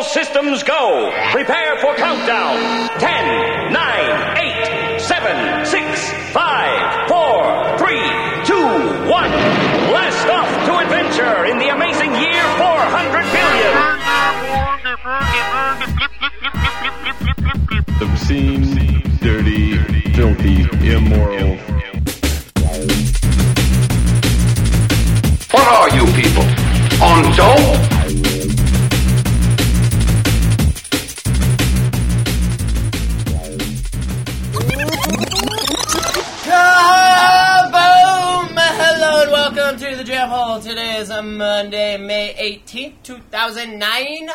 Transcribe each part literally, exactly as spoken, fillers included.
systems go. Prepare for countdown. Ten, nine, eight, seven, six, five, four, three, two, one. Blast off to adventure in the amazing year four hundred billion. Obscene, dirty, filthy, immoral. What are you people? On dope? Kaboom! Hello and welcome to the Jam Hole. Today is a Monday, May eighteenth, two thousand nine.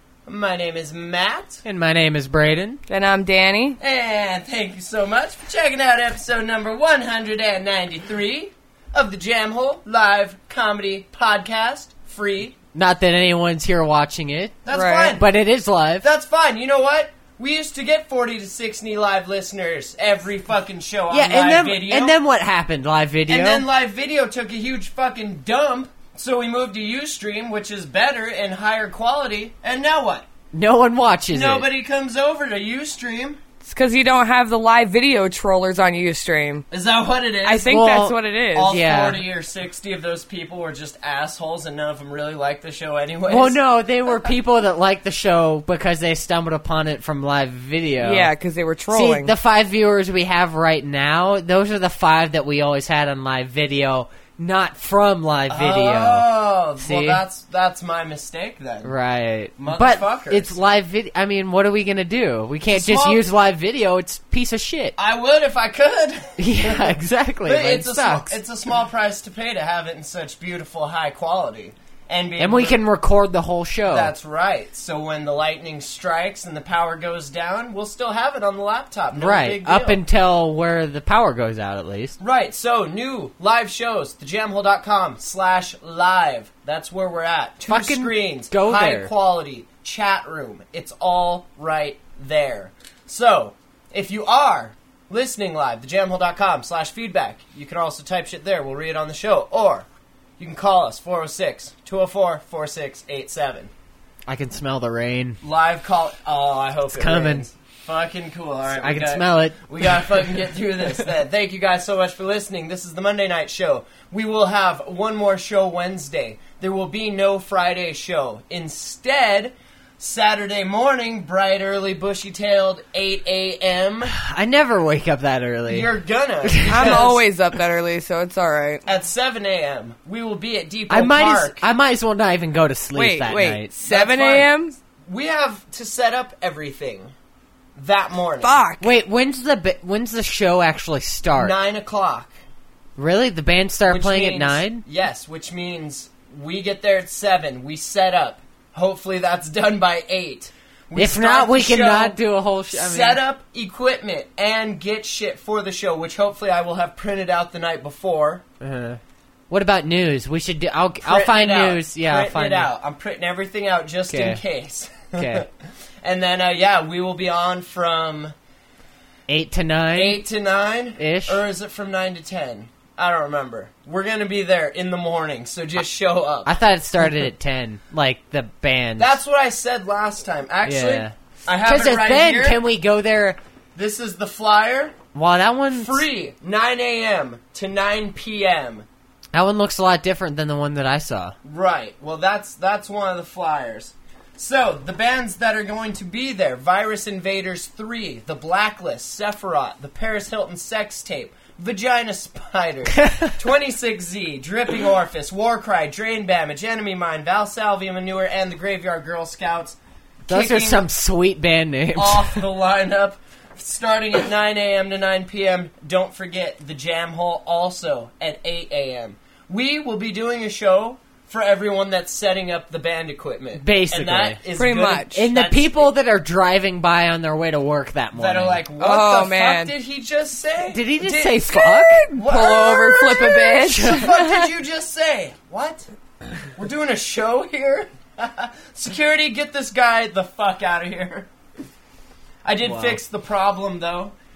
My name is Matt. And my name is Braden. And I'm Danny. And thank you so much for checking out episode number one hundred ninety-three of the Jam Hole live comedy podcast. Free. Not that anyone's here watching it. That's Right. fine. But it is live. That's fine. You know what? We used to get forty to sixty live listeners every fucking show on yeah, live and then, video. and then what happened? Live video? And then live video took a huge fucking dump, so we moved to Ustream, which is better and higher quality. And now what? no one watches Nobody it. comes over to Ustream. It's because you don't have the live video trollers on Ustream. Is that what it is? I think Well, that's what it is. all yeah. forty or sixty of those people were just assholes, and none of them really liked the show anyways. Well, no, they were people that liked the show because they stumbled upon it from live video. Yeah, because they were See, trolling. the five viewers we have right now, those are the five that we always had on live video, not from live video. Oh, See? well, that's that's my mistake then. Right. But Motherfuckers. it's live video. I mean, what are we going to do? We can't just Small- use live video. It's a piece of shit. I would if I could. Yeah, exactly. But but it's it a small, sucks. it's a small price to pay to have it in such beautiful high quality, and be and able we to- can record the whole show. That's right. So when the lightning strikes and the power goes down, we'll still have it on the laptop. No right. big deal. Up until where the power goes out, at least. Right, so new live shows, thejamhole.com slash live. That's where we're at. Two Fucking screens, go high there. quality, chat room. It's all right there. So, if you are listening live, thejamhole.com slash feedback, you can also type shit there. We'll read it on the show. Or you can call us, four oh six, two oh four, four six eight seven. I can smell the rain. Live call. Oh, I hope it's it coming. rains. Fucking cool. All right, I we can got- smell it. We gotta fucking get through this. Then. Thank you guys so much for listening. This is the Monday night show. We will have one more show Wednesday. There will be no Friday show. Instead, Saturday morning, bright, early, bushy-tailed, eight a.m. I never wake up that early. You're gonna. I'm because always up that early, so it's alright. at seven a.m. We will be at Depot I might Park. as, I might as well not even go to sleep Wait, that wait. night. seven That's fine. a.m.? We have to set up everything that morning. Fuck. Wait, when's the ba- when's the show actually start? Nine o'clock. Really? The band start Which playing at means- nine? Yes, which means we get there at seven. We set up. Hopefully that's done by eight. We If start not, we the show, cannot do a whole show. I mean, set up equipment and get shit for the show, which hopefully I will have printed out the night before. Uh, what about news? We should do. I'll I'll Print find it out. news. Yeah, I'll Print find it out. I'm printing everything out just in Okay. case. Okay. And then uh, yeah, we will be on from Eight to nine. eight to nine Ish. or is it from nine to ten? I don't remember. We're gonna be there in the morning, so just show up. I thought it started at ten. Like the band. That's what I said last time. Actually, Yeah. I have Because it right then here. can we go there? This is the flyer. Well, that one Free, nine a.m. to nine p.m. That one looks a lot different than the one that I saw. Right. Well, that's that's one of the flyers. So, the bands that are going to be there, Virus Invaders three, The Blacklist, Sephiroth, The Paris Hilton Sex Tape, Vagina Spider, twenty-six Z, Dripping Orifice, Warcry, Drain Damage, Enemy Mine, Valsalvia Manure, and the Graveyard Girl Scouts. Those are kicking some sweet band names. off the lineup, starting at nine a.m. to nine p.m. Don't forget the Jam Hole also at eight a.m. We will be doing a show for everyone that's setting up the band equipment. Basically. And that is Pretty good. much. And the That's- people that are driving by on their way to work that morning. that are like, what Oh, the man. fuck did he just say? did he just Did- say fuck? What? Pull over, flip a bitch. What the fuck did you just say? What? We're doing a show here? Security, get this guy the fuck out of here. I did Wow. fix the problem, though.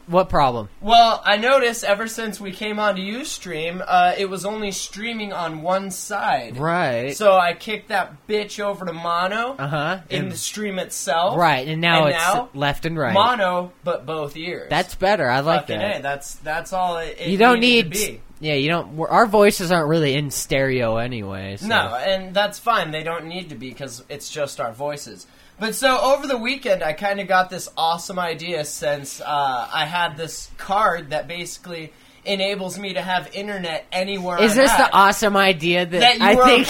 What problem? Well, I noticed ever since we came onto Ustream, uh, it was only streaming on one side. Right. So I kicked that bitch over to mono Uh-huh. in And- the stream itself. Right, and now And it's now, left and right. Mono, but both ears. That's better. I like Fucking that. A, that's that's all it, it You don't needed need... to be. Yeah, you don't... we're- Our voices aren't really in stereo anyway. So. No, and that's fine. They don't need to be because it's just our voices. But so over the weekend, I kind of got this awesome idea since uh, I had this card that basically enables me to have internet anywhere. Is I'm this at. the awesome idea that, that you I were think... a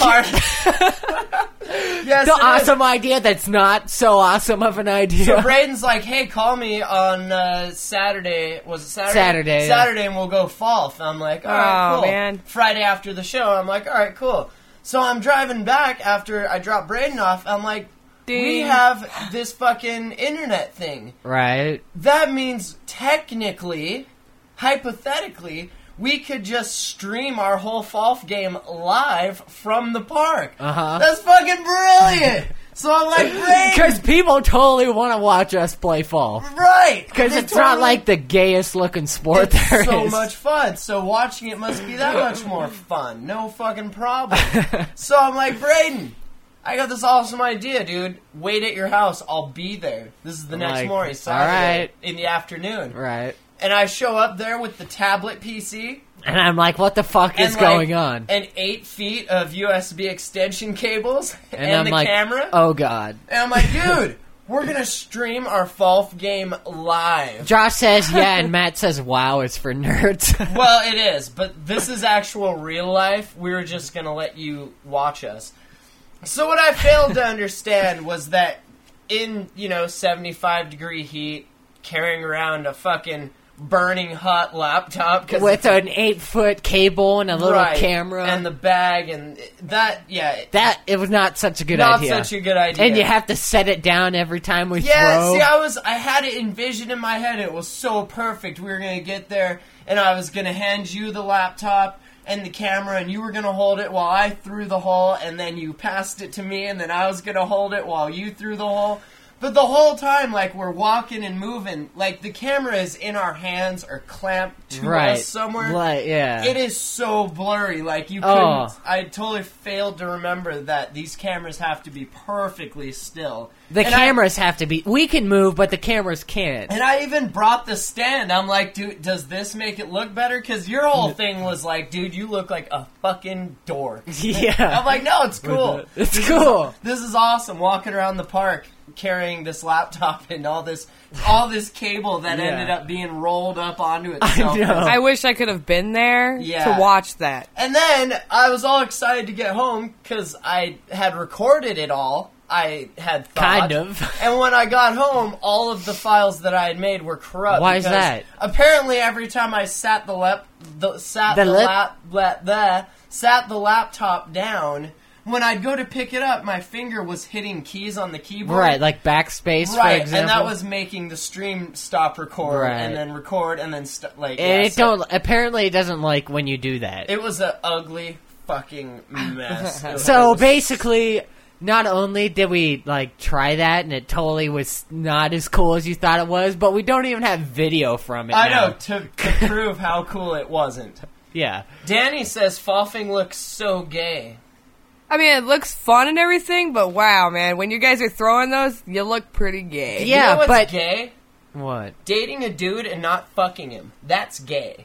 part? Yes, the it is. awesome idea that's not so awesome of an idea. So Braden's like, "Hey, call me on uh, Saturday. Was it Saturday? Saturday, yeah. Saturday, and we'll go Falf." I'm like, "All right, Oh, cool." man. Friday after the show, I'm like, "All right, cool." So I'm driving back after I drop Braden off. I'm like, "We Ding. have this fucking internet thing. Right. That means technically, hypothetically." We could just stream our whole Falf game live from the park. Uh-huh. That's fucking brilliant. So I'm like, great. Because people totally want to watch us play fall. Right. Because They it's not totally- like the gayest looking sport It's there is. so much fun. So watching it must be that much more fun. No fucking problem. So I'm like, Braden, I got this awesome idea, dude. Wait at your house. I'll be there. This is the next Like, morning, Saturday, alright. in the afternoon. Right. And I show up there with the tablet P C. And I'm like, what the fuck is and going like, on? And eight feet of U S B extension cables and, And I'm the like, camera. oh god. And I'm like, dude, we're gonna stream our Falf game live. Josh says yeah, and Matt says wow, it's for nerds. Well, it is, but this is actual real life. We were just gonna let you watch us. So what I failed to understand was that in, you know, seventy-five degree heat, carrying around a fucking burning hot laptop 'cause With an eight foot cable and a little right, camera. and the bag and that, yeah, that, it was not such a good not idea. such a good idea. And you have to set it down every time we Yeah, throw. see, I was, I had it envisioned in my head. It was so perfect. We were gonna get there, and I was gonna hand you the laptop and the camera, and you were gonna hold it while I threw the hole, and then you passed it to me, and then I was gonna hold it while you threw the hole. But the whole time, like, we're walking and moving, like, the camera is in our hands or clamped to right. us somewhere. Like, yeah. It is so blurry. Like, you couldn't... Oh. I totally failed to remember that these cameras have to be perfectly still. The And I- cameras have to be... We can move, but the cameras can't. And I even brought the stand. I'm like, dude, does this make it look better? Because your whole thing was like, dude, you look like a fucking dork. Yeah. I'm like, no, it's cool. It's This cool. Is, this is awesome. Walking around the park carrying this laptop and all this, all this cable that Yeah. ended up being rolled up onto itself. know. I wish I could have been there Yeah. to watch that. And then I was all excited to get home because I had recorded it all. I had thought. Kind of. And when I got home, all of the files that I had made were corrupt. Why is because that? Apparently, every time I sat the lap, the sat The the, lip- lap, la- the sat the laptop down. When I'd go to pick it up, my finger was hitting keys on the keyboard. Right, like backspace, Right, for example. and that was making the stream stop record, Right. and then record, and then st- like. And yeah, it so- don't... Apparently, it doesn't like when you do that. It was an ugly fucking mess. It was- So it was- basically, not only did we like try that and it totally was not as cool as you thought it was, but we don't even have video from it. I now. know to, to prove how cool it wasn't. Yeah. Danny says Falfing looks so gay. I mean, it looks fun and everything, but wow, man, when you guys are throwing those, you look pretty gay. Yeah, you know what's but- gay? What? Dating a dude and not fucking him. That's gay.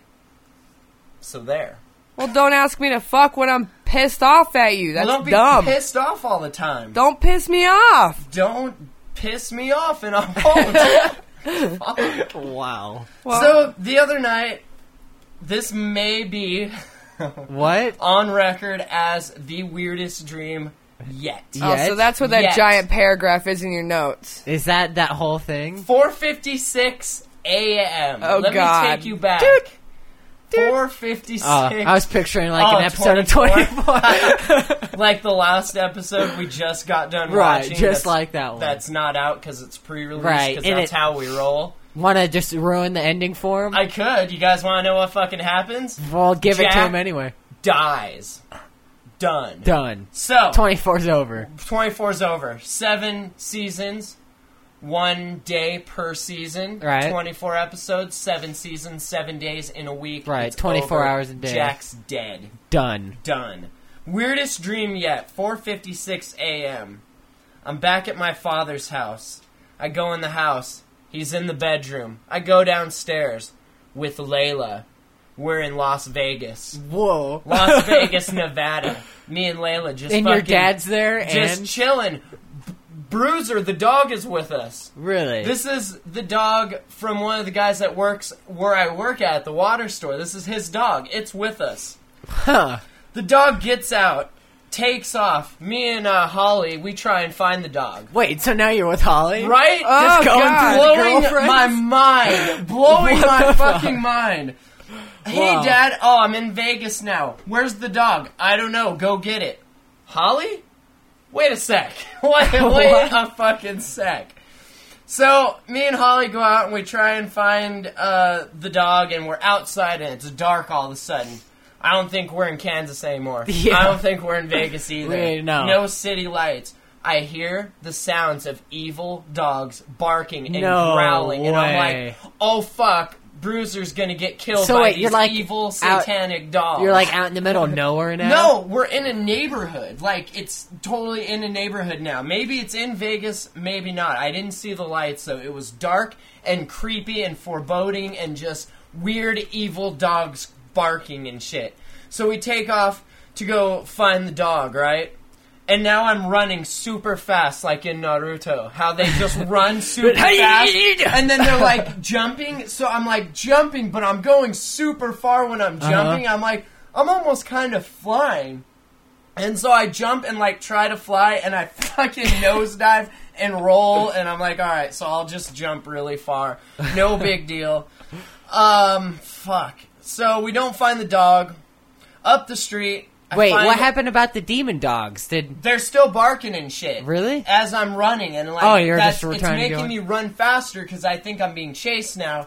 So there. Well, don't ask me to fuck when I'm pissed off at you. That's well, don't be dumb. pissed off all the time. Don't piss me off. Don't piss me off and I'll Fuck. Wow. Well, So the other night, this may be What? on record as the weirdest dream yet. oh, Yet? so that's what that Yet. giant paragraph is in your notes. Is that that whole thing? four fifty-six a.m. Oh, Let God. me take you back. four fifty-six. Uh, I was picturing like Oh, an episode of twenty-four. twenty-four. Like the last episode we just got done Right, watching. just that's- like that one. That's not out because it's pre-release. Right, Because and that's it- how we roll. Want to just ruin the ending for him? I could. You guys want to know what fucking happens? well, give it to Jack- him anyway. Dies. Done. Done. So, twenty-four's over. twenty-four's over. Seven seasons. one day per season. Right. twenty-four episodes, seven seasons, seven days in a week. Right, It's twenty-four over. hours a day. Jack's dead. Done. Done. Weirdest dream yet. four fifty-six a.m. I'm back at my father's house. I go in the house. He's in the bedroom. I go downstairs with Layla. We're in Las Vegas. Whoa. Las Vegas, Nevada. Me and Layla just And fucking... your dad's there, Just and... chilling. B- Bruiser, the dog, is with us. Really? This is the dog from one of the guys that works where I work at, the water store. This is his dog. It's with us. Huh. The dog gets out, takes off. Me and uh, Holly, we try and find the dog. Wait, so now you're with Holly? Right? Oh, Just going God. through the Blowing girlfriends? my mind. Blowing What my the fucking fuck? mind. Hey, Wow. Dad. Oh, I'm in Vegas now. Where's the dog? I don't know. Go get it. Holly? Wait a sec. Wait, wait What? a fucking sec. So, me and Holly go out and we try and find uh, the dog, and we're outside and it's dark all of a sudden. I don't think we're in Kansas anymore. Yeah. I don't think we're in Vegas either. We- no. No city lights. I hear the sounds of evil dogs barking and No growling, and I'm way. like, oh fuck, Bruiser's gonna get killed So by wait, these you're like evil out- satanic dogs. You're like out in the middle of nowhere now? No, we're in a neighborhood. Like, it's totally in a neighborhood now. Maybe it's in Vegas, maybe not. I didn't see the lights, so it was dark and creepy and foreboding and just weird, evil dogs barking and shit. So we take off to go find the dog, right? And now I'm running super fast, like in Naruto. How they just run super fast, and then they're like jumping. So I'm like jumping, but I'm going super far when I'm jumping. I'm like, I'm almost kind of flying. And so I jump and like try to fly, and I fucking nosedive and roll, and I'm like, all right, so I'll just jump really far. No big deal. Um, fuck. So we don't find the dog. Up the street. I Wait, find what happened about the demon dogs? Did They're still barking and shit. Really? As I'm running, and like, Oh, you're that's, just it's trying to making go- me run faster because I think I'm being chased now.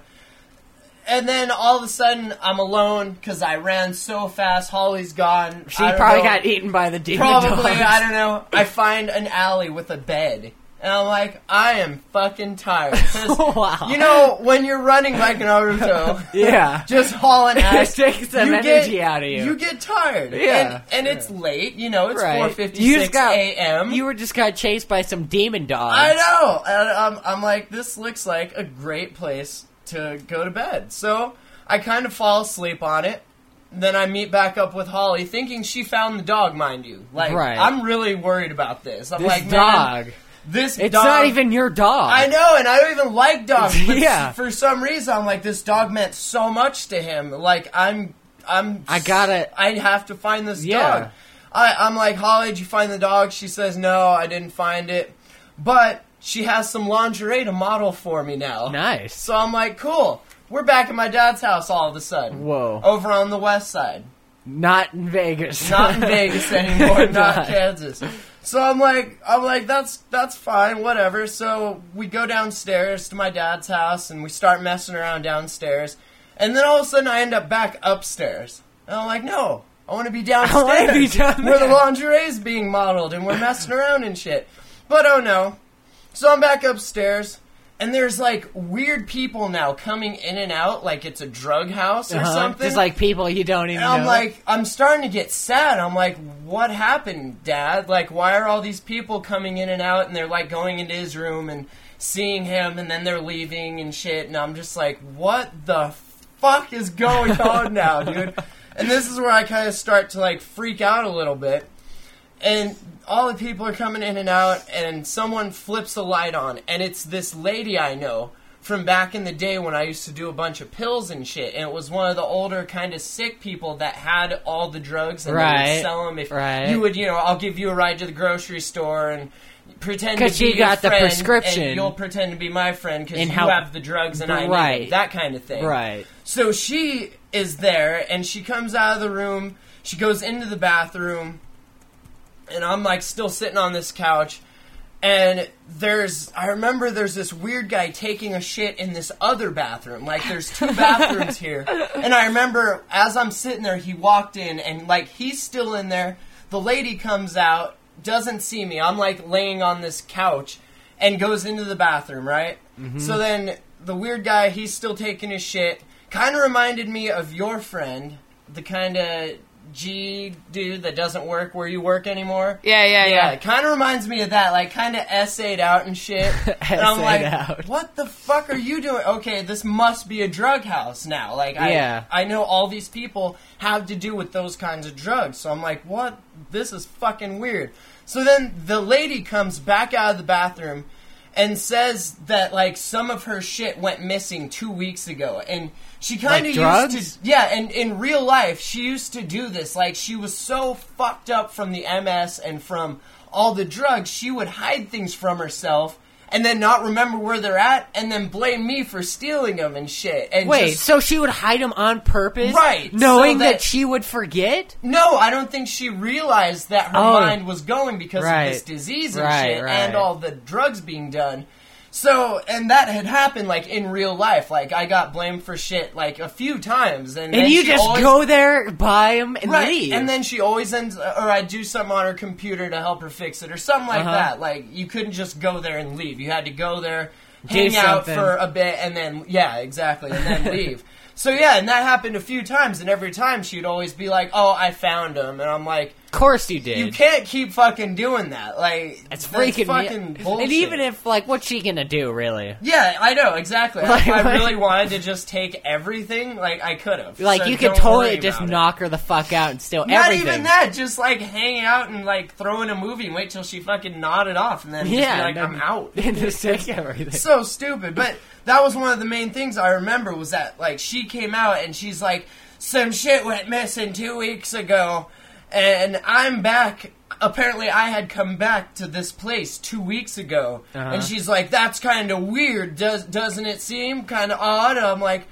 And then all of a sudden, I'm alone because I ran so fast. Holly's gone. she I don't probably know. got eaten by the demon Probably, dogs? I don't know. I find an alley with a bed. And I'm like, I am fucking tired. 'Cause, Wow. you know, when you're running like Naruto, Yeah. just hauling ass, It takes some you energy get, out of you. You get tired. Yeah. And, and it's late, you know, it's Right. four You fifty-six just got- a.m. You were just got chased by some demon dogs. I know. And I'm, I'm like, this looks like a great place to go to bed. So I kind of fall asleep on it. Then I meet back up with Holly, thinking she found the dog, mind you. Like, Right. I'm really worried about this. I'm This like, man, dog. this It's dog. not even your dog. I know, and I don't even like dogs. But Yeah. For some reason, I'm like, this dog meant so much to him. Like, I'm, I'm. I gotta- I have to find this Yeah. dog. I, I'm like, Holly, did you find the dog? She says, no, I didn't find it. But she has some lingerie to model for me now. Nice. So I'm like, cool. We're back at my dad's house all of a sudden. Whoa. Over on the west side. Not in Vegas. Not in Vegas anymore, not God. Kansas. So I'm like, I'm like, that's that's fine, whatever. So we go downstairs to my dad's house and we start messing around downstairs, and then all of a sudden I end up back upstairs, and I'm like, no, I want to be downstairs wanna be down where the there. lingerie is being modeled and we're messing around and shit. But oh no, so I'm back upstairs. And there's, like, weird people now coming in and out like it's a drug house or Uh-huh. something. Just like people you don't even And I'm know. like, I'm starting to get sad. I'm like, what happened, Dad? Like, why are all these people coming in and out, and they're, like, going into his room and seeing him, and then they're leaving and shit, and I'm just like, what the fuck is going on now, dude? And this is where I kind of start to, like, freak out a little bit. And all the people are coming in and out, and someone flips the light on, and it's this lady I know from back in the day when I used to do a bunch of pills and shit, and it was one of the older kind of sick people that had all the drugs, and they Right, would sell them if right. you would, you know, I'll give you a ride to the grocery store and pretend to 'Cause be she got the your friend, prescription. and you'll pretend to be my friend because And you how- have the drugs and I need Right. them, that kind of thing. Right. So she is there, and she comes out of the room, she goes into the bathroom, and I'm, like, still sitting on this couch, and there's, I remember there's this weird guy taking a shit in this other bathroom. Like, there's two bathrooms here. And I remember, as I'm sitting there, he walked in, and, like, he's still in there. The lady comes out, doesn't see me. I'm, like, laying on this couch, and goes into the bathroom, right? Mm-hmm. So then the weird guy, he's still taking his shit. Kind of reminded me of your friend, the kind of G dude that doesn't work where you work anymore. Yeah, yeah, yeah. It kind of reminds me of that, like kind of essayed out and shit. And I'm like, out. what the fuck are you doing? Okay, this must be a drug house now. Like, Yeah. I, I know all these people have to do with those kinds of drugs. So I'm like, what? This is fucking weird. So then the lady comes back out of the bathroom and says that, like, some of her shit went missing two weeks ago. And she kind of Like used to... Yeah, and in real life, she used to do this. Like, she was so fucked up from the M S and from all the drugs, she would hide things from herself and then not remember where they're at and then blame me for stealing them and shit. And Wait, just, so she would hide them on purpose? Right, Knowing so that, that- she would forget? No, I don't think she realized that her Oh. mind was going because Right. of this disease and Right, shit right. and all the drugs being done. So, and that had happened, like, in real life. Like, I got blamed for shit, like, a few times. And, And then you she just always, go there, buy them, and right, leave. and then she always ends, or I'd do something on her computer to help her fix it, or something like Uh-huh. that. Like, you couldn't just go there and leave. You had to go there, Do hang out something. for a bit, and then, yeah, exactly, and then leave. So, yeah, and that happened a few times, and every time she'd always be like, oh, I found him, and I'm like... Of course you did. You can't keep fucking doing that. Like, It's that's freaking fucking me. bullshit. And even if, like, what's she gonna do, really? Yeah, I know, exactly. Like, if I like- really wanted to just take everything, like, I could have. Like, So you could don't totally worry just about it. knock her the fuck out and steal Not everything. even that, just, like, hang out and, like, throw in a movie and wait till she fucking nodded off and then just Yeah, be like, and I'm then- out. And just take everything. So stupid. But that was one of the main things I remember was that, like, she came out and she's like, some shit went missing two weeks ago, and I'm back. Apparently, I had come back to this place two weeks ago, Uh-huh. and she's like, that's kind of weird, does, doesn't it seem? Kind of odd. And I'm like,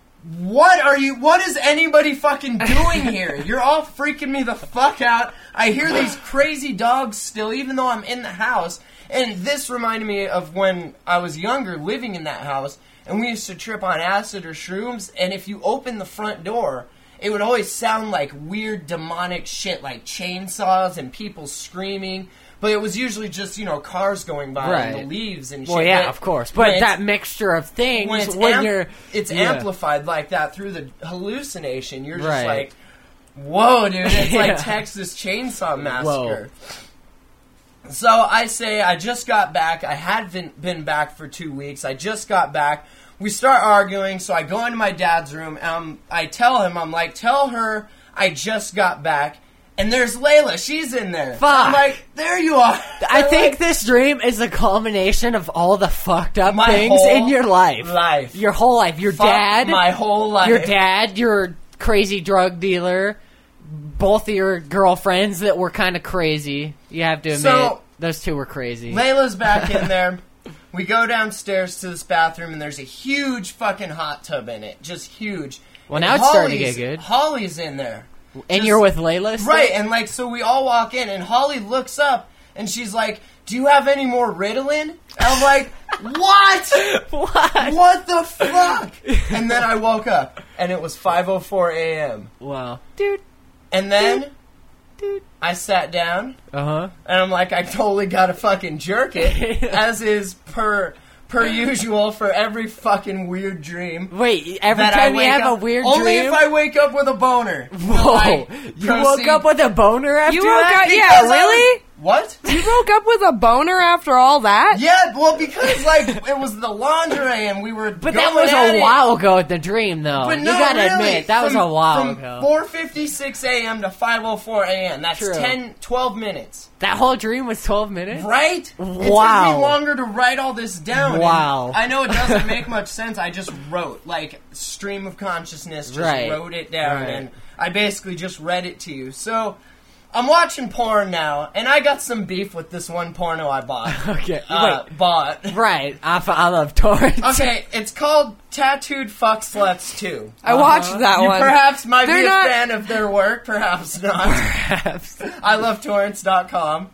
what are you, what is anybody fucking doing here? You're all freaking me the fuck out. I hear these crazy dogs still, even though I'm in the house. And this reminded me of when I was younger, living in that house, and we used to trip on acid or shrooms, and if you open the front door, it would always sound like weird demonic shit, like chainsaws and people screaming. But it was usually just, you know, cars going by and Right. the leaves and shit. Well, yeah, But of course. when But it's- that mixture of things, when it's when amp- you're... it's yeah. amplified like that through the hallucination, you're just Right. like, whoa, dude, it's Yeah. like Texas Chainsaw Massacre. So I say I just got back. I hadn't been back for two weeks. I just got back. We start arguing, so I go into my dad's room, and I'm, I tell him, I'm like, tell her I just got back. And there's Layla. She's in there. Fuck. I'm like, there you are. I I'm think like, this dream is a culmination of all the fucked up My things whole in your life. life. Your whole life. Your fuck dad. my whole life. Your dad, your crazy drug dealer, both of your girlfriends that were kind of crazy. You have to admit, So- those two were crazy. Layla's back in there. We go downstairs to this bathroom, and there's a huge fucking hot tub in it. Just huge. Well, And now it's starting to Holly's- get good. Holly's in there. and just- you're with Layla? still? Right, and like, so we all walk in, and Holly looks up, and she's like, do you have any more Ritalin? And I'm like, what? What? What the fuck? And then I woke up, and it was five oh four a.m. Wow. Dude. And then Dude. I sat down, Uh-huh. and I'm like, I totally gotta fucking jerk it, as is per per usual for every fucking weird dream. Wait, every That I time you wake have up, a weird only dream? if I wake up with a boner. Whoa. I You proceed- woke up with a boner after You woke that? up, yeah, Because I really? was- What? You woke up with a boner after all that? Yeah, well, because like it was the lingerie and we were. But going that was at a it. while ago at the dream, though. But you no, gotta really, admit, that was from, a while from ago. four fifty-six a.m. to five oh four a.m. That's True. ten, twelve minutes. That whole dream was twelve minutes? Right? It took Wow. me longer to write all this down. and Wow. I know it doesn't make much sense. I just wrote, like, stream of consciousness, just Right. wrote it down, Right. and I basically just read it to you. So, I'm watching porn now, and I got some beef with this one porno I bought. Okay, Uh, bought. Right. I, f- I love torrents. Okay, it's called Tattooed Fuck Sluts two. I watched that You one. perhaps might They're be a not- fan of their work, perhaps not. Perhaps. I love torrents dot com.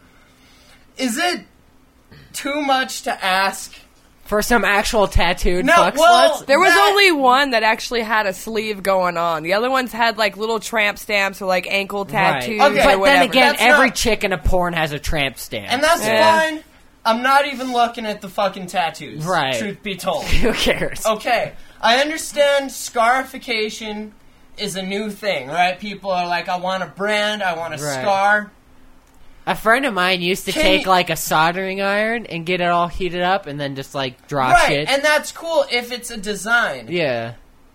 Is it too much to ask? For some actual tattooed No, fuck well, sluts? There was That- only one that actually had a sleeve going on. The other ones had like little tramp stamps or like ankle tattoos Okay, or But whatever. then again, That's every not- chick in a porn has a tramp stamp. And that's Yeah. fine. I'm not even looking at the fucking tattoos. Right. Truth be told. Who cares? Okay, I understand scarification is a new thing, right? People are like, I want a brand, I want a Right. scar. A friend of mine used to Can take you- like a soldering iron and get it all heated up and then just like draw Right, shit. and that's cool if it's a design. yeah.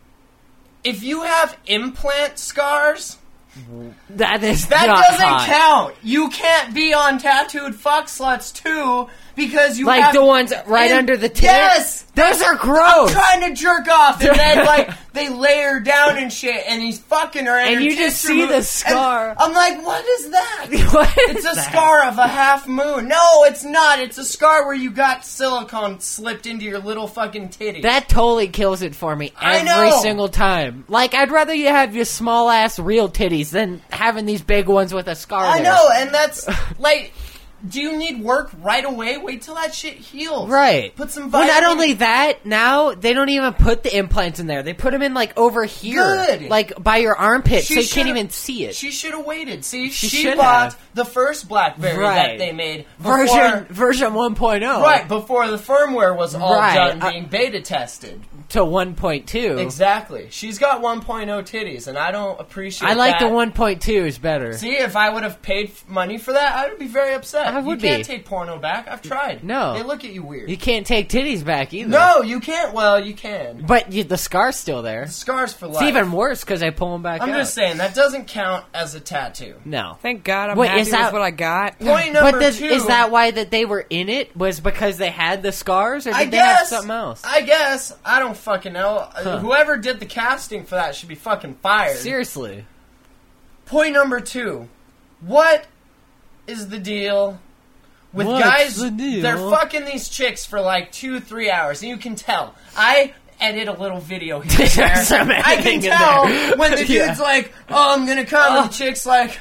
If you have implant scars, That is that not doesn't hot. count. You can't be on Tattooed Fuck Sluts too because you Like have... the ones right in- under the tit? Yes! Those are I'm gross. trying to jerk off, and then like they lay her down and shit, and he's fucking her, and, And her you tits just are see mo- the scar. and I'm like, what is that? What It's is a that? scar of a half moon. No, it's not. It's a scar where you got silicone slipped into your little fucking titty. That totally kills it for me I every know. single time. Like, I'd rather you have your small ass real titties than having these big ones with a scar. I there. know, and that's like, do you need work right away? Wait till that shit heals. Right. Put some Well, vitamin. not only that, now they don't even put the implants in there. They put them in like over here, Good. like by your armpit, She so you can't should've- even see it. She should have waited. See, She she, should bought have. the first BlackBerry Right. that they made before, version version one point oh, right before the firmware was all Right. done I- being beta tested. to one point two. Exactly. She's got one point oh titties, and I don't appreciate. I like that. the one point two is better. See, if I would have paid f- money for that, I would be very upset. I would you can't be. take porno back. I've tried. No. They look at you weird. You can't take titties back either. no, you can't. Well, you can. but you, the scar's still there. Scars for life. It's even worse because I pull them back I'm out. just saying that doesn't count as a tattoo. No. Thank God I'm Wait, happy is that- with what I got. Point number But the, two. is that why that they were in it? Was because they had the scars, or did I they have guess something else? I guess I don't fucking know. Huh. Whoever did the casting for that should be fucking fired. Seriously. Point number two. What is the deal with What's guys? the deal? They're fucking these chicks for like two, three hours, and you can tell. I edit a little video here and there. There's some I can editing in tell there. when the dude's Yeah. like, "Oh, I'm gonna come," and the chick's like,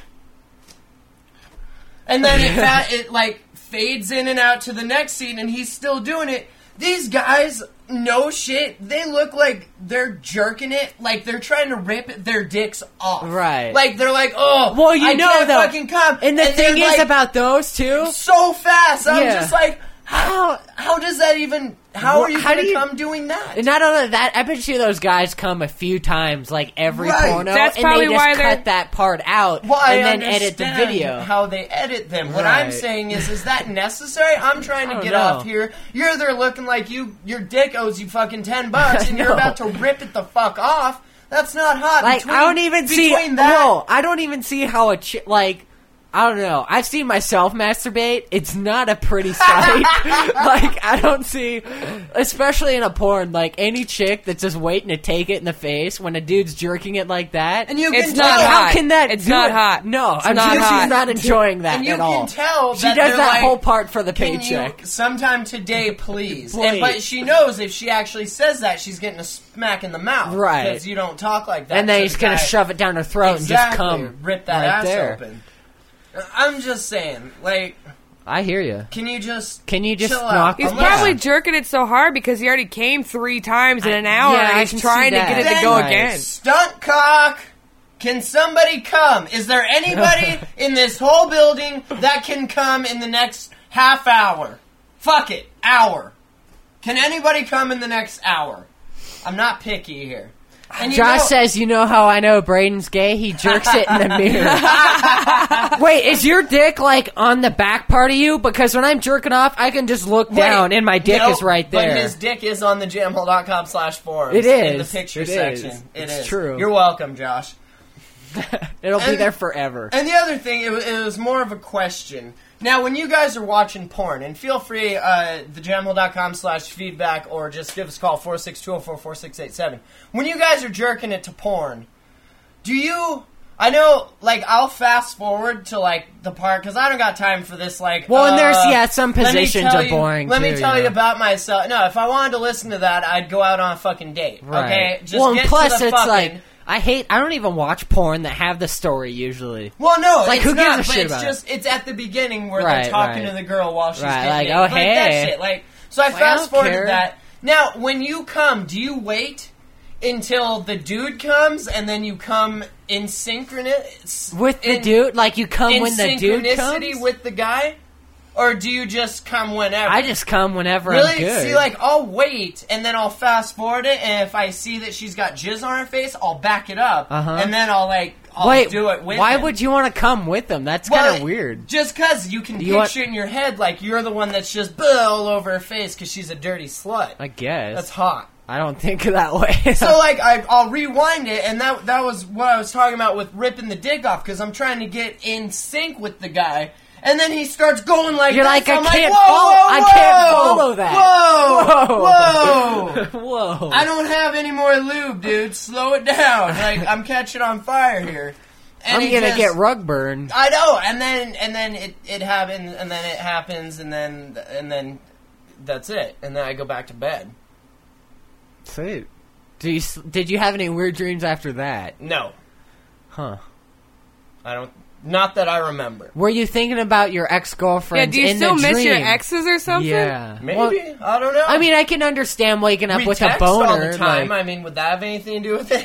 and then it, fa- it like fades in and out to the next scene, and he's still doing it. These guys, no shit, they look like they're jerking it, like they're trying to rip their dicks off. Right. Like they're like, oh, Well, you I know, can't though, fucking come. And the they're, thing is like, about those two, so fast. I'm Yeah. just like, how? How does that even? How Well, are you how gonna do you- come doing that? and not only that, I bet you those guys come a few times, like every Right. porno, That's and probably they just why they're- cut that part out Well, I and then edit the understand video. how they edit them. What I'm Right. saying is, is that necessary? I'm trying I to don't get know. off here. You're there looking like you, your dick owes you fucking ten bucks, and you're No. about to rip it the fuck off. That's not hot. Like, Between- I don't even see. between that. No, I don't even see how a chi- like. I don't know. I've seen myself masturbate. It's not a pretty sight. Like, I don't see, especially in a porn, like any chick that's just waiting to take it in the face when a dude's jerking it like that. And you It's can not tell. How hot. can that? It's do not it? hot. No, It's I'm not sure hot. she's not enjoying that And you at can all. tell She that does they're that like, whole part for the Can paycheck. you sometime today, please? Please. And, but she knows if she actually says that, she's getting a smack in the mouth, Right. Because you don't talk like that. And then to he's the gonna guy. shove it down her throat exactly. and just come rip that right ass there. open. I'm just saying, like, I hear you. can you just Can you just chill knock out? He's Yeah. probably jerking it so hard because he already came three times in an hour yeah, and I he's can see trying to that. get it to Then- go Right. again. Stunt cock. Can somebody come? Is there anybody in this whole building that can come in the next half hour? Fuck it, hour. Can anybody come in the next hour? I'm not picky here. And you Josh know- says, "You know how I know Braden's gay? He jerks it in the mirror." Wait, is your dick like on the back part of you? Because when I'm jerking off, I can just look Wait, down and my dick nope, is right there. But his dick is on the jamhole dot com slash forums. It In the is. picture It section. is. It It's is. true. You're welcome, Josh. It'll be and- there forever. And the other thing, it was, it was more of a question. Now, when you guys are watching porn, and feel free, uh, the jamhole dot com slash feedback, or just give us a call, four six two oh four, four six eight seven. When you guys are jerking it to porn, do you... I know, like, I'll fast forward to, like, the part, because I don't got time for this, like... Well, and there's, uh, yeah, some let me positions tell are you- boring, Let me too, tell you you know. about myself. No, if I wanted to listen to that, I'd go out on a fucking date, Right. okay? Just well, and get plus, to the it's fucking... like I hate. I don't even watch porn that have the story usually. Well, no, Like, it's who gives not, a but shit it's about it? just, it's at the beginning where Right, they're talking right. to the girl while she's Right, getting like, it. oh, Like, hey. that shit. Like, so I Well, I fast don't forwarded care. that. Now, when you come, do you wait until the dude comes and then you come in synchronous... With the in, dude, like you come in when the dude synchronicity comes. with the guy? Or do you just come whenever? I just come whenever Really? I'm good. See, like, I'll wait, and then I'll fast forward it, and if I see that she's got jizz on her face, I'll back it up, Uh-huh. and then I'll, like, I'll Wait, do it with why him. would you want to come with them? That's Well, kind of weird. Just because you can You picture want- it in your head, like, you're the one that's just "Bleh," all over her face because she's a dirty slut. I guess. That's hot. I don't think of that way. So, like, I, I'll rewind it, and that that was what I was talking about with ripping the dick off, because I'm trying to get in sync with the guy, and then he starts going like You're this. like, I I'm can't whoa, follow- whoa, I whoa, can't follow that. Whoa, whoa. Whoa. I don't have any more lube, dude. Slow it down. Like, I'm catching on fire here. And I'm he gonna just- get rug burned. I know, and then and then it, it happens, and then it happens, and then and then that's it, and then I go back to bed. Sweet. Do you, s- did you have any weird dreams after that? No, Huh. I don't. Not that I remember. Were you thinking about your Yeah, ex-girlfriends do you in still the miss dream? your exes or something? Yeah. Maybe Well, I don't know. I mean, I can understand waking up we with text a boner. all the time. like- I mean, would that have anything to do with it?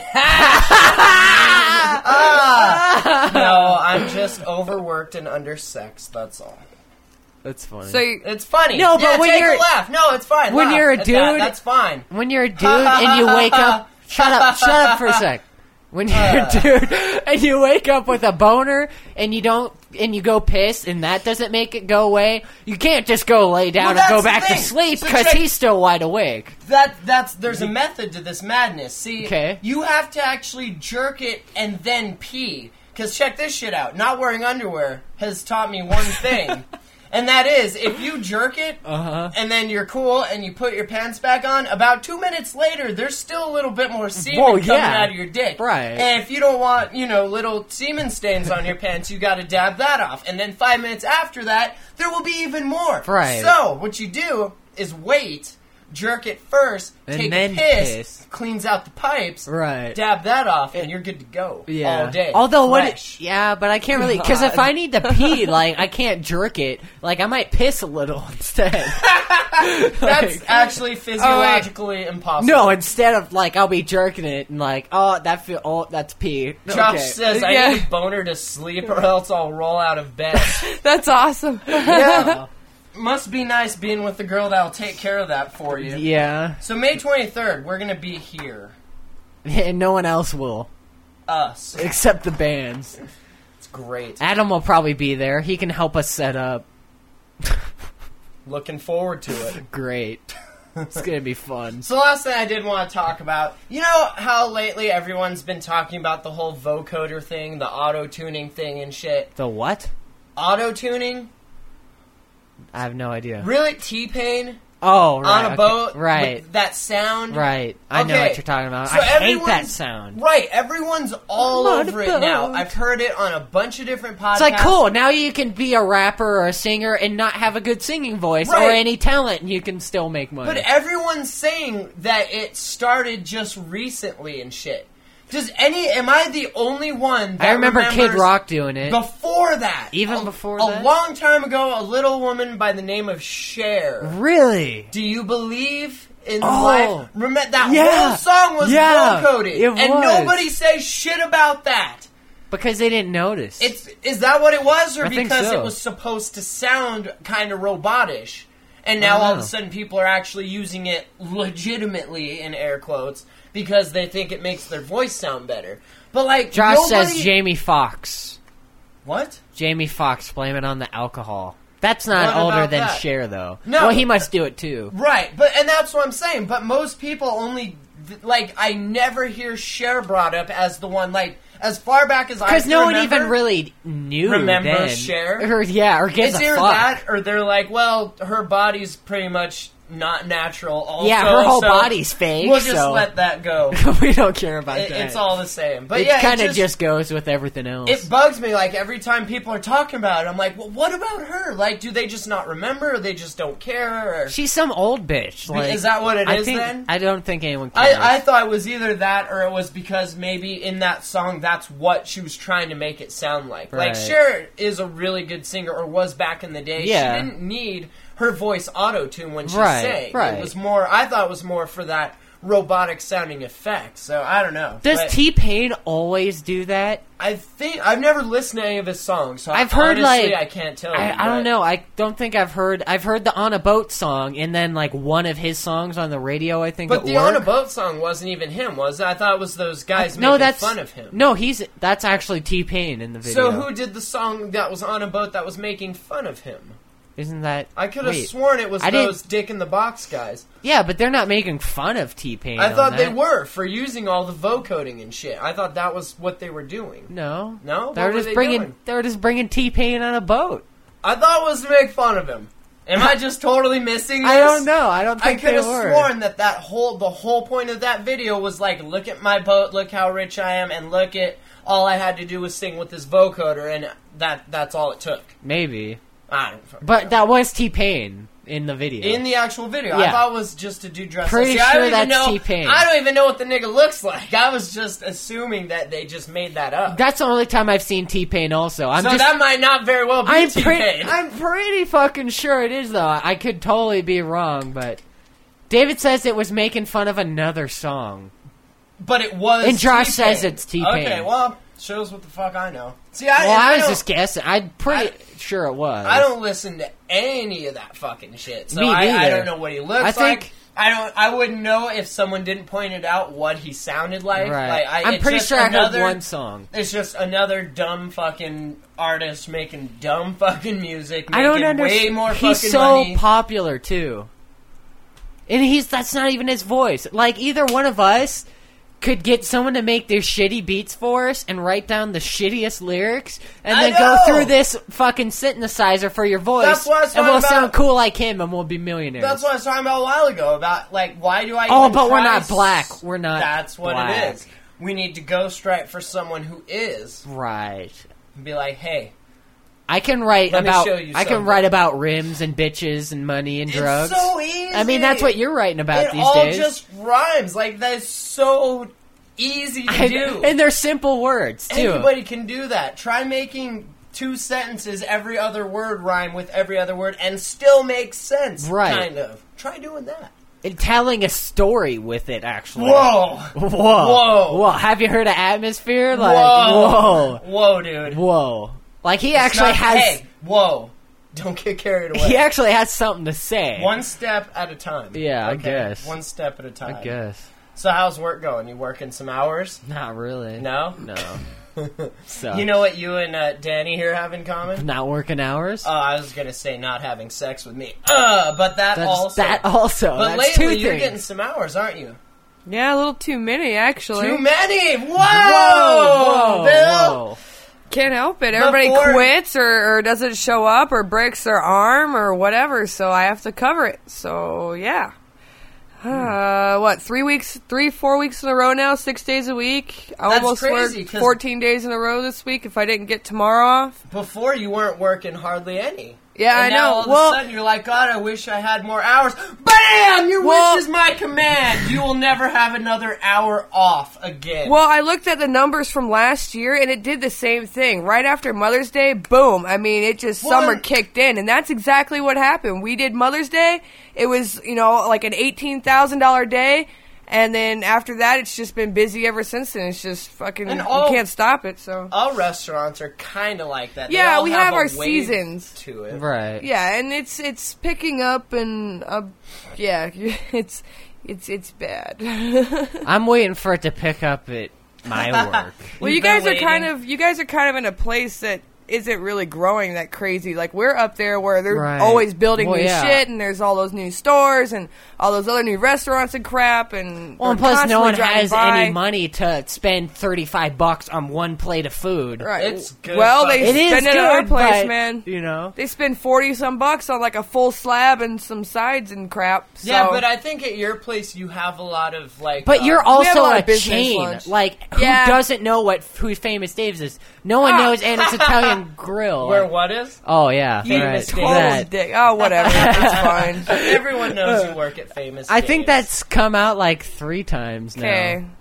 Ah! No, I'm just overworked and undersexed. That's all. That's funny. So you, It's funny. No, but Yeah, when take you're- a laugh. No, it's fine. when Laugh you're a at that. dude- that's fine. when you're a dude and you wake up, shut up, shut up for a sec. When you're Uh. a dude and you wake up with a boner and you don't, and you go piss and that doesn't make it go away, you can't just go lay down Well, and go that's the back to thing. sleep So because check- he's still wide awake. That that's there's a method to this madness. See, Okay. you have to actually jerk it and then pee. Because check this shit out. Not wearing underwear has taught me one thing. And that is, if you jerk it, Uh-huh. and then you're cool, and you put your pants back on, about two minutes later, there's still a little bit more semen Whoa, coming yeah. out of your dick. Right. And if you don't want, you know, little semen stains on your pants, you gotta dab that off. And then five minutes after that, there will be even more. Right. So, what you do is wait, jerk it first, And take then a piss, piss. cleans out the pipes, Right. dab that off, and you're good to go Yeah. all day. Although what? It, Fresh. yeah, but I can't really because if I need to pee, like I can't jerk it. Like I might piss a little instead. That's Like- actually physiologically impossible. no, instead of like I'll be jerking it and like oh that feel oh that's pee. Josh Okay. says, I Yeah. need a boner to sleep or else I'll roll out of bed. that's awesome. Yeah. Must be nice being with the girl that'll take care of that for you. Yeah, So May twenty-third, we're going to be here. and no one else will Us. except the bands. It's great. Adam will probably be there. He can help us set up. Looking forward to it. Great. It's gonna be fun. So last thing I did want to talk about, you know how lately everyone's been talking about the whole vocoder thing, the auto-tuning thing and shit? The what? Auto-tuning? I have no idea. Really? T-Pain? Oh, right. on a okay. boat? Right. With that sound? Right. I know Okay. what you're talking about. So I hate that everyone's- sound. Right, everyone's all I'm on a over it now. boat. I've heard it on a bunch of different podcasts. It's like, cool, now you can be a rapper or a singer and not have a good singing voice or Right. any talent and you can still make money. But everyone's saying that it started just recently and shit. Does any? Am I the only one that I remember Kid remembers Rock doing it. before that? Even a, before a that? long time ago, a little woman by the name of Cher. Really? Do you believe in Oh. life? Remember that Yeah. whole song was Yeah. vocoded, It and was. nobody says shit about that. Because they didn't notice. It's is that what it was, or I think because so. it was supposed to sound kind of robotish, and I now don't all of a know. sudden people are actually using it legitimately in air quotes because they think it makes their voice sound better. But like Josh nobody... says Jamie Foxx. What? Jamie Foxx, blame it on the alcohol. That's not What older about than that? Cher, though. No. Well, he must do it, too. Right, but and that's what I'm saying. But most people only like I never hear Cher brought up as the one like as far back as I Because can no one remember, even really knew remember then. Cher? Or, yeah, or gives It's a either fuck. that or they're like, well, her body's pretty much not natural. Also, Yeah, her whole so body's fake, We'll just so- let that go. We don't care about It- that. it's all the same. But It yeah, kind it of just goes with everything else. It bugs me, like, every time people are talking about it, I'm like, well, what about her? Like, do they just not remember, or they just don't care? Or... She's some old bitch. Like, Is that what it I is, think, then? I don't think anyone cares. I, I thought it was either that, or it was because maybe in that song, that's what she was trying to make it sound like. Like, Right. Cher is a really good singer, or was back in the day. Yeah. She didn't need her voice auto-tune when she Right, sang. right. It was more, I thought it was more for that robotic sounding effects. So I don't know. Does But T-Pain always do that? I think I've never listened to any of his songs. So I've heard, honestly, like- I can't tell you. I, I don't but- know. I don't think I've heard. I've heard the On a Boat song, and then like one of his songs on the radio. I think. But at the work. On a Boat song wasn't even him, was it? I thought it was those guys no, making that's fun of him. No, he's that's actually T-Pain in the video. So who did the song that was on a boat that was making fun of him? Isn't that? I could have wait. sworn it was I didn't- those Dick in the Box guys. Yeah, but they're not making fun of T-Pain. I on thought they that. were for using all the vocoding and shit. I thought that was what they were doing. No, No? They What were were just they bringing. doing? They were just bringing T-Pain on a boat. I thought it was to make fun of him. Am I just totally missing this? I don't know. I don't I think could they have were. sworn that that whole the whole point of that video was like, look at my boat, look how rich I am, and look at all I had to do was sing with this vocoder, and that that's all it took. Maybe, I don't fucking but know. that was T-Pain in the video. In the actual video, Yeah. I thought it was just a dude dressed Pretty up. See, I sure don't even that's know, T-Pain. I don't even know what the nigga looks like. I was just assuming that they just made that up. That's the only time I've seen T-Pain. Also, I'm so just. that might not very well be I'm T-Pain. pretty. I'm pretty fucking sure it is, though. I could totally be wrong, but David says it was making fun of another song. But it was. And Josh T-Pain. says it's T-Pain. Okay, well, shows what the fuck I know. See, I, Well, and I I was don't- just guessing. I'm pretty sure it was. I don't listen to any of that fucking shit. So Me I, I neither. don't know what he looks I think- like. I don't. I wouldn't know if someone didn't point it out what he sounded like. Right. Like, I, I'm it's pretty just sure I another, heard one song. It's just another dumb fucking artist making dumb fucking music. I don't making understand. Way more He's fucking so money. popular too, and he's that's not even his voice. Like either one of us could get someone to make their shitty beats for us and write down the shittiest lyrics, and I then go know! through this fucking synthesizer for your voice, That's what I was and we'll talking sound about. cool like him, and we'll be millionaires. That's what I was talking about a while ago. About like, why do I? Oh, even but we're try not s- black. We're not That's what black. it is. We need to ghostwrite for someone who is. Right. And be like, hey, I can write Let me about show you I can something. write about rims and bitches and money and drugs. it's so easy. I mean, that's what you're writing about it these all days. just rhymes. Like that's so easy to I- do. and they're simple words too. Anybody can do that. Try making two sentences, every other word rhyme with every other word, and still make sense. Right. Kind of. Try doing that. And telling a story with it, actually. Whoa. Whoa. Whoa. Whoa. Have you heard of Atmosphere? Like, whoa. whoa. Whoa, dude. Whoa. Like, he It's actually not- has... Hey, whoa. Don't get carried away. He actually has something to say. One step at a time. Yeah, I Okay? guess. One step at a time. I guess. So how's work going? You working some hours? Not really. No? No. So, You know what you and uh, Danny here have in common? not working hours? Oh, I was gonna say not having sex with me. Uh, but that That's, also. that also. but That's lately two you're things. getting some hours, aren't you? Yeah, a little too many, actually. Too many! Whoa! Whoa, whoa, Bill! whoa. Can't help it. Everybody Before- quits or, or doesn't show up or breaks their arm or whatever, so I have to cover it. So, yeah. Uh, what, three weeks, three, four weeks in a row now, six days a week? I That's almost crazy, worked 'cause- fourteen days in a row this week if I didn't get tomorrow off. Before you weren't working hardly any. Yeah, and I now know. all of Well- a sudden you're like, God, I wish I had more hours. BAM! Your Well- wish is my command. You will never have another hour off again. Well, I looked at the numbers from last year, and it did the same thing. Right after Mother's Day, boom. I mean, it just, Well, summer then- kicked in, and that's exactly what happened. We did Mother's Day. It was, you know, like an eighteen thousand dollars day, and then after that, it's just been busy ever since then. It's just fucking, And you all- can't stop it, so. all restaurants are kind of like that. They Yeah, all we have a our wave seasons. to it. Right. Yeah, and it's it's picking up, and, uh, yeah, it's, it's, it's bad. I'm waiting for it to pick up at my work. Well, You've you been guys are kind waiting. of you guys are kind of in a place that isn't really growing that crazy. Like we're up there where they're Right. always building Well, new yeah. shit, and there's all those new stores and all those other new restaurants and crap. And Well, and we're plus, no constantly one driving has by. any money to spend thirty-five bucks on one plate of food. Right. It's good Well, fucking- they It is spend good, it at our place, but, man. you know. They spend forty some bucks on like a full slab and some sides and crap. So. Yeah, but I think at your place you have a lot of like. But uh, you're have a also lot a, of business chain. lunch. Like, who Yeah. doesn't know what who Famous Dave's is? No one Ah. knows, and it's Italian Grill. where what is? Oh yeah, You right. mistake. total That. dick. Oh, whatever. It's fine. Everyone knows you work at Famous. I think Dave's. that's come out like three times now. Okay.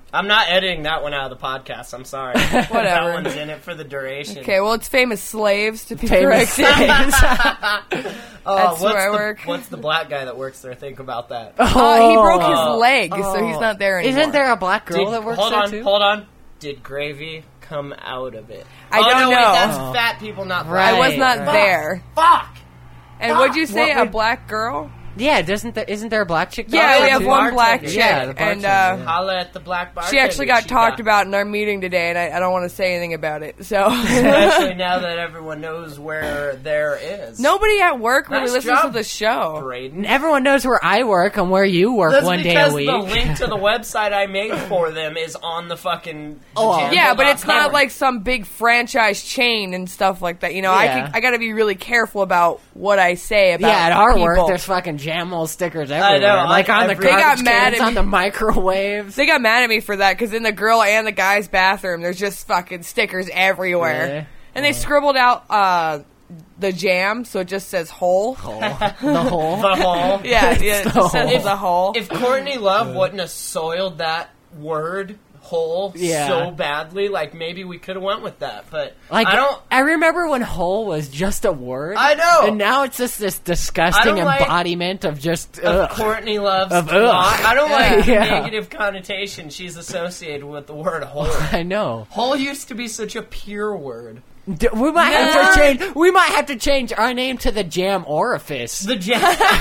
I'm not editing that one out of the podcast. I'm sorry. Whatever. That one's in it for the duration. Okay, well, it's famous slaves to be Famous corrected. Oh, That's what's where I the, work. What's the black guy that works there? Think about that. Uh, he broke his Oh. leg, so he's not there anymore. Isn't there a black girl Did- that works hold there on, too? hold on. Did Gravy come out of it? I oh, don't no, wait, know. that's Oh. fat people, not Right. I was not right. there. Fuck! And what'd you say? What A would- black girl? Yeah, doesn't there, isn't there a black chick? Yeah, there we yeah, have the one black bartender. chick, Yeah, the and bartender, uh, yeah. Holla at the black bar. she actually got talked about in our meeting today, and I, I don't want to say anything about it. So Especially now that everyone knows where there is. nobody at work really Nice listens job, to the show. Braden. Everyone knows where I work and where you work That's one day because a week. the link to the website I made for them is on the fucking. Oh. Jambo Yeah, but it's dot com. not like some big franchise chain and stuff like that. You know, I Yeah. can, I got to be really careful about what I say about. Yeah, at our people. work, there's fucking Jamol stickers everywhere. know, like I- on the every- They garbage got mad cans, at on me. the microwaves. They got mad at me for that because in the girl and the guy's bathroom, there's just fucking stickers everywhere. Really? And they scribbled out uh, the jam, so it just says hole. the whole. the whole. Yeah, yeah, it the just says hole. the hole. If Courtney Love wouldn't have soiled that word hole Yeah. so badly, like maybe we could have went with that. But Like I don't. I remember when "hole" was just a word. I know. and now it's just this I disgusting don't like- embodiment of just. Of Ugh. Courtney Love's Of plot. ugh. I don't like the Yeah. negative connotation she's associated with the word hole. I know. Hole used to be such a pure word. D- we might have Yeah. to change. We might have to change our name to the Jam Orifice. The jam.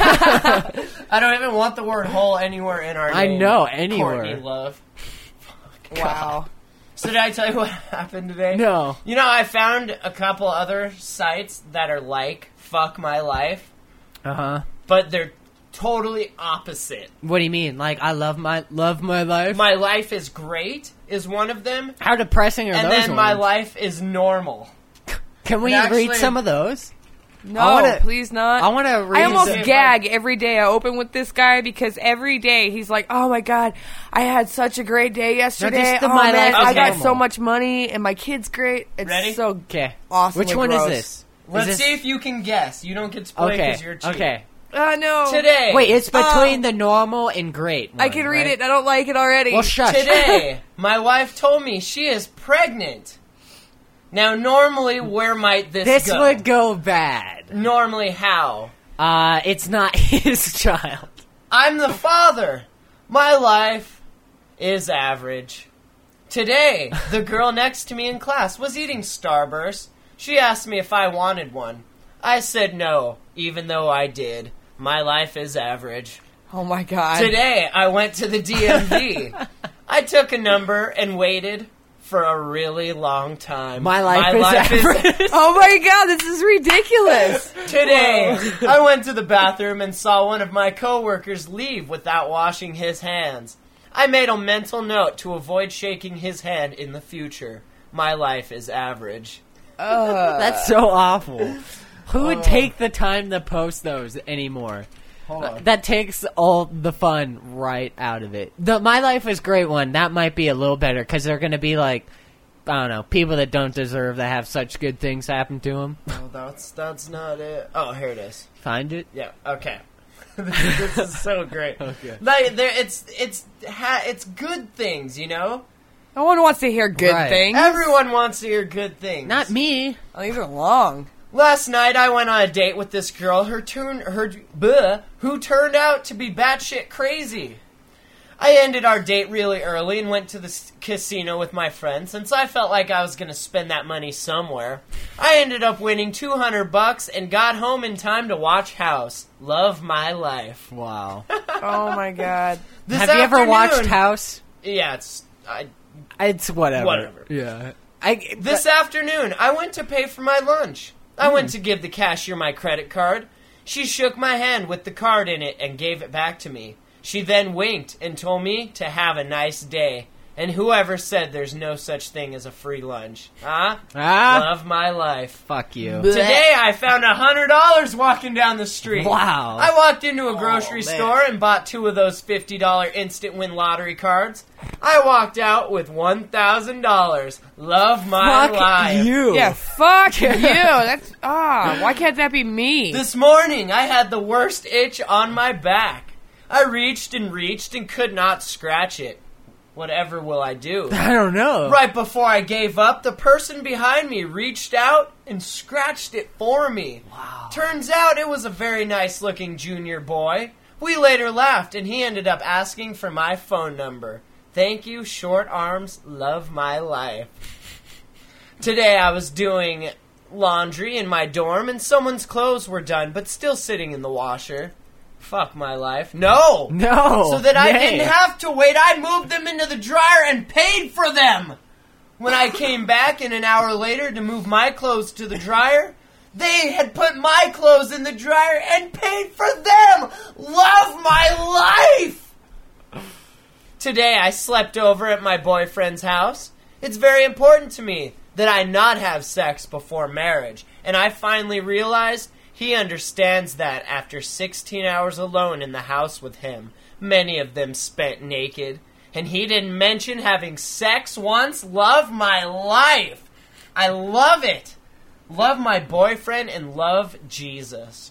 I don't even want the word hole anywhere in our I name. know, anywhere. Courtney Love. Wow. So did I tell you what happened today? No. You know, I found a couple other sites that are like Fuck My Life, Uh huh. but they're totally opposite. What do you mean? Like I love my love my life. My Life is Great is one of them, How depressing are and those? then My ones? Life is Normal. Can we But actually- read some of those? No, I wanna- please not. I want to read. I almost it. gag every day I open with this guy because every day he's like, "Oh my god, I had such a great day yesterday. just the oh My man, Life I is got Normal. so much money and my kid's great. It's Ready? so Okay. awesomely Which one gross. is this? Let's is this... see if you can guess. You don't get to play Okay. because you're cheap. Okay. Uh, no. Today. Wait, it's between Um, the normal and great. I one, can read right? it. I don't like it already. Well, shush. Today, my wife told me she is pregnant. Now, normally, where might this, This go? would go bad. Normally, how? Uh, it's not his child. I'm the father. My life is average. Today, the girl next to me in class was eating Starburst. She asked me if I wanted one. I said no, even though I did. My life is average. oh my god. Today, I went to the D M V. I took a number and waited for a really long time. My life is average. Oh my god, this is ridiculous. Today, I went to the bathroom and saw one of my coworkers leave without washing his hands. I made a mental note to avoid shaking his hand in the future. My life is average. That's so awful. Who would take the time to post those anymore? Hold on. That takes all the fun right out of it. The My Life is Great one, that might be a little better because they're going to be like, I don't know, people that don't deserve to have such good things happen to them. Oh, that's that's not it. Oh, here it is. Find it? Yeah. Okay. This is so great. Okay. Like, there, it's it's ha, it's good things, you know. No one wants to hear good Right. things. Everyone wants to hear good things. Not me. Oh, these are long. Last night, I went on a date with this girl. Her turn, her bleh, who turned out to be batshit crazy. I ended our date really early and went to the s- casino with my friend since I felt like I was going to spend that money somewhere. I ended up winning two hundred bucks and got home in time to watch House. Love my life. Wow. Oh my god. This Have you ever watched afternoon- House? Yeah, it's I, It's whatever. Whatever. Yeah. I, This afternoon, I went to pay for my lunch. I went to give the cashier my credit card. She shook my hand with the card in it and gave it back to me. She then winked and told me to have a nice day. And whoever said there's no such thing as a free lunch? Huh? Ah. Love my life. Fuck you. Today I found a hundred dollars walking down the street. Wow. I walked into a grocery Oh, man. store and bought two of those fifty dollar instant win lottery cards. I walked out with one thousand dollars. Love my Fuck life. you. Yeah, fuck you. That's ah. Why can't that be me? This morning I had the worst itch on my back. I reached and reached and could not scratch it. Whatever will I do? I don't know. Right before I gave up, the person behind me reached out and scratched it for me. Wow. Turns out it was a very nice-looking junior boy. We later laughed, and he ended up asking for my phone number. Thank you, short arms. Love my life. Today I was doing laundry in my dorm, and someone's clothes were done, but still sitting in the washer. Fuck my life. No! No! So that I Nay. didn't have to wait, I moved them into the dryer and paid for them! When I came back in an hour later to move my clothes to the dryer, they had put my clothes in the dryer and paid for them! Love my life! Today I slept over at my boyfriend's house. It's very important to me that I not have sex before marriage, and I finally realized he understands that after sixteen hours alone in the house with him, many of them spent naked, and he didn't mention having sex once. Love my life. I love it. Love my boyfriend and love Jesus.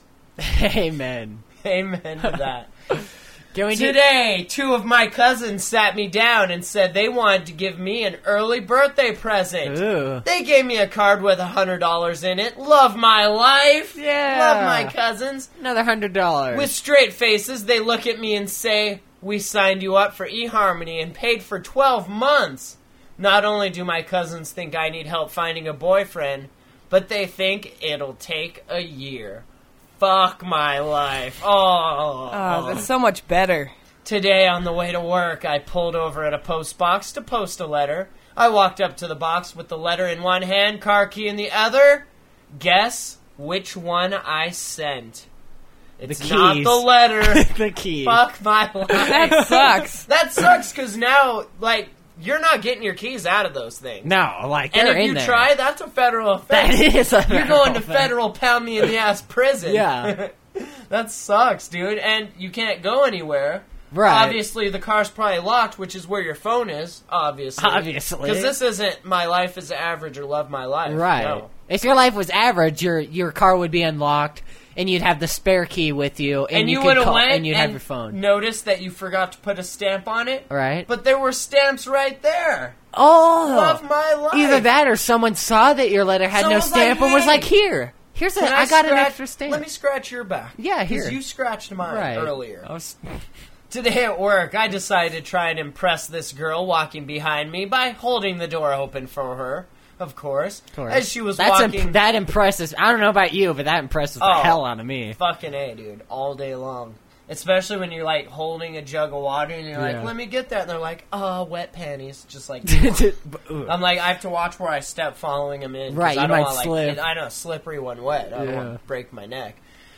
Amen. Amen to that. Can we do- Today, two of my cousins sat me down and said they wanted to give me an early birthday present. Ooh. They gave me a card with a hundred dollars in it. Love my life. Yeah. Love my cousins. Another hundred dollars. With straight faces, they look at me and say, "We signed you up for eHarmony and paid for twelve months. Not only do my cousins think I need help finding a boyfriend, but they think it'll take a year. Fuck my life. Oh. Oh, that's so much better. Today, on the way to work, I pulled over at a post box to post a letter. I walked up to the box with the letter in one hand, car key in the other. Guess which one I sent. It's The not keys. the letter. The key. Fuck my life. That sucks. That sucks because now, like, you're not getting your keys out of those things. No, like And they're if in you there. try, that's a federal That offense. is a You're going to federal federal pound me in the ass prison. Yeah. That sucks, dude. And you can't go anywhere. Right. Obviously, the car's probably locked, which is where your phone is, obviously. Obviously. Because this isn't My Life is Average or Love My Life. Right. No. If your life was average, your your car would be unlocked, and you'd have the spare key with you, and, And, you, could would have call, went and you'd and have your phone. noticed that you forgot to put a stamp on it. Right. But there were stamps right there. Oh, Love my life. either that or someone saw that your letter had Someone no was stamp like, and was "Hey, like, "Here, here's a, Can I got an scratch- extra stamp." Let me scratch your back. Yeah, here. Because you scratched mine right earlier. I was- Today at work, I decided to try and impress this girl walking behind me by holding the door open for her, of course, Of course. as she was That's walking. imp- that impresses. I don't know about you, but that impresses the Oh. hell out of me. Fucking A, dude, all day long. Especially when you're, like, holding a jug of water and you're Yeah. like, let me get that. And they're like, oh, wet panties. Just like, I'm like, I have to watch where I step following them in. 'cause Right, I you don't might want, like, slip. it- I know, slippery one wet. I don't Yeah. want to break my neck.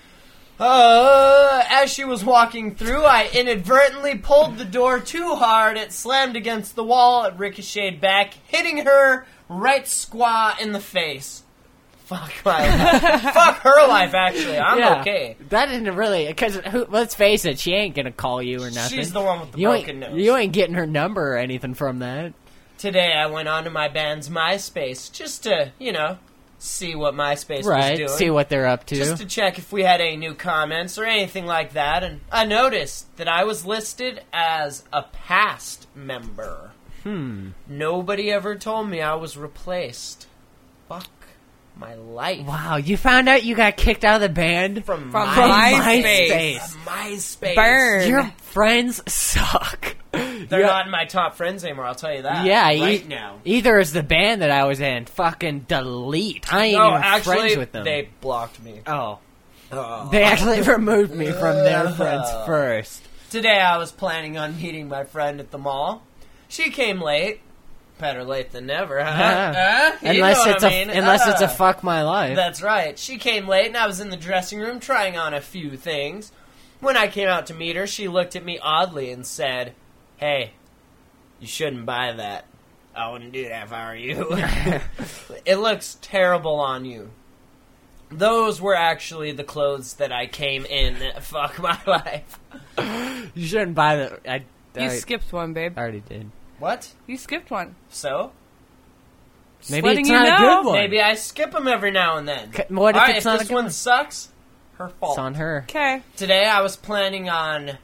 Uh, as she was walking through, I inadvertently pulled the door too hard. It slammed against the wall. It ricocheted back, hitting her right squaw in the face. Fuck my life. Fuck her life, actually. I'm yeah, okay. that didn't really because let's face it, she ain't gonna call you or nothing. She's the one with the you broken ain't, nose. You ain't getting her number or anything from that. Today, I went onto my band's MySpace just to, you know, see what MySpace Right, was doing. see what they're up to. Just to check if we had any new comments or anything like that, and I noticed that I was listed as a past member. Hmm. Nobody ever told me I was replaced. Fuck my life. Wow, you found out you got kicked out of the band From, From my, MySpace. MySpace. MySpace. Burn. Your friends suck. They're Yeah. not in my top friends anymore, I'll tell you that. Yeah, right e- now. Either is the band that I was in. Fucking delete. I ain't No, even actually, friends with them. they blocked me. oh, Oh. they actually removed me from their friends first. Today I was planning on meeting my friend at the mall. She came late. Better late than never, huh? Yeah. Huh? You Unless know it's what a I mean. unless it's a Uh, fuck my life. That's right. She came late and I was in the dressing room trying on a few things. When I came out to meet her, she looked at me oddly and said, "Hey, you shouldn't buy that. I wouldn't do that if I were you. It looks terrible on you." Those were actually the clothes that I came in. Fuck my life. You shouldn't buy the. I, You I, skipped one, babe. I already did. What? You skipped one. So? Just Maybe letting it's you not a know. good one. Maybe I skip them every now and then. C- what if All right, it's if not this a good one one? sucks, her fault. It's on her. Okay. Today I was planning on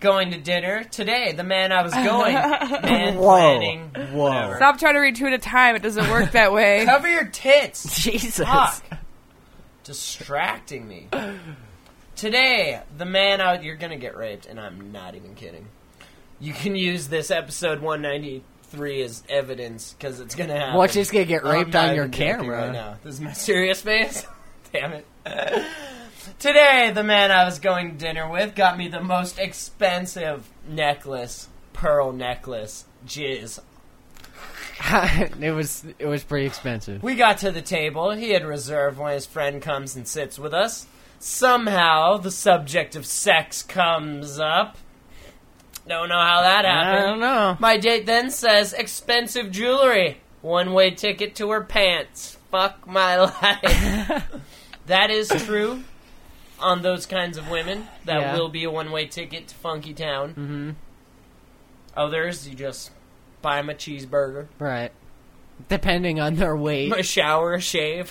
going to dinner. Today, the man I was going. Man Whoa. planning. Whoa. Whatever. Stop trying to read two at a time. It doesn't work that way. Cover your tits. Jesus. Fuck. Distracting me. Today, the man out. You're gonna get raped, and I'm not even kidding. You can use this episode one ninety-three as evidence because it's gonna happen. Watch this gonna get I'm raped not on your even joking camera. right now. This is my serious face. Damn it. Today, the man I was going to dinner with got me the most expensive necklace, pearl necklace, jizz. it was it was pretty expensive. We got to the table. He had reserved when his friend comes and sits with us. Somehow, the subject of sex comes up. Don't know how that happened. I don't know. My date then says, expensive jewelry. One-way ticket to her pants. Fuck my life. That is true on those kinds of women. That Yeah. will be a one-way ticket to Funky Town. Mm-hmm. Others, you just buy them a cheeseburger. Right. Depending on their weight. A shower, a shave.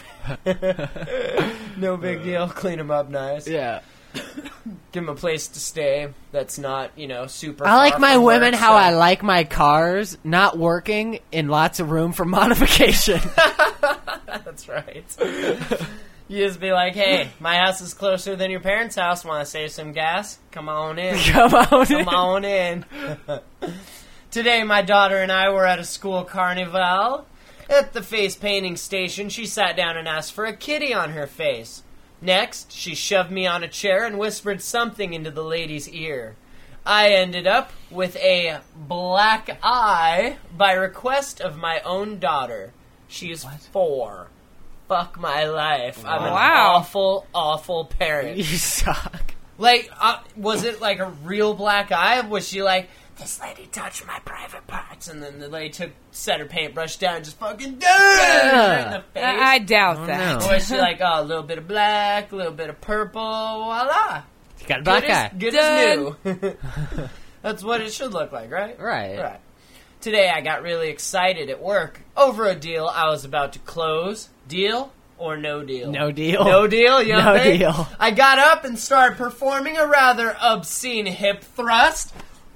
No big deal. Clean them up nice. Yeah. Give them a place to stay that's not, you know, super I like far my from women work, how so- I like my cars, not working, in lots of room for modification. That's right. You just be like, hey, my house is closer than your parents' house. Want to save some gas? Come on in. Come on. Come on in. Today, my daughter and I were at a school carnival. At the face painting station, she sat down and asked for a kitty on her face. Next, she shoved me on a chair and whispered something into the lady's ear. I ended up with a black eye by request of my own daughter. She is four. Fuck my life. I'm an Wow. awful, awful parent. You suck. Like, uh, was it like a real black eye? Was she like, this lady touched my private parts, and then the lady took set her paintbrush down and just fucking did right in the face? I, I doubt Oh, that. no. Or was she like, oh, a little bit of black, a little bit of purple, voila. You got a black good eye. as, good as new. That's what it should look like, right? Right. Right. Today I got really excited at work over a deal I was about to close. Deal or no deal? No deal. No deal, you No don't think? deal. I got up and started performing a rather obscene hip thrust.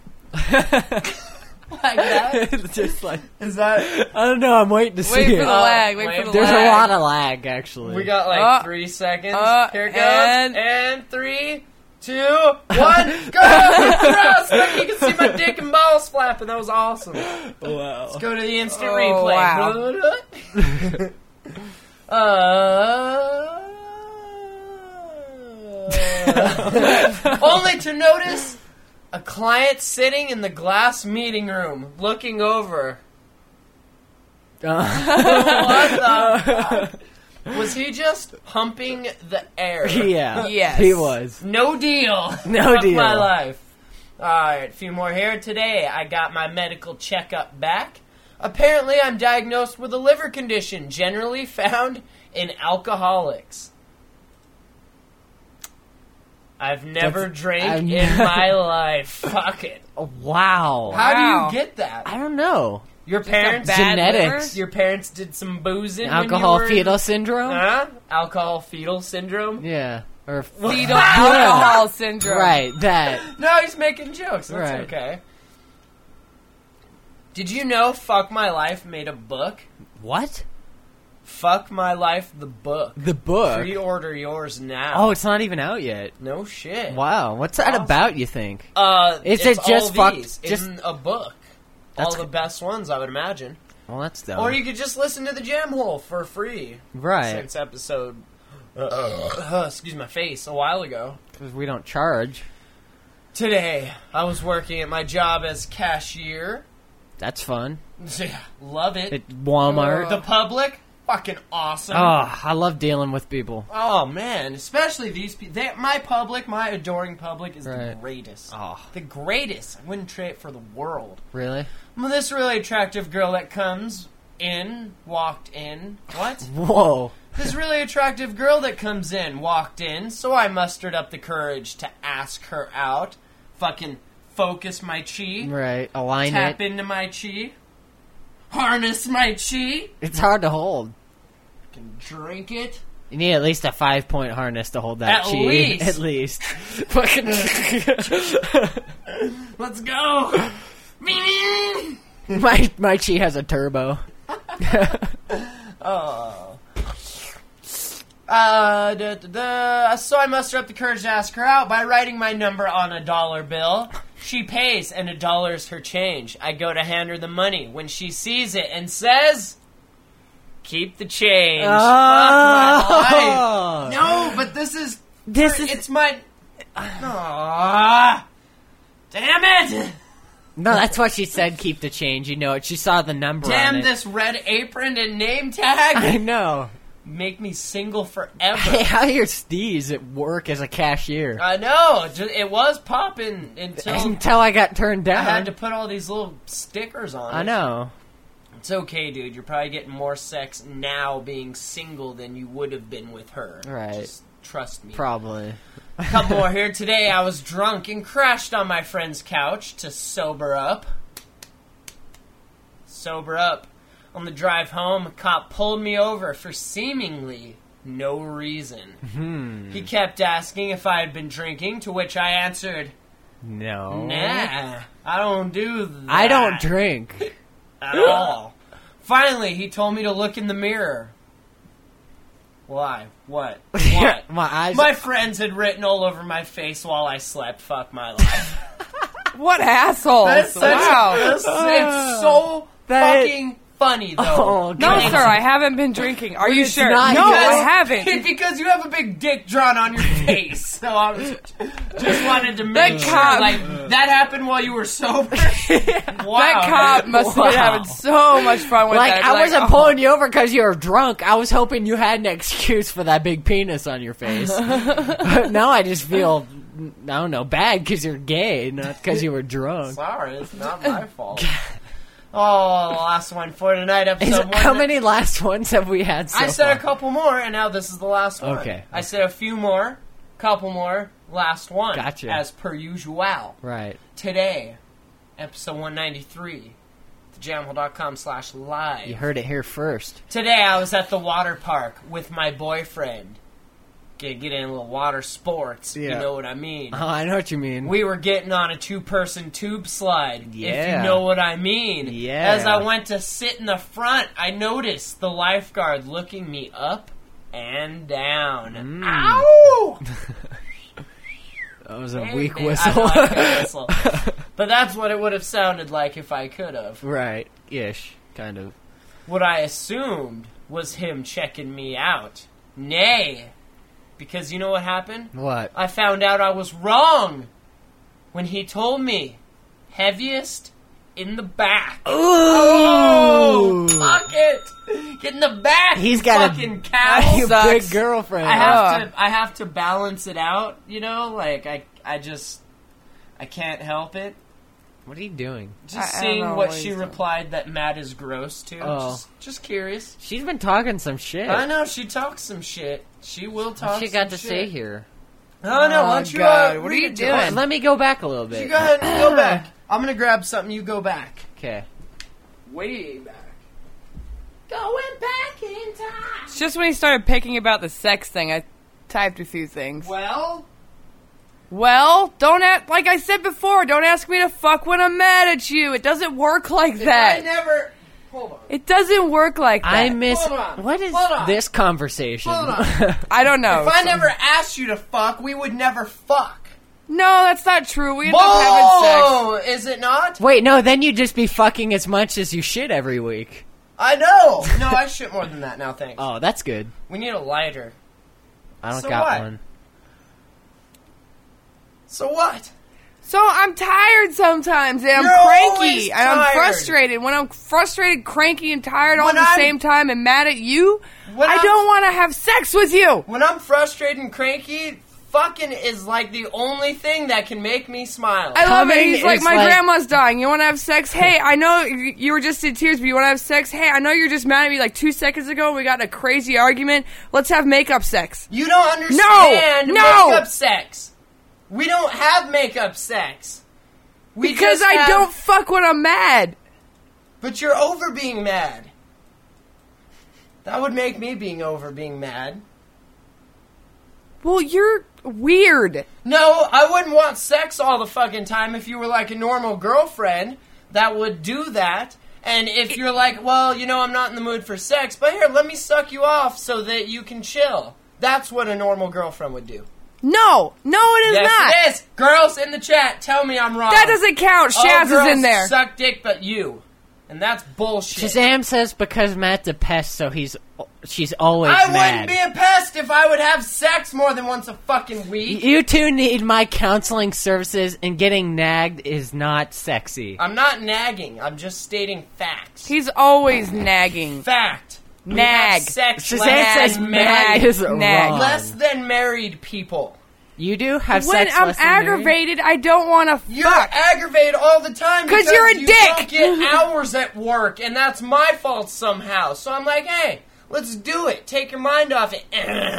Like that? Just like, Is that... I don't know, I'm waiting to Wait see for it. the lag. Wait, wait for the for There's lag. a lot of lag, actually. We got like Uh, three seconds. uh, Here it goes. and- And, three, two, one, go! Thrust! Look, you can see my dick and balls flapping. That was awesome. Wow. Let's go to the instant Oh, replay. uh, only to notice a client sitting in the glass meeting room looking over. What the fuck? Was he just pumping the air? Yeah. Yes. He was. No deal. No Fuck deal. my life. Alright, a few more here. Today, I got my medical checkup back. Apparently, I'm diagnosed with a liver condition generally found in alcoholics. I've never That's- drank I've in never- my life. Fuck it. Wow. How Wow. do you get that? I don't know. Your parents, bad Genetics. your parents did some boozing. Alcohol when you were, fetal syndrome? Huh? Alcohol fetal syndrome. Yeah. Or Fetal alcohol syndrome. Right, that. No, he's making jokes. That's Right. okay. Did you know Fuck My Life made a book? What? Fuck My Life, the book. The book? Pre-order yours now. Oh, it's not even out yet. No shit. Wow. What's that Awesome. about, you think? Uh, Is it's it just all fucked- these just- in a book? That's all the best ones, I would imagine. Well, that's dumb. Or you could just listen to the Jam Hole for free. Right. Since episode, uh, uh, excuse my face, a while ago. Because we don't charge. Today, I was working at my job as cashier. That's fun. Yeah, love it. At Walmart. The public, fucking awesome. Oh, I love dealing with people. Oh man, especially these people. My public, my adoring public, is the Right. greatest. Oh. The greatest. I wouldn't trade it for the world. Really? Well, this really attractive girl that comes in, walked in. What? Whoa. This really attractive girl that comes in, walked in, so I mustered up the courage to ask her out. Fucking focus my chi. Right. Align Tap it. into my chi. Harness my chi. It's hard to hold. Can drink it. You need at least a five point harness to hold that At chi. least. At least. Fucking. Let's go. My my chi has a turbo. Oh. Uh, da, da, da. So I muster up the courage to ask her out by writing my number on a dollar bill. She pays, and a dollar's her change. I go to hand her the money when she sees it and says, "Keep the change." Oh. Fuck my life. No, but this is This for- is- it's my. Aww. Damn it! No, that's why she said keep the change. You know it. She saw the number on Damn it. this red apron and name I tag. know. Make me single forever. Hey, how are your steez at work as a cashier? I know. It ju- It was popping until Until I got turned I down. had to put all these little stickers on I it. know. It's okay, dude. You're probably getting more sex now being single than you would have been with her. Right. Just trust me. Probably. A couple more here. Today I was drunk and crashed on my friend's couch to sober up. Sober up. On the drive home, a cop pulled me over for seemingly no reason. Hmm. He kept asking if I had been drinking, to which I answered, No. nah, I don't do that. I don't drink. At all. Finally, he told me to look in the mirror. Why? What? What? My eyes. My friends had written all over my face while I slept. Fuck my life. What assholes! That's such wow. a, it's, it's so That- fucking funny, though. Oh, No, God. sir, I haven't been drinking. Are you It's sure? not No, because- I haven't. Because you have a big dick drawn on your face. So I was just wanted to make That sure, cop- like, that happened while you were sober. Wow. That cop must have been Wow. having so much fun with Like, that. I Like, wasn't oh. pulling you over because you were drunk. I was hoping you had an excuse for that big penis on your face. But now I just feel, I don't know, bad because you're gay, not because you were drunk. Sorry, it's not my fault. Oh, the last one for tonight, episode Is- one. how many last ones have we had so I said far? a couple more, and now this is the last one. Okay. I said a few more, couple more, last one. Gotcha. As per usual. Right. Today, episode one ninety-three, thejamhole.com slash live. You heard it here first. Today I was at the water park with my boyfriend. Get, get in a little water sports, you Yeah. know what I mean. Oh, I know what you mean. We were getting on a two-person tube slide, if Yeah. you know what I mean. Yeah. As I went to sit in the front, I noticed the lifeguard looking me up and down. Mm. Ow! That was a Hey, weak man, whistle. I like a whistle. But that's what it would have sounded like if I could have. Right. Ish. Kind of. What I assumed was him checking me out. Nay. Because you know what happened? What? I found out I was wrong when he told me heaviest in the back. Oh, fuck it! Get in the back. He's got fucking a cow. you sucks. big girlfriend. I have Ugh. to. I have to balance it out. You know, like I. I just. I can't help it. What are you doing? Just I- I don't seeing know what what she he's doing. replied that Matt is gross to. Oh. Just, just curious. She's been talking some shit. I know she talks some shit. She will talk. What she got some to shit. say here? I don't know. Why Oh, don't you? God, Uh, what are read you it to doing? us? Oh, let me go back a little You bit. go ahead and go back. I'm gonna grab something. You go back. Okay. Way back. Going back in time. It's just when he started picking about the sex thing, I typed a few things. Well, Well, don't act like I said before. Don't ask me to fuck when I'm mad at you. It doesn't work like if I that. never. Hold on. It doesn't work like that. I miss. Hold on. What is Hold on. this conversation? Hold on. I don't know. If I never asked you to fuck, we would never fuck. No, that's not true. We end up having sex. Whoa! Is it not? Wait, no. Then you'd just be fucking as much as you shit every week. I know. No, I shit more than that now. Thanks. Oh, that's good. We need a lighter. I don't So got what? one. So what? So I'm tired sometimes, and I'm You're always cranky, and I'm tired. frustrated. When I'm frustrated, cranky, and tired all When at the I'm- same time, and mad at you, When I I'm- don't want to have sex with you. When I'm frustrated and cranky, fucking is like the only thing that can make me smile. I love it. Coming He's like, is my like- grandma's dying. You want to have sex? Hey, I know you you were just in tears, but you want to have sex? Hey, I know you're just mad at me like two seconds ago. And we got in a crazy argument. Let's have makeup sex. You don't understand No! makeup sex. We don't have makeup sex. We Because just I have- don't fuck when I'm mad. But you're over being mad. That would make me being over being mad. Well, you're weird. No, I wouldn't want sex all the fucking time if you were like a normal girlfriend that would do that. And if you're like, well, you know, I'm not in the mood for sex, but here, let me suck you off so that you can chill. That's what a normal girlfriend would do. No, no, it is yes, not. It is. Girls in the chat, tell me I'm wrong. That doesn't count. All Shaz is girls in there. Suck dick, but you, and that's bullshit. Shazam says because Matt's a pest, so he's she's always I mad. wouldn't be a pest if I would have sex more than once a fucking week. You two need my counseling services, and getting nagged is not sexy. I'm not nagging. I'm just stating facts. He's always nagging. Fact. We Nag. have sex Shazam less says than nag married, is nag. wrong. less than married people. You do have When sex I'm less than married? aggravated, I don't want to You're fuck. aggravated all the time 'Cause because you're a you dick. don't get hours at work, and that's my fault somehow. So I'm like, hey, let's do it. Take your mind off it.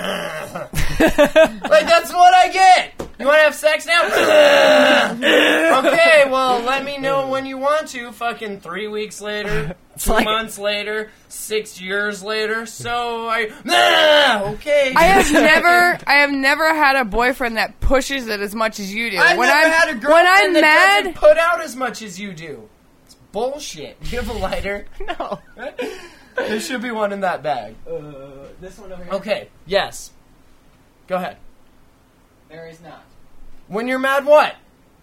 Like, that's what I get. You want to have sex now? Okay, well, let me know when you want to. Fucking three weeks later, two like- months later, six years later. So I, ah, okay. I have never, I have never had a boyfriend that pushes it as much as you do. I've when never I'm, had a girlfriend when I'm that mad, doesn't put out as much as you do. It's bullshit. Do you have a lighter? No. There should be one in that bag. Uh, this one over here? Okay, yes. Go ahead. There is not. When you're mad, what?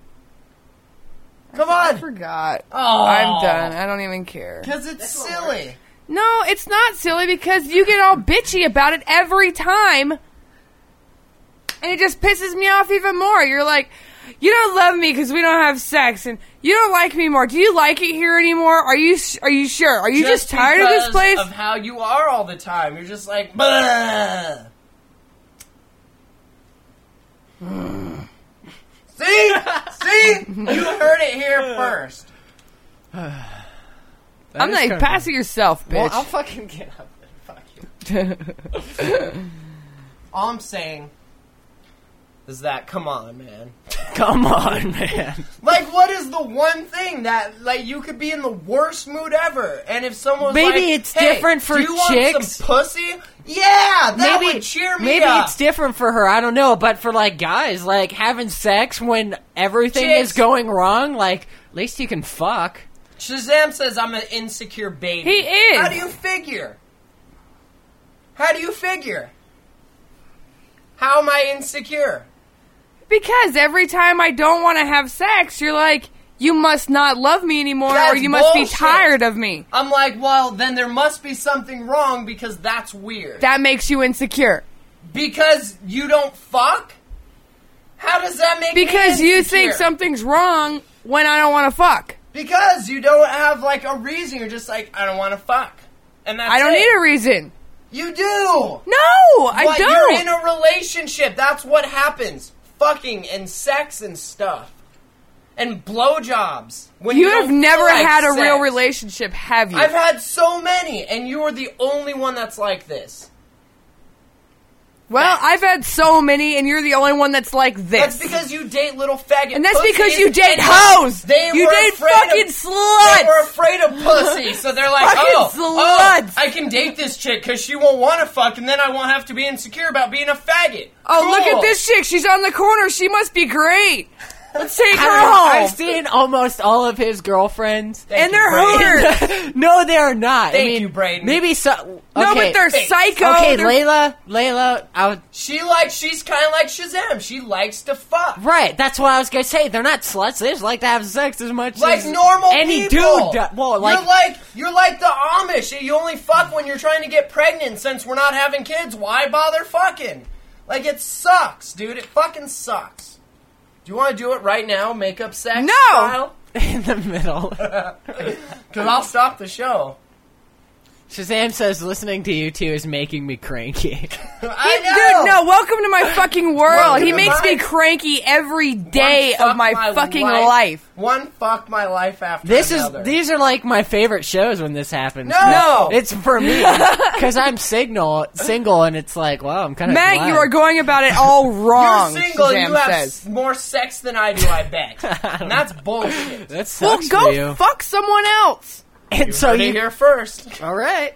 Come I on. forgot. Oh. I'm done. I don't even care. Because it's silly. No, it's not silly because you get all bitchy about it every time. And it just pisses me off even more. You're like, you don't love me because we don't have sex, and you don't like me more. Do you like it here anymore? Are you Are you sure? Are you just, tired of this because place? Of how you are all the time. You're just like, bah. See? See? You heard it here first. I'm like, pass it yourself, bitch. Well, I'll fucking get up there. Fuck you. All I'm saying is that, come on, man. Come on, man. Like, what is the one thing that, like, you could be in the worst mood ever, and if someone was Maybe like, it's hey, different for do you want chicks? some pussy? Yeah, that maybe would cheer me maybe up. it's different for her. I don't know, but for like guys, like having sex when everything Chicks. is going wrong, like at least you can fuck. Shazam says I'm an insecure baby. He is. How do you figure? How do you figure? How am I insecure? Because every time I don't want to have sex, you're like, you must not love me anymore, That's or you must be bullshit. tired of me. I'm like, well, then there must be something wrong because that's weird. That makes you insecure. Because you don't fuck? How does that make Because me you insecure? think something's wrong when I don't want to fuck. Because you don't have, like, a reason. You're just like, I don't want to fuck. And that's I don't it. need a reason. You do! No, I But don't. you're in a relationship. That's what happens. Fucking and sex and stuff. And blowjobs. When you you have don't never feel like had a sex. real relationship, have you? I've had so many, and you are the only one that's like this. well, I've had so many, and you're the only one that's like this. That's because you date little faggot and that's pussies, because you date and hoes. They you were date afraid fucking of, sluts. They were afraid of pussy, so they're like, Fucking oh, oh, sluts. I can date this chick because she won't want to fuck, and then I won't have to be insecure about being a faggot. Oh, Cool. look at this chick. She's on the corner. She must be great. Let's take her I- home. I've seen almost all of his girlfriends. Thank and you, they're Brayden. hooters. No, they're not. Thank I mean, you, Brayden. Maybe so. No, Okay. but they're Thanks. psycho. Okay, They're- Layla, Layla, I would, She likes, she's kind of like Shazam. She likes to fuck. right, that's what I was gonna say. They're not sluts. They just like to have sex as much Like as normal any people. dude. do- Well, like, you're like you're like the Amish. You only fuck when you're trying to get pregnant. Since we're not having kids, why bother fucking? Like, it sucks, dude. It fucking sucks. Do you want to do it right now? Makeup sex No! style? in the middle. Because I'll stop the show. Shazam says listening to you two is making me cranky. I know. Dude, no, welcome to my fucking world. Welcome He to makes me mine. cranky every day One fuck of my, fucking life. life. One fuck my life after This another. is these are like my favorite shows when this happens. No! No! It's for me because I'm signal single and it's like, wow, I'm kind of Matt, glad. you are going about it all wrong, You're single. Shazam You have says. s- more sex than I do. I bet. And that's bullshit. That Well, sucks go for you. fuck someone else. And You so heard it you here first. all right?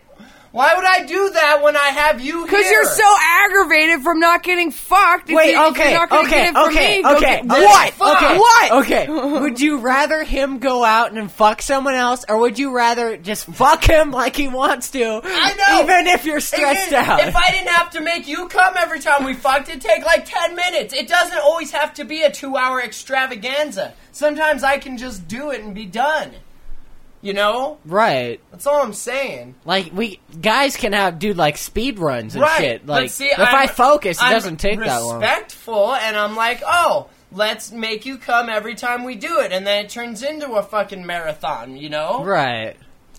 Why would I do that when I have you here? Because you're so aggravated from not getting fucked. If Wait, you, if okay, you're not gonna okay, get it from okay, me, go okay. get- What? What? Okay, What? Okay. Would you rather him go out and fuck someone else, or would you rather just fuck him like he wants to? I know. Even if you're stressed Again, out. If I didn't have to make you come every time we fucked, it'd take like ten minutes. It doesn't always have to be a two-hour extravaganza. Sometimes I can just do it and be done. You know? Right. That's all I'm saying. Like, we guys can have do like speed runs and Right. shit. Like, but see, if I'm, I focus, it I'm doesn't take that long. respectful, and I'm like, oh, let's make you come every time we do it, and then it turns into a fucking marathon. You know? Right.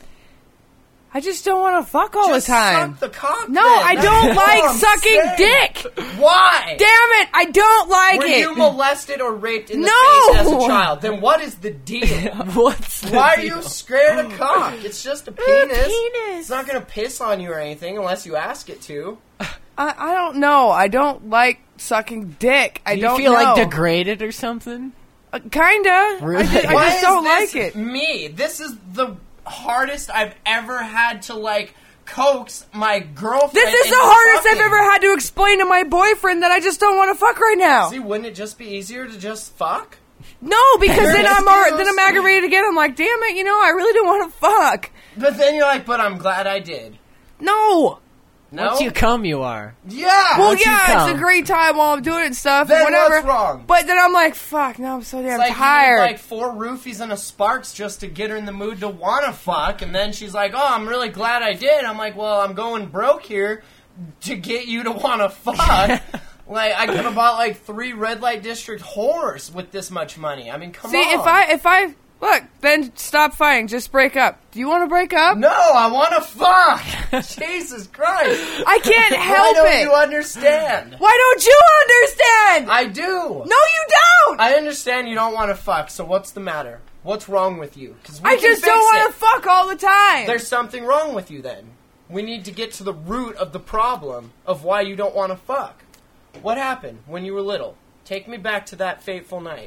I just don't want to fuck all Just the time. suck the cock. No, then. I That's don't all like I'm sucking saying. dick. Why? Damn it, I don't like Were it. you molested or raped in the No! face as a child? Then what is the deal? What's the Why are deal? you scared of cock? It's just a penis. penis. It's not gonna piss on you or anything unless you ask it to. I, I don't know. I don't like sucking dick. I Do you don't feel know. like degraded or something? Uh, kinda. Really? I, ju- I Why just is don't this like it. Me. This is the hardest I've ever had to like coax my girlfriend. This is into the hardest I've fucking. ever had to explain to my boyfriend that I just don't want to fuck right now. See, wouldn't it just be easier to just fuck? No, because then I'm Excuse alre- then I'm aggravated again. I'm like, damn it, you know, I really don't want to fuck. But then you're like, but I'm glad I did. No. No. Once you come, you are. yeah. Well, Once you yeah, it's come. a great time while I'm doing it and stuff. Then whatever. what's wrong? But then I'm like, fuck, now I'm so damn It's like tired. you need like four roofies and a Sparks just to get her in the mood to wanna fuck, and then she's like, "Oh, I'm really glad I did." I'm like, "Well, I'm going broke here to get you to wanna fuck." Like I could have bought like three red light district whores with this much money. I mean, come See, on. if I if I look, then stop fighting. Just break up. Do you want to break up? no, I wanna fuck. Jesus Christ! I can't Why help don't it. you understand? Why don't you understand? I do. no, you don't. I, I understand you don't want to fuck. So what's the matter? What's wrong with you? Because just don't want to fuck all the time. There's something wrong with you then. We need to get to the root of the problem of why you don't want to fuck. What happened when you were little? Take me back to that fateful night.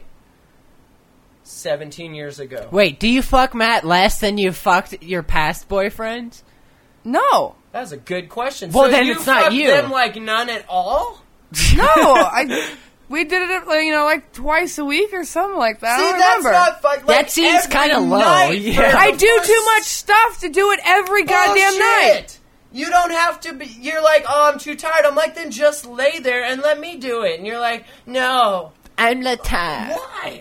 seventeen years ago. Wait, do you fuck Matt less than you fucked your past boyfriends? no, That's a good question. Well, so then you it's not fucked you. them like none at all? no. I we did it like, you know like twice a week or something like that. See, I don't that's remember. not fuck. Like, That seems every kinda low, night yeah. for the I do first too much stuff to do it every goddamn night. Bullshit. You don't have to be. You're like, oh, I'm too tired. I'm like, then just lay there and let me do it. And you're like, no. I'm the time. Why?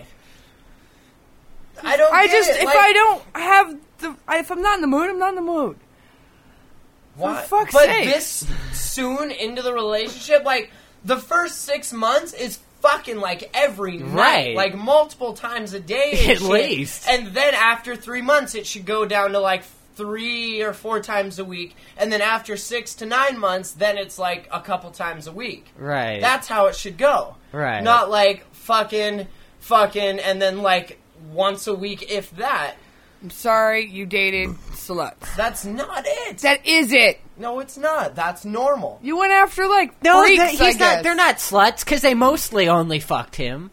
I don't. I get just it. if Like, I don't have the if I'm not in the mood, I'm not in the mood. why? for fuck's but sake. this soon into the relationship, like the first six months is fucking like every night, Right. like multiple times a day, and At shit. least. And then after three months, it should go down to like three or four times a week, and then after six to nine months, then it's like a couple times a week. Right. That's how it should go. Right. Not like fucking, fucking, and then like once a week, if that. I'm sorry, you dated sluts. That's not it. That is it. No, it's not. That's normal. You went after like No, freaks, they- he's I not. guess. They're not sluts because they mostly only fucked him.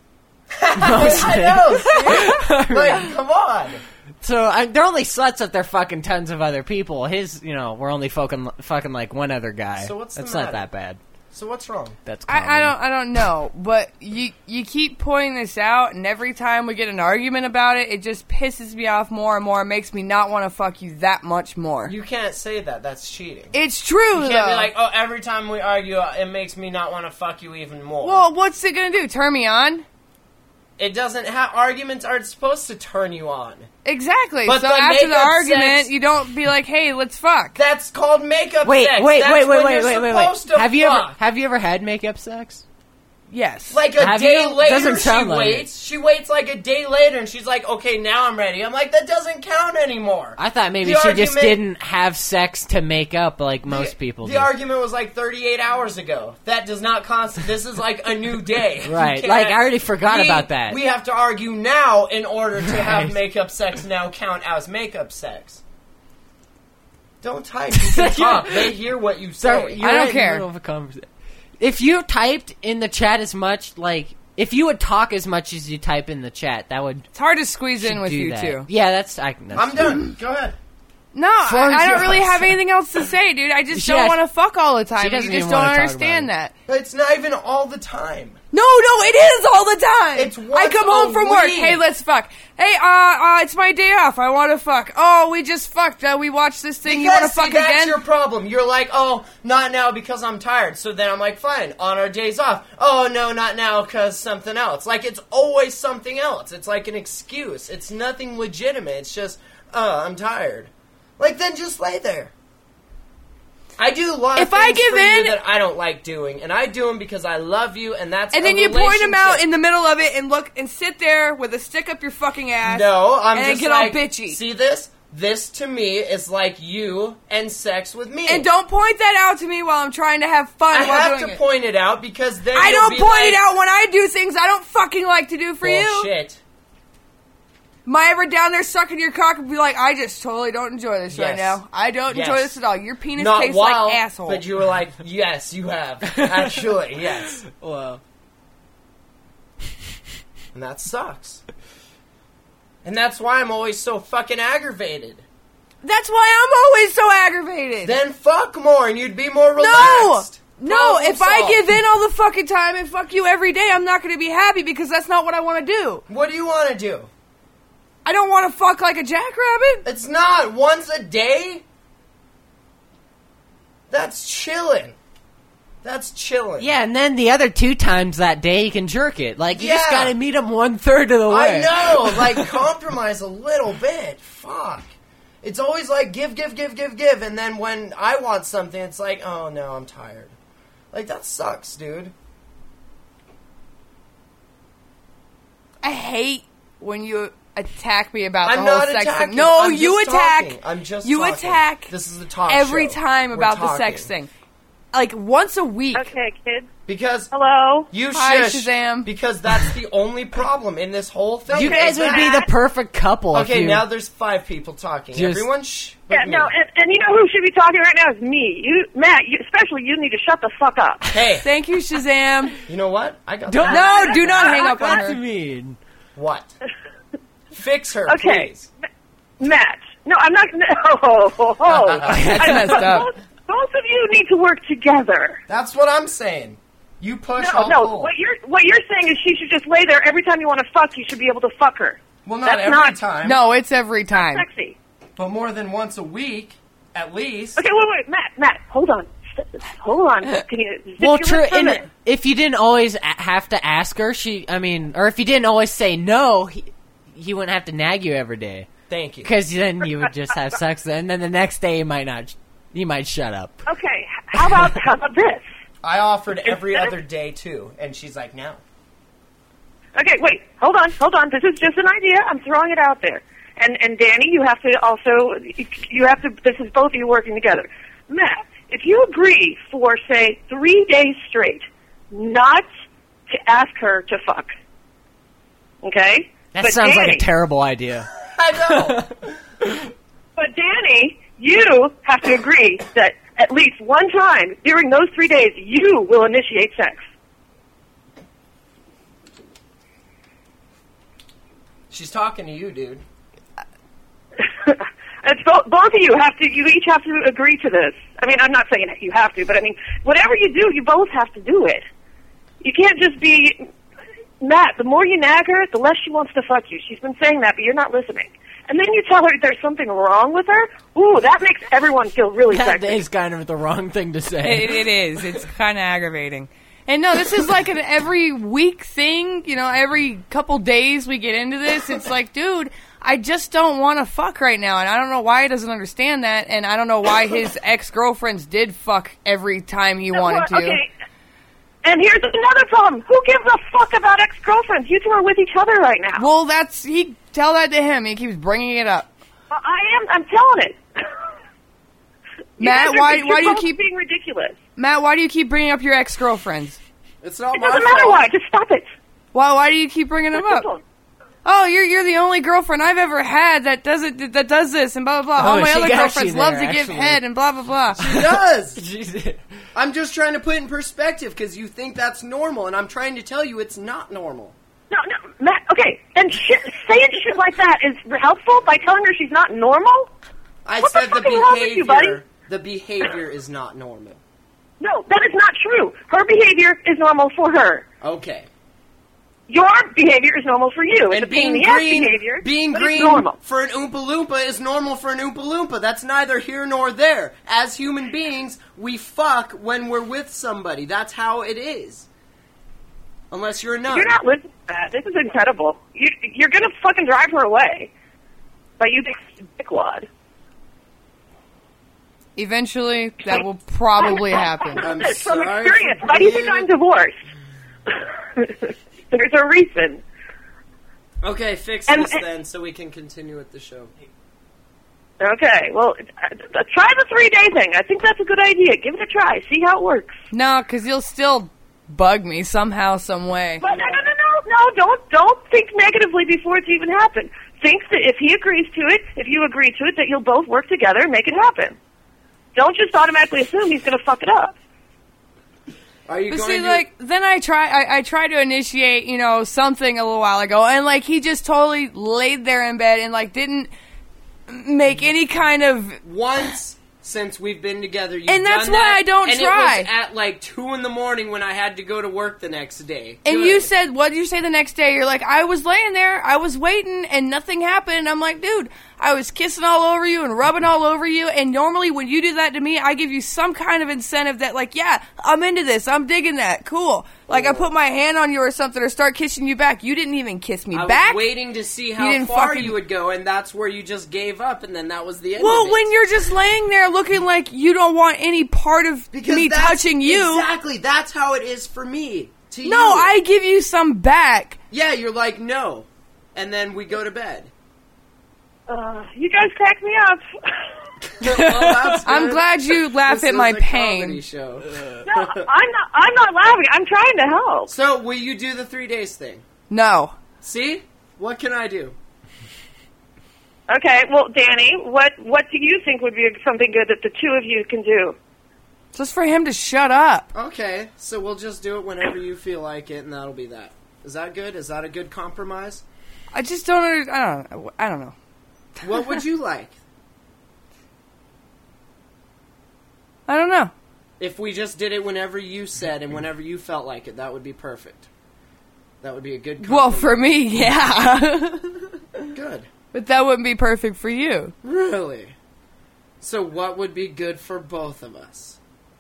I know. See? Like, come on. So I, they're only sluts if they're fucking tons of other people. His, you know, we're only fucking fucking like one other guy. So what's the That's matter? not that bad. So what's wrong? That's common. I, I don't I don't know, but you you keep pointing this out, and every time we get an argument about it, it just pisses me off more and more. It makes me not want to fuck you that much more. You can't say that. That's cheating. It's true, You though. can't be like, oh, every time we argue, uh, it makes me not want to fuck you even more. well, what's it gonna do? Turn me on? it doesn't have arguments aren't supposed to turn you on. Exactly. But so the after the makeup argument, sex- you don't be like, "Hey, let's fuck." That's called makeup Wait, sex. wait, That's wait, wait, when wait, you're wait, wait, wait. supposed to Have you ever fuck. have you ever had makeup sex? Yes. Like a Have day you? later, Doesn't she sound like waits. She waits like a day later, and she's like, "Okay, now I'm ready." I'm like, "That doesn't count anymore." I thought maybe The she just argument- didn't have sex to make up like most people The do. argument was like thirty-eight hours ago. That does not constitute. This is like a new day. You Right. can't- Like, I already forgot we- about that. We have to argue now in order to have Right. makeup sex now count as makeup sex. Don't type. You can talk. They hear what you So say. you're I don't right in the care. middle of a conversation. If you typed in the chat as much, like if you would talk as much as you type in the chat, that would It's hard to squeeze in should with do you that. too. Yeah, that's. I, that's I'm done. Go ahead. No, I, For I don't your really have son. anything else to say, dude. I just She don't has- want to fuck all the she time. You doesn't just even don't wanna talk understand about that. But it's not even all the time. No, no, it is all the time. It's I once come a home from work. week. Hey, let's fuck. Hey, uh, uh, it's my day off. I want to fuck. Oh, we just fucked. Uh, we watched this thing. you want to Because, see, fuck that's again? your problem. You're like, oh, not now because I'm tired. So then I'm like, fine, on our days off. Oh, no, not now because something else. Like, it's always something else. It's like an excuse. It's nothing legitimate. It's just, oh, I'm tired. Like, then just lay there. I do a lot of If I things give for you in- that I don't like doing, and I do them because I love you, and that's and a then you point them out relationship. in the middle of it and look and sit there with a stick up your fucking ass. No, I'm and just get like, all bitchy. see this? This to me is like you and sex with me. And don't point that out to me while I'm trying to have fun I while have doing to it. point it out because then I you'll don't be point like, it out when I do things I don't fucking like to do for you. Bullshit. Am I ever down there sucking your cock and be like, I just totally don't enjoy this right Yes. now. I don't enjoy Yes. this at all. Your penis Not tastes while, like asshole. but you were like, yes, you have. Actually, yes. Well, And that sucks. And that's why I'm always so fucking aggravated. That's why I'm always so aggravated. Then fuck more and you'd be more no! relaxed. No, Problem if I solved. give in all the fucking time and fuck you every day, I'm not going to be happy because that's not what I want to do. What do you want to do? I don't want to fuck like a jackrabbit. It's not once a day. That's chilling. That's chilling. yeah, and then the other two times that day you can jerk it. Like, you just Yeah. gotta meet him one third of the way. I know. Like, compromise a little bit. Fuck. It's always like give, give, give, give, give, and then when I want something, it's like, oh no, I'm tired. Like, that sucks, dude. I hate when you attack me about I'm the whole not sex attacking. thing. No, I'm you just attack. talking. I'm just you talking. attack. This is the talk every show. time We're about the talking. sex thing. Like once a week. Okay, kids. Because Hello. you Hi, shush. Shazam. Because that's the only problem in this whole thing. You guys would be the perfect couple if Okay, you... now there's five people talking. Just- Everyone shh. but Yeah, me. no, and, and you know who should be talking right now is me. You, Matt. You, especially you need to shut the fuck up. Hey, Thank you, Shazam. you know what? I got Don't- that. No, do not hang up on What do you her. mean? What? Fix her, Okay. please. Matt. No, I'm not. No, oh, oh. That's I- messed up. Both, both of you need to work together. That's what I'm saying. You push, No, I'll no. pull. What you're what you're saying is she should just lay there every time you want to fuck. You should be able to fuck her. Well, not That's every not- time. No, it's every time. Sexy. But more than once a week, at least. Okay, wait, wait, Matt, Matt, hold on, hold on. Can you? zip Well, your true. lips for a And minute? if you didn't always a- have to ask her, she, I mean, or if you didn't always say no, he, he wouldn't have to nag you every day. Thank you. Because then you would just have sex, and then the next day you might not, you might shut up. Okay, how about how about this? I offered every Instead of- other day, too, and she's like, no. Okay, wait, hold on, hold on. This is just an idea. I'm throwing it out there. And and Danny, you have to also you have to. This is both of you working together. Matt, if you agree for say three days straight, not to ask her to fuck, okay? That But sounds like Danny- a terrible idea. I know. But Danny, you have to agree that at least one time during those three days, you will initiate sex. She's talking to you, dude. It's both, both of you have to. You each have to agree to this. I mean, I'm not saying that you have to, but I mean, whatever you do, you both have to do it. You can't just be Matt. The more you nag her, the less she wants to fuck you. She's been saying that, but you're not listening. And then you tell her there's something wrong with her. Ooh, that makes everyone feel really That sexy. is kind of the wrong thing to say. It, it is. It's kind of aggravating. And no, this is like an every week thing. You know, every couple days we get into this. It's like, dude, I just don't want to fuck right now. And I don't know why he doesn't understand that. And I don't know why his ex-girlfriends did fuck every time he wanted to. Okay. And here's another problem. Who gives a fuck about ex-girlfriends? You two are with each other right now. Well, that's, he, tell that to him. He keeps bringing it up. I am. I'm telling it. You Matt, guys are- why- you're why do you both keep- being ridiculous? Matt, why do you keep bringing up your ex-girlfriends? It's not It my doesn't matter fault. why. Just stop it. Why, why do you keep bringing them up? Simple. Oh, you're you're the only girlfriend I've ever had that does it that does this and blah blah blah. Oh, All my she other got girlfriends you love there, to give actually. head and blah blah blah. She does. Jeez. I'm just trying to put it in perspective because you think that's normal, and I'm trying to tell you it's not normal. No, no, Matt. Okay, and shit, saying shit like that is helpful by telling her she's not normal. I What the said the fuck is wrong with you, buddy? behavior. The behavior is not normal. No, that is not true. Her behavior is normal for her. Okay. Your behavior is normal for you. It's And a pain in being the ass green, behavior, being but it's green normal. for an Oompa Loompa is normal for an Oompa Loompa. That's neither here nor there. As human beings, we fuck when we're with somebody. That's how it is. Unless you're a nun. You're not listening to that. This is incredible. You, you're going to fucking drive her away by using dickwad. Eventually, that will probably happen. I'm From sorry experience. for Why do you think being- I'm divorced? There's a reason. Okay, fix And- this and- then so we can continue with the show. Okay, well, uh, try the three-day thing. I think that's a good idea. Give it a try. See how it works. No, because you'll still bug me somehow, some way. But no, no, no, no, no. Don't, don't think negatively before it's even happened. Think that if he agrees to it, if you agree to it, that you'll both work together and make it happen. Don't just automatically assume he's going to fuck it up. Are you But going see, to... like, then I try, I, I tried to initiate, you know, something a little while ago, and, like, he just totally laid there in bed and, like, didn't make any kind of... Once since we've been together, you've And that's done why that, I don't and try. it was at like two in the morning when I had to go to work the next day. And Good. you said, what did you say the next day? You're like, I was laying there, I was waiting, and nothing happened. I'm like, dude, I was kissing all over you and rubbing all over you, and normally when you do that to me, I give you some kind of incentive that, like, yeah, I'm into this, I'm digging that, cool. Like, I put my hand on you or something or start kissing you back. You didn't even kiss me I back. was waiting to see how didn't far fucking- you would go, and that's where you just gave up, and then that was the end Well, of it. when you're just laying there looking like you don't want any part of Because me that's- touching you. Exactly, that's how it is for me. To No, you. I give you some back. Yeah, you're like, no. And then we go to bed. Uh, you guys crack me up. Well, that's I'm good. glad you laugh This at my is a pain. comedy show. No, I'm not. I'm not laughing. I'm trying to help. So, will you do the three days thing? No. See? What can I do? Okay. Well, Danny, what what do you think would be something good that the two of you can do? Just for him to shut up. Okay, so we'll just do it whenever you feel like it, and that'll be that. Is that good? Is that a good compromise? I just don't under, I don't know. I don't know. What would you like? I don't know. If we just did it whenever you said and whenever you felt like it, that would be perfect. That would be a good compromise. Well, for me, yeah. Good. But that wouldn't be perfect for you. Really? So what would be good for both of us?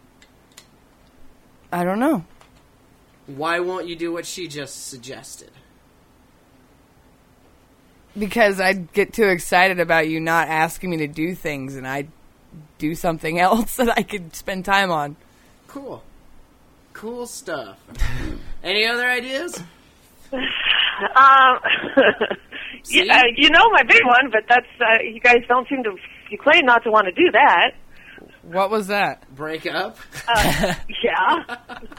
I don't know. Why won't you do what she just suggested? Because I'd get too excited about you not asking me to do things and I'd do something else that I could spend time on. Cool. Cool stuff. Any other ideas? Um, See? yeah, uh, you know my big one, but that's uh, you guys don't seem to. You claim not to want to do that. What was that? Break up? Uh, yeah.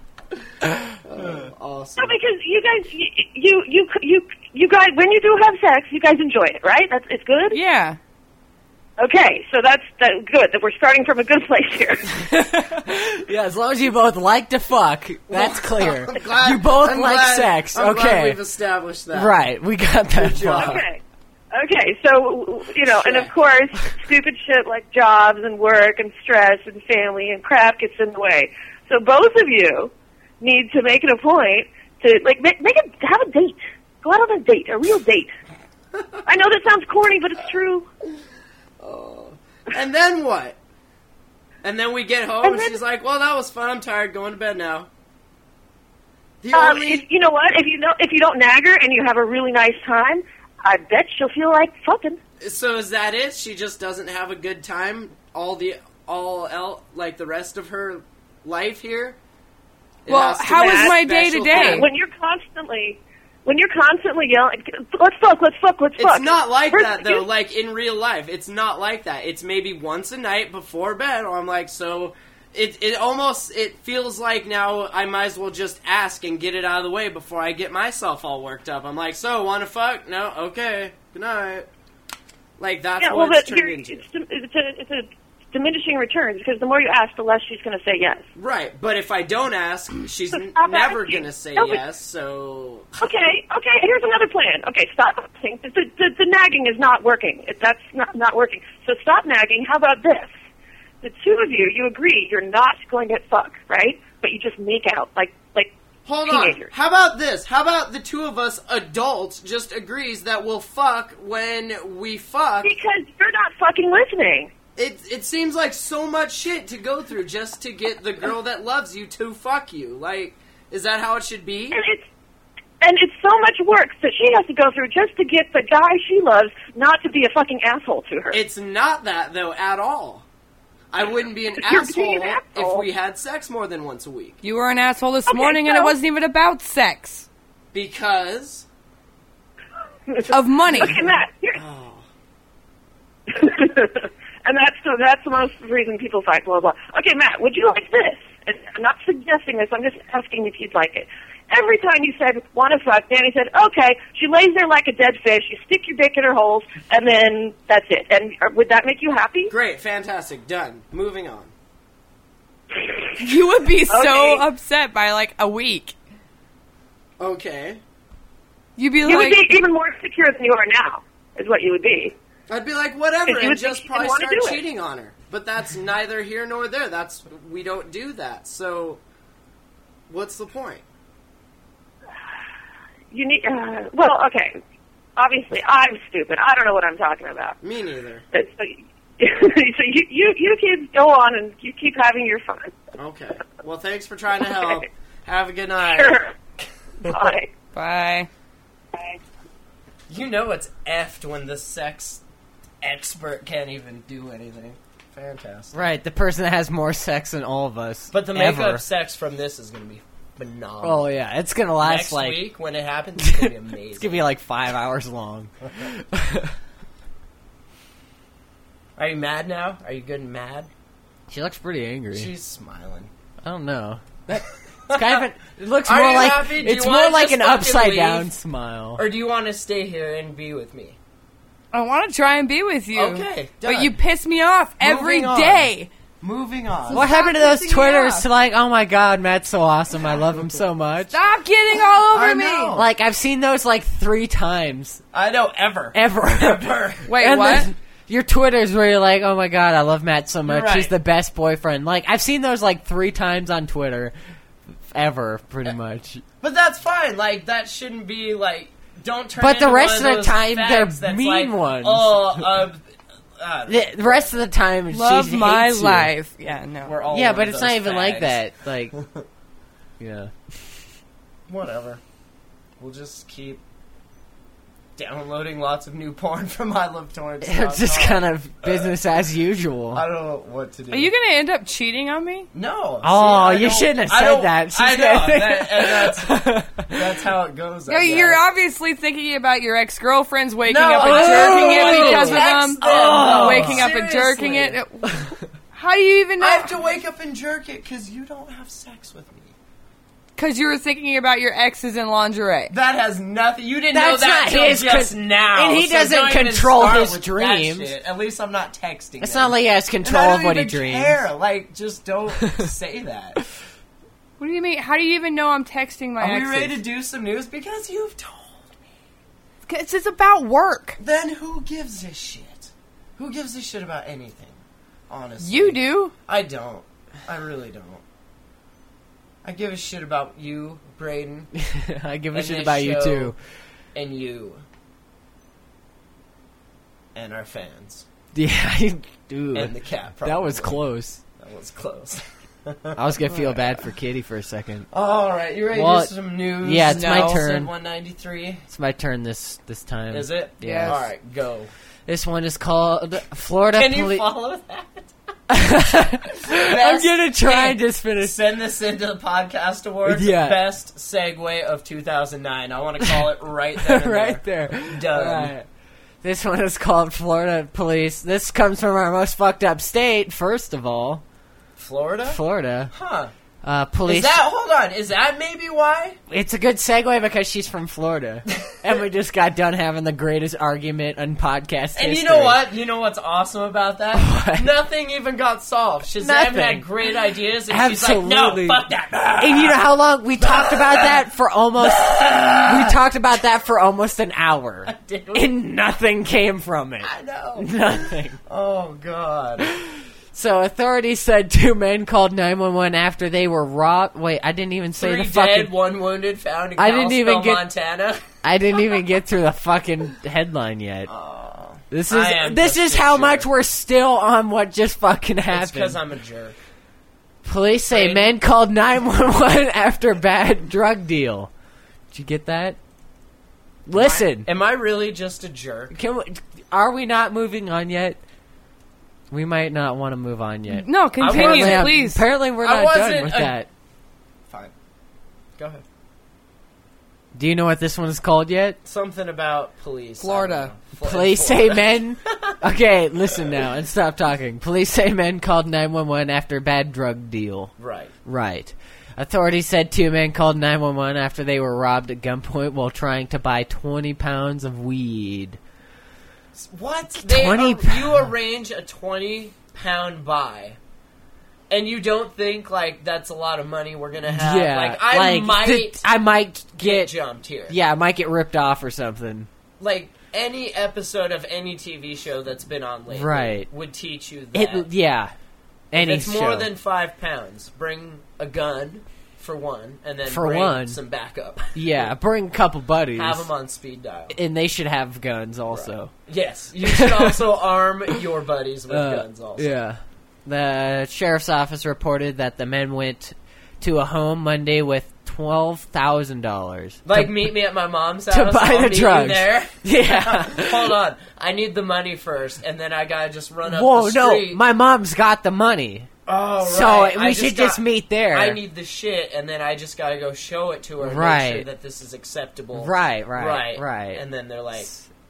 Awesome. No, because you guys, you, you, you, you, you guys, when you do have sex, you guys enjoy it, right? That's it's good. Yeah. Okay, so that's that, good. That we're starting from a good place here. Yeah, as long as you both like to fuck, that's clear. I'm glad- You both I'm like glad- sex, I'm glad okay. we've established that. Right, we got that job. far. Okay. Okay, so, you know, and of Check. course, stupid shit like jobs and work and stress and family and crap gets in the way. So both of you need to make it a point to, like, make, make it, have a date. Go out on a date, a real date. I know that sounds corny, but it's true. And then what? And then we get home And and, then- she's like, well, that was fun. I'm tired. Going to bed now. The Um, only... if, you know what? If you know, if you don't nag her and you have a really nice time, I bet she'll feel like fucking. So is that it? She just doesn't have a good time all the all el- like the rest of her life here? It Well, has to how be is a my special day-to-day? thing. When you're constantly, when you're constantly yelling, let's fuck, let's fuck, let's fuck. It's not like First, that, though. you- Like, in real life, it's not like that. It's maybe once a night before bed, or I'm like, so... It it almost, it feels like now I might as well just ask and get it out of the way before I get myself all worked up. I'm like, so, wanna fuck? No? Okay. Good night. Like, that's Yeah, what well, it's but turned you're, into. it's, it's a it's a diminishing returns because the more you ask, the less she's going to say yes. Right, but if I don't ask, she's So n- stop never asking. gonna say No, but- yes. So Okay, okay, here's another plan. Okay, stop asking. The, the, the nagging is not working. It, that's not, not working. So stop nagging. How about this? The two of you, you agree you're not going to fuck, right? But you just make out like like hold teenagers. on. How about this? How about the two of us adults just agrees that we'll fuck when we fuck? Because you're not fucking listening. It it seems like so much shit to go through just to get the girl that loves you to fuck you. Like, is that how it should be? And it's and it's so much work that she has to go through just to get the guy she loves not to be a fucking asshole to her. It's not that though at all. I wouldn't be an You're asshole, being an if asshole. we had sex more than once a week. You were an asshole this Okay, morning, and so- it wasn't even about sex. Because Of money. Okay, Matt. Here. oh, And that's the, that's the most reason people fight, blah, blah. Okay, Matt, would you like this? And I'm not suggesting this, I'm just asking if you'd like it. Every time you said, want to fuck, Danny said, okay. She lays there like a dead fish, you stick your dick in her holes, and then that's it. And uh, would that make you happy? great, fantastic, done. Moving on. You would be so Okay. upset by like a week. Okay. You'd be You like, would be even more insecure than you are now, is what you would be. I'd be like, whatever, If you and would just think you probably didn't wanna start do it. cheating on her. But that's neither here nor there. That's we don't do that. So, what's the point? You need, uh, well, okay. Obviously, I'm stupid. I don't know what I'm talking about. Me neither. But, so so you, you, you kids go on and you keep having your fun. Okay. Well, thanks for trying to help. Okay. Have a good night. Sure. Bye. bye. Bye. You know it's effed when the sex expert can't even do anything. Fantastic. Right, the person that has more sex than all of us. But the ever. makeup sex from this is going to be phenomenal. Oh yeah, it's gonna last Next like week when it happens, it's going to be amazing. it's gonna be like five hours long. Are you mad now? Are you good and mad? She looks pretty angry. She's smiling. I don't know. That, it's kind of a, it looks Are more you like happy? Do it's you more wanna like just an fucking upside leave? down smile. Or do you want to stay here and be with me? I want to try and be with you. Okay, done. But you piss me off every Moving on. day. Moving on. What happened to those pissing me Twitters off. to like, oh my god, Matt's so awesome, I love him so much. Stop getting all over I me. know. Like I've seen those like three times I know, ever. ever. Ever. Wait, And what? then your Twitters where you're like, oh my god, I love Matt so much. Right. He's the best boyfriend. Like I've seen those like three times on Twitter, ever pretty much. But that's fine. Like, that shouldn't be, like, don't turn But the into rest one of the those time, they're fags that's mean like, ones. Oh, uh, uh, The, the rest of the time, Love she my hates you. life. Yeah, no. we're all Yeah, one but of it's those not even like fags. that. Like, yeah. Whatever. We'll just keep downloading lots of new porn from I Love Torrents. It's just kind of business as usual. I don't know what to do. Are you going to end up cheating on me? No. Oh, see, I you don't- shouldn't have I said don't- that. She's I know. gonna- that, and that's, that's how it goes. I You're, you're guess. obviously thinking about your ex-girlfriends, waking No, up and oh, jerking it because of text them, them, though. waking up and jerking it. How do you even I know? have to wake up and jerk it because you don't have sex with me. Because you were thinking about your exes in lingerie. That has nothing. You didn't That's know that not till his just con- now, and he so doesn't don't even control start his with that dreams. shit. At least I'm not texting. It's him. not like he has And control I of don't what he even dreams. care. Like, just don't say that. What do you mean? How do you even know I'm texting my Are we exes? ready to do some news? Because you've told me. It's just about work. Then who gives a shit? Who gives a shit about anything? Honestly, You do. I don't. I really don't. I give a shit about you, Braden, I give a and shit this about you show, too. and you, and our fans, Yeah, dude. and the cat. That was probably. close. That was close. I was gonna feel bad for Kitty for a second. All right, you ready Well, to do some news? yeah, it's my Nelson turn. one ninety-three. It's my turn this this time. Is it? Yes. All right, go. This one is called Florida Can you Police. follow that? I'm gonna try and Hey, just finish. Send this into the podcast awards. Yeah. Best segue of two thousand nine. I want to call it right there. and right there. there. Done. Alright. This one is called Florida Police. This comes from our most fucked up state, first of all. Florida? Florida. Huh. Uh, police. Is that, hold on, is that maybe why? It's a good segue because she's from Florida. And we just got done having the greatest argument on podcast And history. you know what? You know what's awesome about that? What? Nothing even got solved. Shazam Nothing. had great ideas, and Absolutely. she's like, no, fuck that. And you know how long we talked about that for almost we talked about that for almost an hour. Did we? And nothing came from it. I know. Nothing. Oh, God. So authorities said two men called nine one one after they were robbed. Wait, I didn't even say Three the fucking dead, one wounded, found in I didn't even Kalispell, get- Montana. I didn't even get through the fucking headline yet. Oh, This I is am this just is a how jerk. much we're still on what just fucking it's happened. because I'm a jerk. Police say Right. men called nine one one after bad drug deal. Did you get that? Listen, Am I really just a jerk? can we, are we not moving on yet? We might not want to move on yet. No, continue, Apparently, I'm- please. Apparently, we're I not done wasn't with a- that. Fine. Go ahead. Do you know what this one is called yet? Something about police. Florida. I don't know. Fl- Police say Florida. men. Okay, listen now and stop talking. Police say men called nine one one after bad drug deal. Right. Right. Authorities said two men called nine one one after they were robbed at gunpoint while trying to buy twenty pounds of weed. What? They twenty ar- you arrange a twenty pound buy, and you don't think like that's a lot of money we're gonna have? Yeah, Like I might th- I might get get, jumped here. yeah, I might get ripped off or something. Like any episode of any T V show that's been on lately, Right. would teach you that. It, yeah, any if it's show. more than five pounds, bring a gun for one, and then For bring one. some backup. Yeah, bring a couple buddies, Have them on speed dial. and they should have guns also. Yes, you should also arm your buddies with Uh, guns. Also, Yeah. The sheriff's office reported that the men went to a home Monday with twelve thousand dollars. Like, meet me at my mom's house. to buy I'll the meet you drugs. there. Yeah. Hold on. I need the money first, and then I gotta just run up Whoa, the no, street. my mom's got the money. oh, So right. we I should got- just meet there. I need the shit, and then I just gotta go show it to her and Right. make sure that this is acceptable. Right, right, Right. right. And then they're like,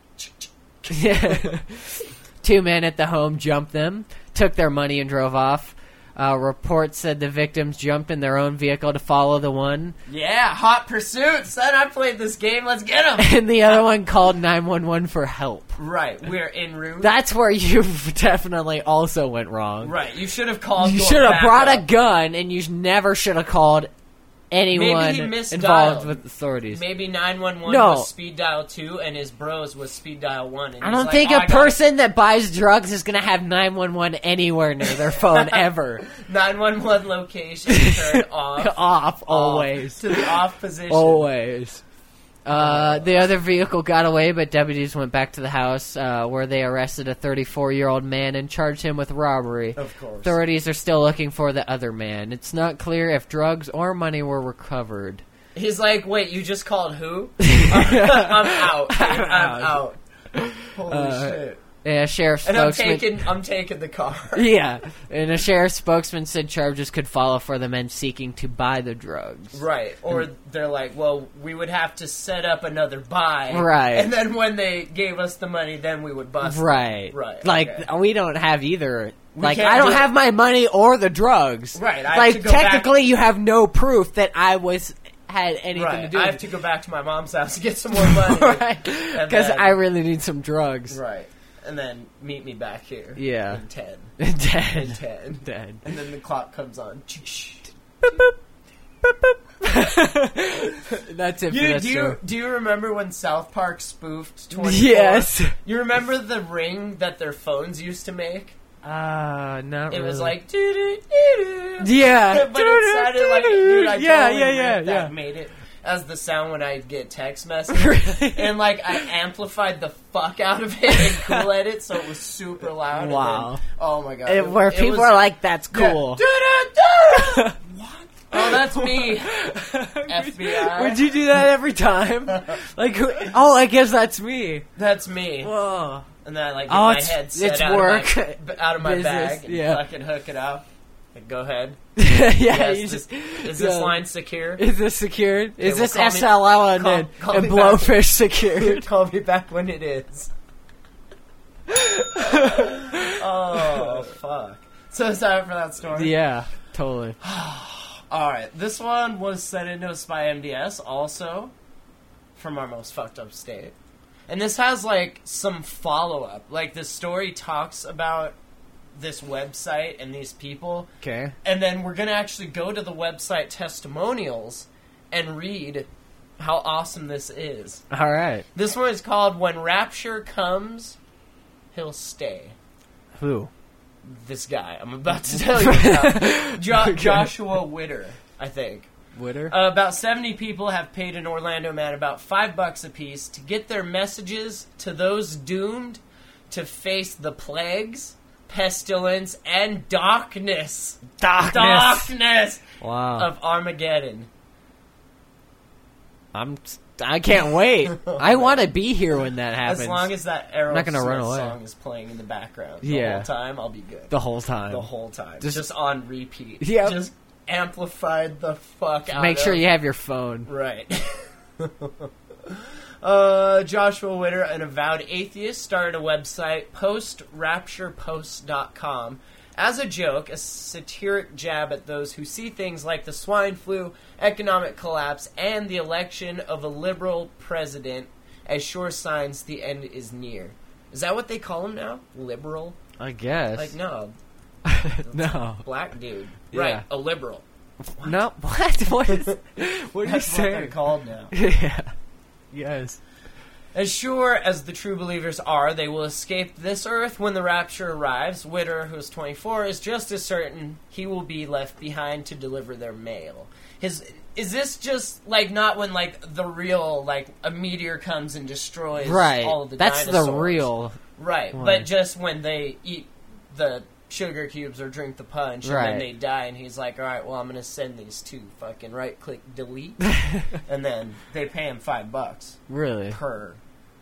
Yeah. Two men at the home jumped them, took their money, and drove off. Uh, reports said the victims jumped in their own vehicle to follow the one, yeah, hot pursuit, son. I played this game. Let's get him. and the other one called nine one one for help. Right. We're en route. That's where you definitely also went wrong. right. You should have called. You your should have brought a backup. gun, and you never should have called anyone Maybe he misdialed. involved with authorities. Maybe nine one one No. was speed dial two, and his bros was speed dial one. And I he's don't like, think oh, a I got person that buys drugs is going to have nine one one anywhere near their phone ever. nine one one location turned off. Off, always. To the off position. Always. Uh, the other vehicle got away, but deputies went back to the house uh, where they arrested a thirty-four-year-old man and charged him with robbery. Of course. Authorities are still looking for the other man. It's not clear if drugs or money were recovered. He's like, wait, you just called who? I'm out. Dude. I'm out. Holy Uh, shit. Yeah, sheriff's And I'm spokesman. taking, I'm taking the car. Yeah, and a sheriff's spokesman said charges could follow for the men seeking to buy the drugs. Right. Or they're like, well, we would have to set up another buy. Right. And then when they gave us the money, then we would bust them. Right. Right. Like, okay. we don't have either. Like, can't I don't do- have my money or the drugs. Right, I have like, to go back- technically, you have no proof that I was had anything to Right. do I with have to go back to my mom's house to get some more money. Right. And Because then- I really need some drugs. Right. And then meet me back here. Yeah. In ten. Dead. In ten. Dead. And then the clock comes on. That's it for You, that do you story. do you remember when South Park spoofed twenty-four? Yes. You remember the ring that their phones used to make? Uh, not It really. was like doo doo doo doo. Yeah. But it sounded like dude. I Yeah, totally yeah, yeah, ripped that yeah. and made it as the sound when I get text messages. Really? And like I amplified the fuck out of it and cooled it so it was super loud. and Wow. then- oh my god. It- where it people was- are like, that's Yeah. cool. Doo-doo-doo! What? Oh, that's me. F B I. Would you do that every time? Like, who- oh, I guess that's me. That's me. Whoa. And then I like get Oh, my it's- head set it's out work. of my, out of my Business, bag and yeah. fucking hook it up. Like, go ahead. yeah, Yes, you this- just, is this yeah. line secure? Is this secured? Is well, this call me- S L L and, call- and, call and me back. Blowfish secured? Call me back when it is. Oh, fuck. So sorry for that story. Yeah, totally. Alright, this one was sent into us by M D S, also from our most fucked up state. And this has, like, some follow-up. Like, the story talks about this website and these people. Okay. And then we're going to actually go to the website testimonials and read how awesome this is. All right. This one is called When Rapture Comes, He'll Stay. Who? This guy. I'm about to tell you about. Jo- Joshua Witter, I think. Witter? Uh, about seventy people have paid an Orlando man about five bucks apiece to get their messages to those doomed to face the plagues, pestilence, and darkness. Darkness. Darkness Wow. of Armageddon. I'm. I can't wait. I want to be here when that happens. As long as that Aerosmith not gonna run away. song is playing in the background the Yeah. whole time, I'll be good. the whole time. The whole time. Just- Just, on repeat. Yep. Just amplified the fuck out Make sure of- you have your phone. Right. uh, Joshua Witter, an avowed atheist, started a website, post rapture post dot com, as a joke, a satiric jab at those who see things like the swine flu, economic collapse, and the election of a liberal president as sure signs the end is near. Is that what they call him now? Liberal? I guess. Like, no. no. Black dude. Yeah. Right, a liberal. No. What? What is? What are you That's what they're saying? called now. Yeah. Yes. As sure as the true believers are, they will escape this earth when the rapture arrives. Witter, who is twenty-four, is just as certain he will be left behind to deliver their mail. His is this just like not when like the real like a meteor comes and destroys Right. all of the That's dinosaurs? the real. Right, one. but just when they eat the sugar cubes or drink the punch and Right. then they die, and he's like, all right, well, I'm going to send these to fucking right click delete, and then they pay him five bucks Really? per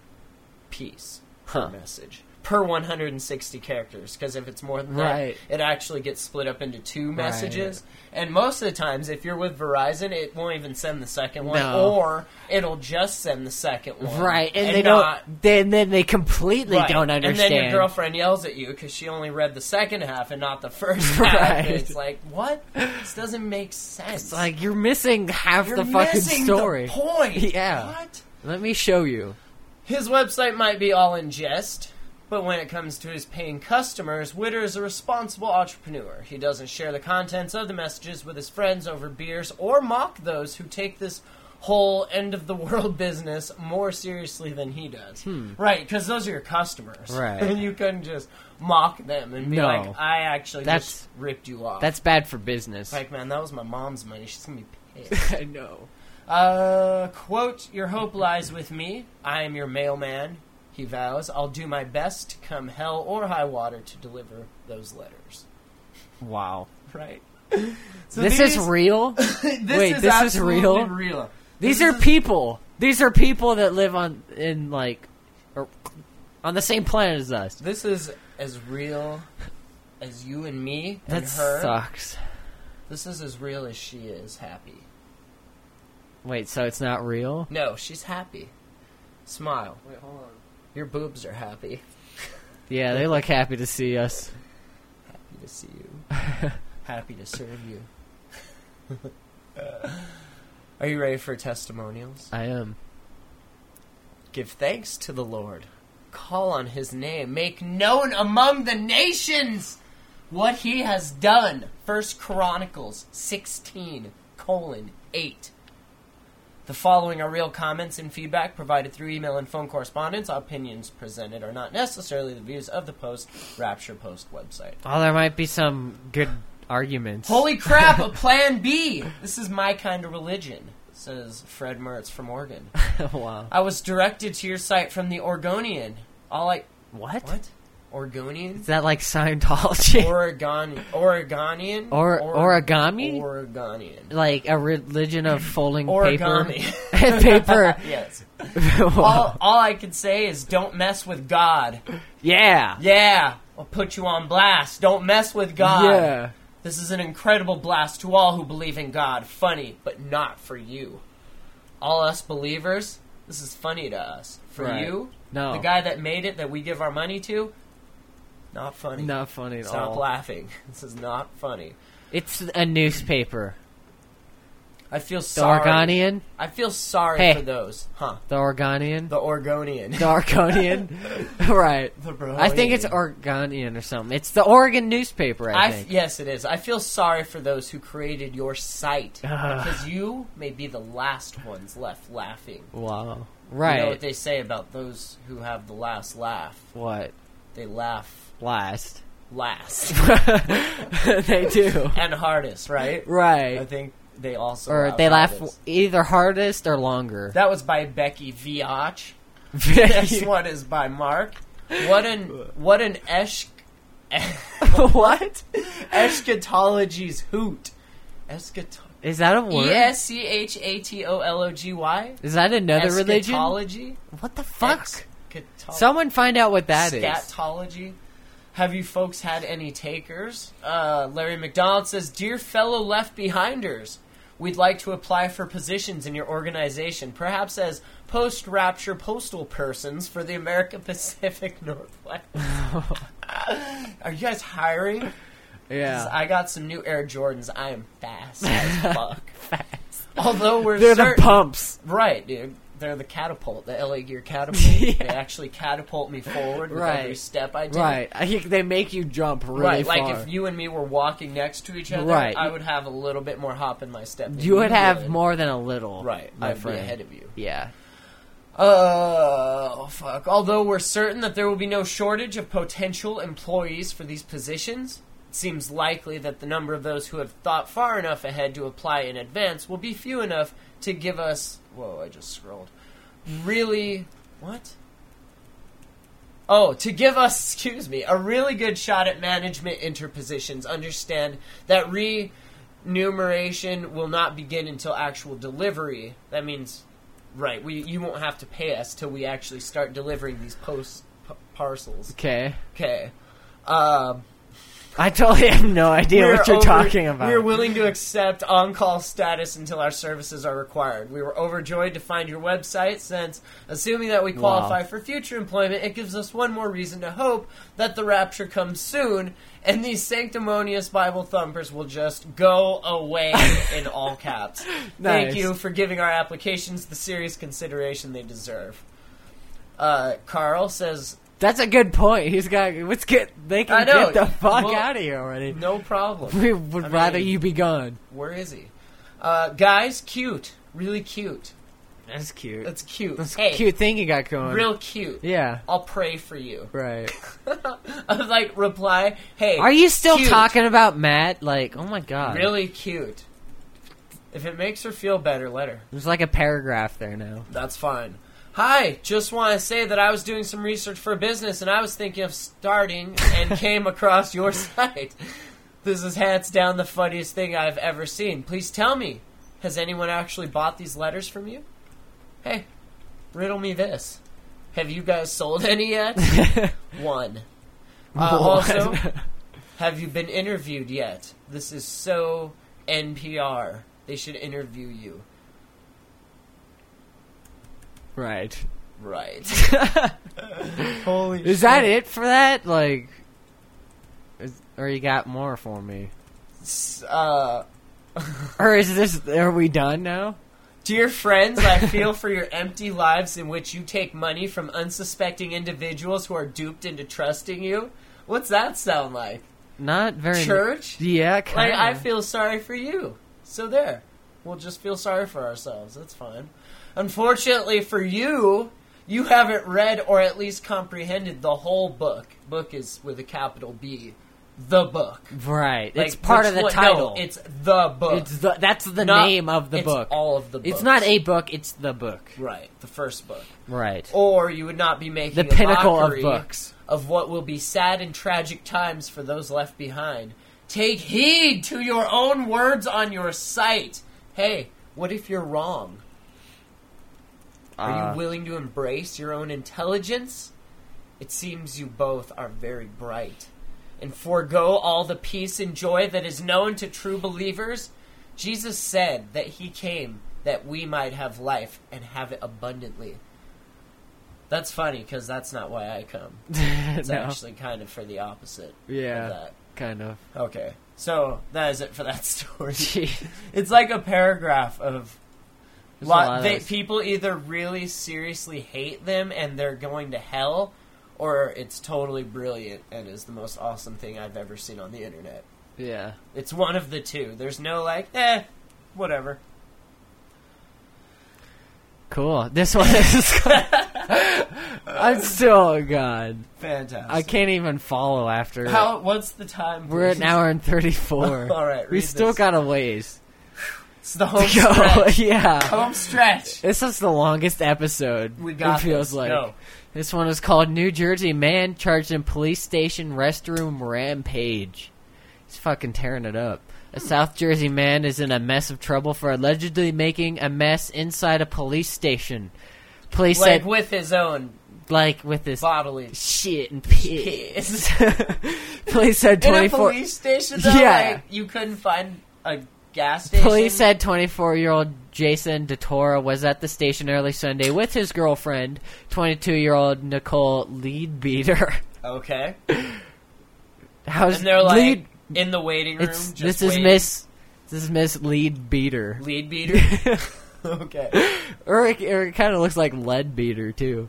piece, per Huh. message, per one hundred sixty characters, because if it's more than Right. that, it actually gets split up into two messages, and most of the times, if you're with Verizon, it won't even send the second one, No. or it'll just send the second one. Right, and, and they not, don't. Then, then they completely Right. don't understand. And then your girlfriend yells at you because she only read the second half and not the first half. Right. And it's like, what? This doesn't make sense. It's like you're missing half You're the fucking missing story. the point. Yeah. What? Let me show you. His website might be all in jest, but when it comes to his paying customers, Witter is a responsible entrepreneur. He doesn't share the contents of the messages with his friends over beers or mock those who take this whole end-of-the-world business more seriously than he does. Right, because those are your customers. Right. And you couldn't just mock them and be No. like, I actually That's- just ripped you off. That's bad for business. like, man, that was my mom's money. She's going to be pissed. I know. Uh, quote, your hope lies with me. I am your mailman, he vows. I'll do my best to come hell or high water to deliver those letters. Wow. Right? So This these- is real? this Wait, is this is absolutely real? real. These This are is- people. These are people that live on in like or, on the same planet as us. This is as real as you and me and That her. sucks. This is as real as she is happy. Wait, so it's not real? No, she's happy. Smile. Wait, hold on. Your boobs are happy. Yeah, they look happy to see us. Happy to see you. Happy to serve you. Are you ready for testimonials? I am. Give thanks to the Lord. Call on his name. Make known among the nations what he has done. First Chronicles sixteen, colon, eight. The following are real comments and feedback provided through email and phone correspondence. Opinions presented are not necessarily the views of the Post Rapture Post website. Oh, there might be some good arguments. Holy crap, a plan B! This is my kind of religion, says Fred Mertz from Oregon. Wow. I was directed to your site from the Oregonian. All I... What? What? Oregonian? Is that like Scientology? Oregon... Oregonian? Or- Ore- origami? Oregonian. Like a religion of folding Origami. paper? paper. Yes. Wow. All, all I can say is don't mess with God. Yeah. Yeah. I'll put you on blast. Don't mess with God. Yeah. This is an incredible blast to all who believe in God. Funny, but not for you. All us believers, this is funny to us. For Right. you, No. the guy that made it, that we give our money to, not funny. Not funny at Stop all. laughing. This is not funny. It's a newspaper. I feel The sorry. Organian? I feel sorry Hey. for those. Huh. The Organian? The Oregonian. The Arconian? Right. The I think it's Bronian. Oregonian or something. It's the Oregon newspaper, I, I f- think. yes, it is. I feel sorry for those who created your site. Ugh. Because you may be the last ones left laughing. Wow. You Right. know what they say about those who have the last laugh? What? They laugh Last. last. They do. And hardest, right? I Right. think they also Or laugh they laugh hardest. either hardest or longer. That was by Becky Viach. This one is by Mark. What an what an esch What? eschatology's hoot. Eschat Is that a word? E S C H A T O L O G Y. Is that another religion? Eschatology. What the fuck? Eschatology. Someone find out what that is. Scatology. Have you folks had any takers? Uh, Larry McDonald says, "Dear fellow Left Behinders, we'd like to apply for positions in your organization, perhaps as post-rapture postal persons for the American Pacific Northwest." Are you guys hiring? 'Cause Yeah. I got some new Air Jordans. I am fast as fuck. Fast. Although we're They're the certain, pumps. right, dude. They're the catapult, the L A Gear catapult. Yeah. They actually catapult me forward with Right. every step I take. Right. I think they make you jump really Right, far. like if you and me were walking next to each other, Right. I would have a little bit more hop in my step. than You would have would. more than a little. Right, my I'd friend. be ahead of you. Yeah. Oh, fuck. Although we're certain that there will be no shortage of potential employees for these positions, it seems likely that the number of those who have thought far enough ahead to apply in advance will be few enough to give us... Whoa, I just scrolled. Really... What? Oh, to give us, excuse me, a really good shot at management interpositions. Understand that remuneration will not begin until actual delivery. That means... Right, we you won't have to pay us till we actually start delivering these post p- parcels. Okay. Okay. Um, I totally have no idea we're what you're over- talking about. We're willing to accept on-call status until our services are required. We were overjoyed to find your website since, assuming that we qualify Wow. for future employment, it gives us one more reason to hope that the rapture comes soon and these sanctimonious Bible thumpers will just go away in all caps. Thank Nice. you for giving our applications the serious consideration they deserve. Uh, Carl says, That's a good point. He's got. Let's get. They I can know. get the fuck Well, out of here already. no problem. We would I rather mean- you be gone. Where is he? Uh, guys, cute. Really cute. That's cute. That's cute. That's hey, a cute thing you got going. real cute. Yeah. I'll pray for you. Right. I was like, reply, hey. Are you still cute. talking about Matt? Like, oh my god. Really cute. If it makes her feel better, let her. There's like a paragraph there now. That's fine. Hi, just want to say that I was doing some research for a business and I was thinking of starting and came across your site. This is hands down the funniest thing I've ever seen. Please tell me, has anyone actually bought these letters from you? Hey, riddle me this. Have you guys sold any yet? One. Uh, also, have you been interviewed yet? This is so N P R. They should interview you. Right. Right. Holy Is that it for that? Like, is, or you got more for me? it? Uh, Or is this? Are we done now? dear friends, I feel for your empty lives in which you take money from unsuspecting individuals who are duped into trusting you. What's that sound like? Not very. Church? Yeah, Like, kind I feel sorry for you. So there. We'll just feel sorry for ourselves. That's fine. Unfortunately for you, you haven't read or at least comprehended the whole book. Book is with a capital B. The book. Right. Like, It's part which of the one- title. No, it's the book. It's the. That's the Not- name of the it's book. all of the books. It's not a book. It's the book. Right, the first book. Right. Or you would not be making The a pinnacle of mockery books. of what will be sad and tragic times for those left behind. Take heed to your own words on your site. Hey, what if you're wrong? Are Uh, you willing to embrace your own intelligence? It seems you both are very bright. And forego all the peace and joy that is known to true believers? Jesus said that he came that we might have life and have it abundantly. That's funny because that's not why I come. It's No. actually kind of for the opposite. Yeah. Of that. Kind of. Okay, so that is it for that story. Gee. It's like a paragraph of There's a lot lot, of they, those. people either really seriously hate them and they're going to hell, or it's totally brilliant and is the most awesome thing I've ever seen on the internet. Yeah. It's one of the two. There's no like, eh, whatever. Cool. This one is. I'm still oh god. Fantastic. I can't even follow after. How? What's the time? We're at please? an hour and thirty-four. All right, we read still this. got a ways. It's the home to go. stretch. Yeah. Home stretch. This is the longest episode. We got It feels this. like. Go. This one is called New Jersey Man Charged in Police Station Restroom Rampage. He's fucking tearing it up. A South Jersey man is in a mess of trouble for allegedly making a mess inside a police station. Police Like said, with his own like with this bodily shit and piss. piss. Police said In a twenty-four. police station, though, Yeah. like, you couldn't find a gas station. Police said twenty-four-year-old Jason DeTora was at the station early Sunday with his girlfriend, twenty-two-year-old Nicole Leadbeater. Okay. How's And they're like lead? in the waiting room. It's just this is waiting. Miss. This is Miss Leadbeater. Lead beater. Okay. Or it, or it kind of looks like Leadbeater too.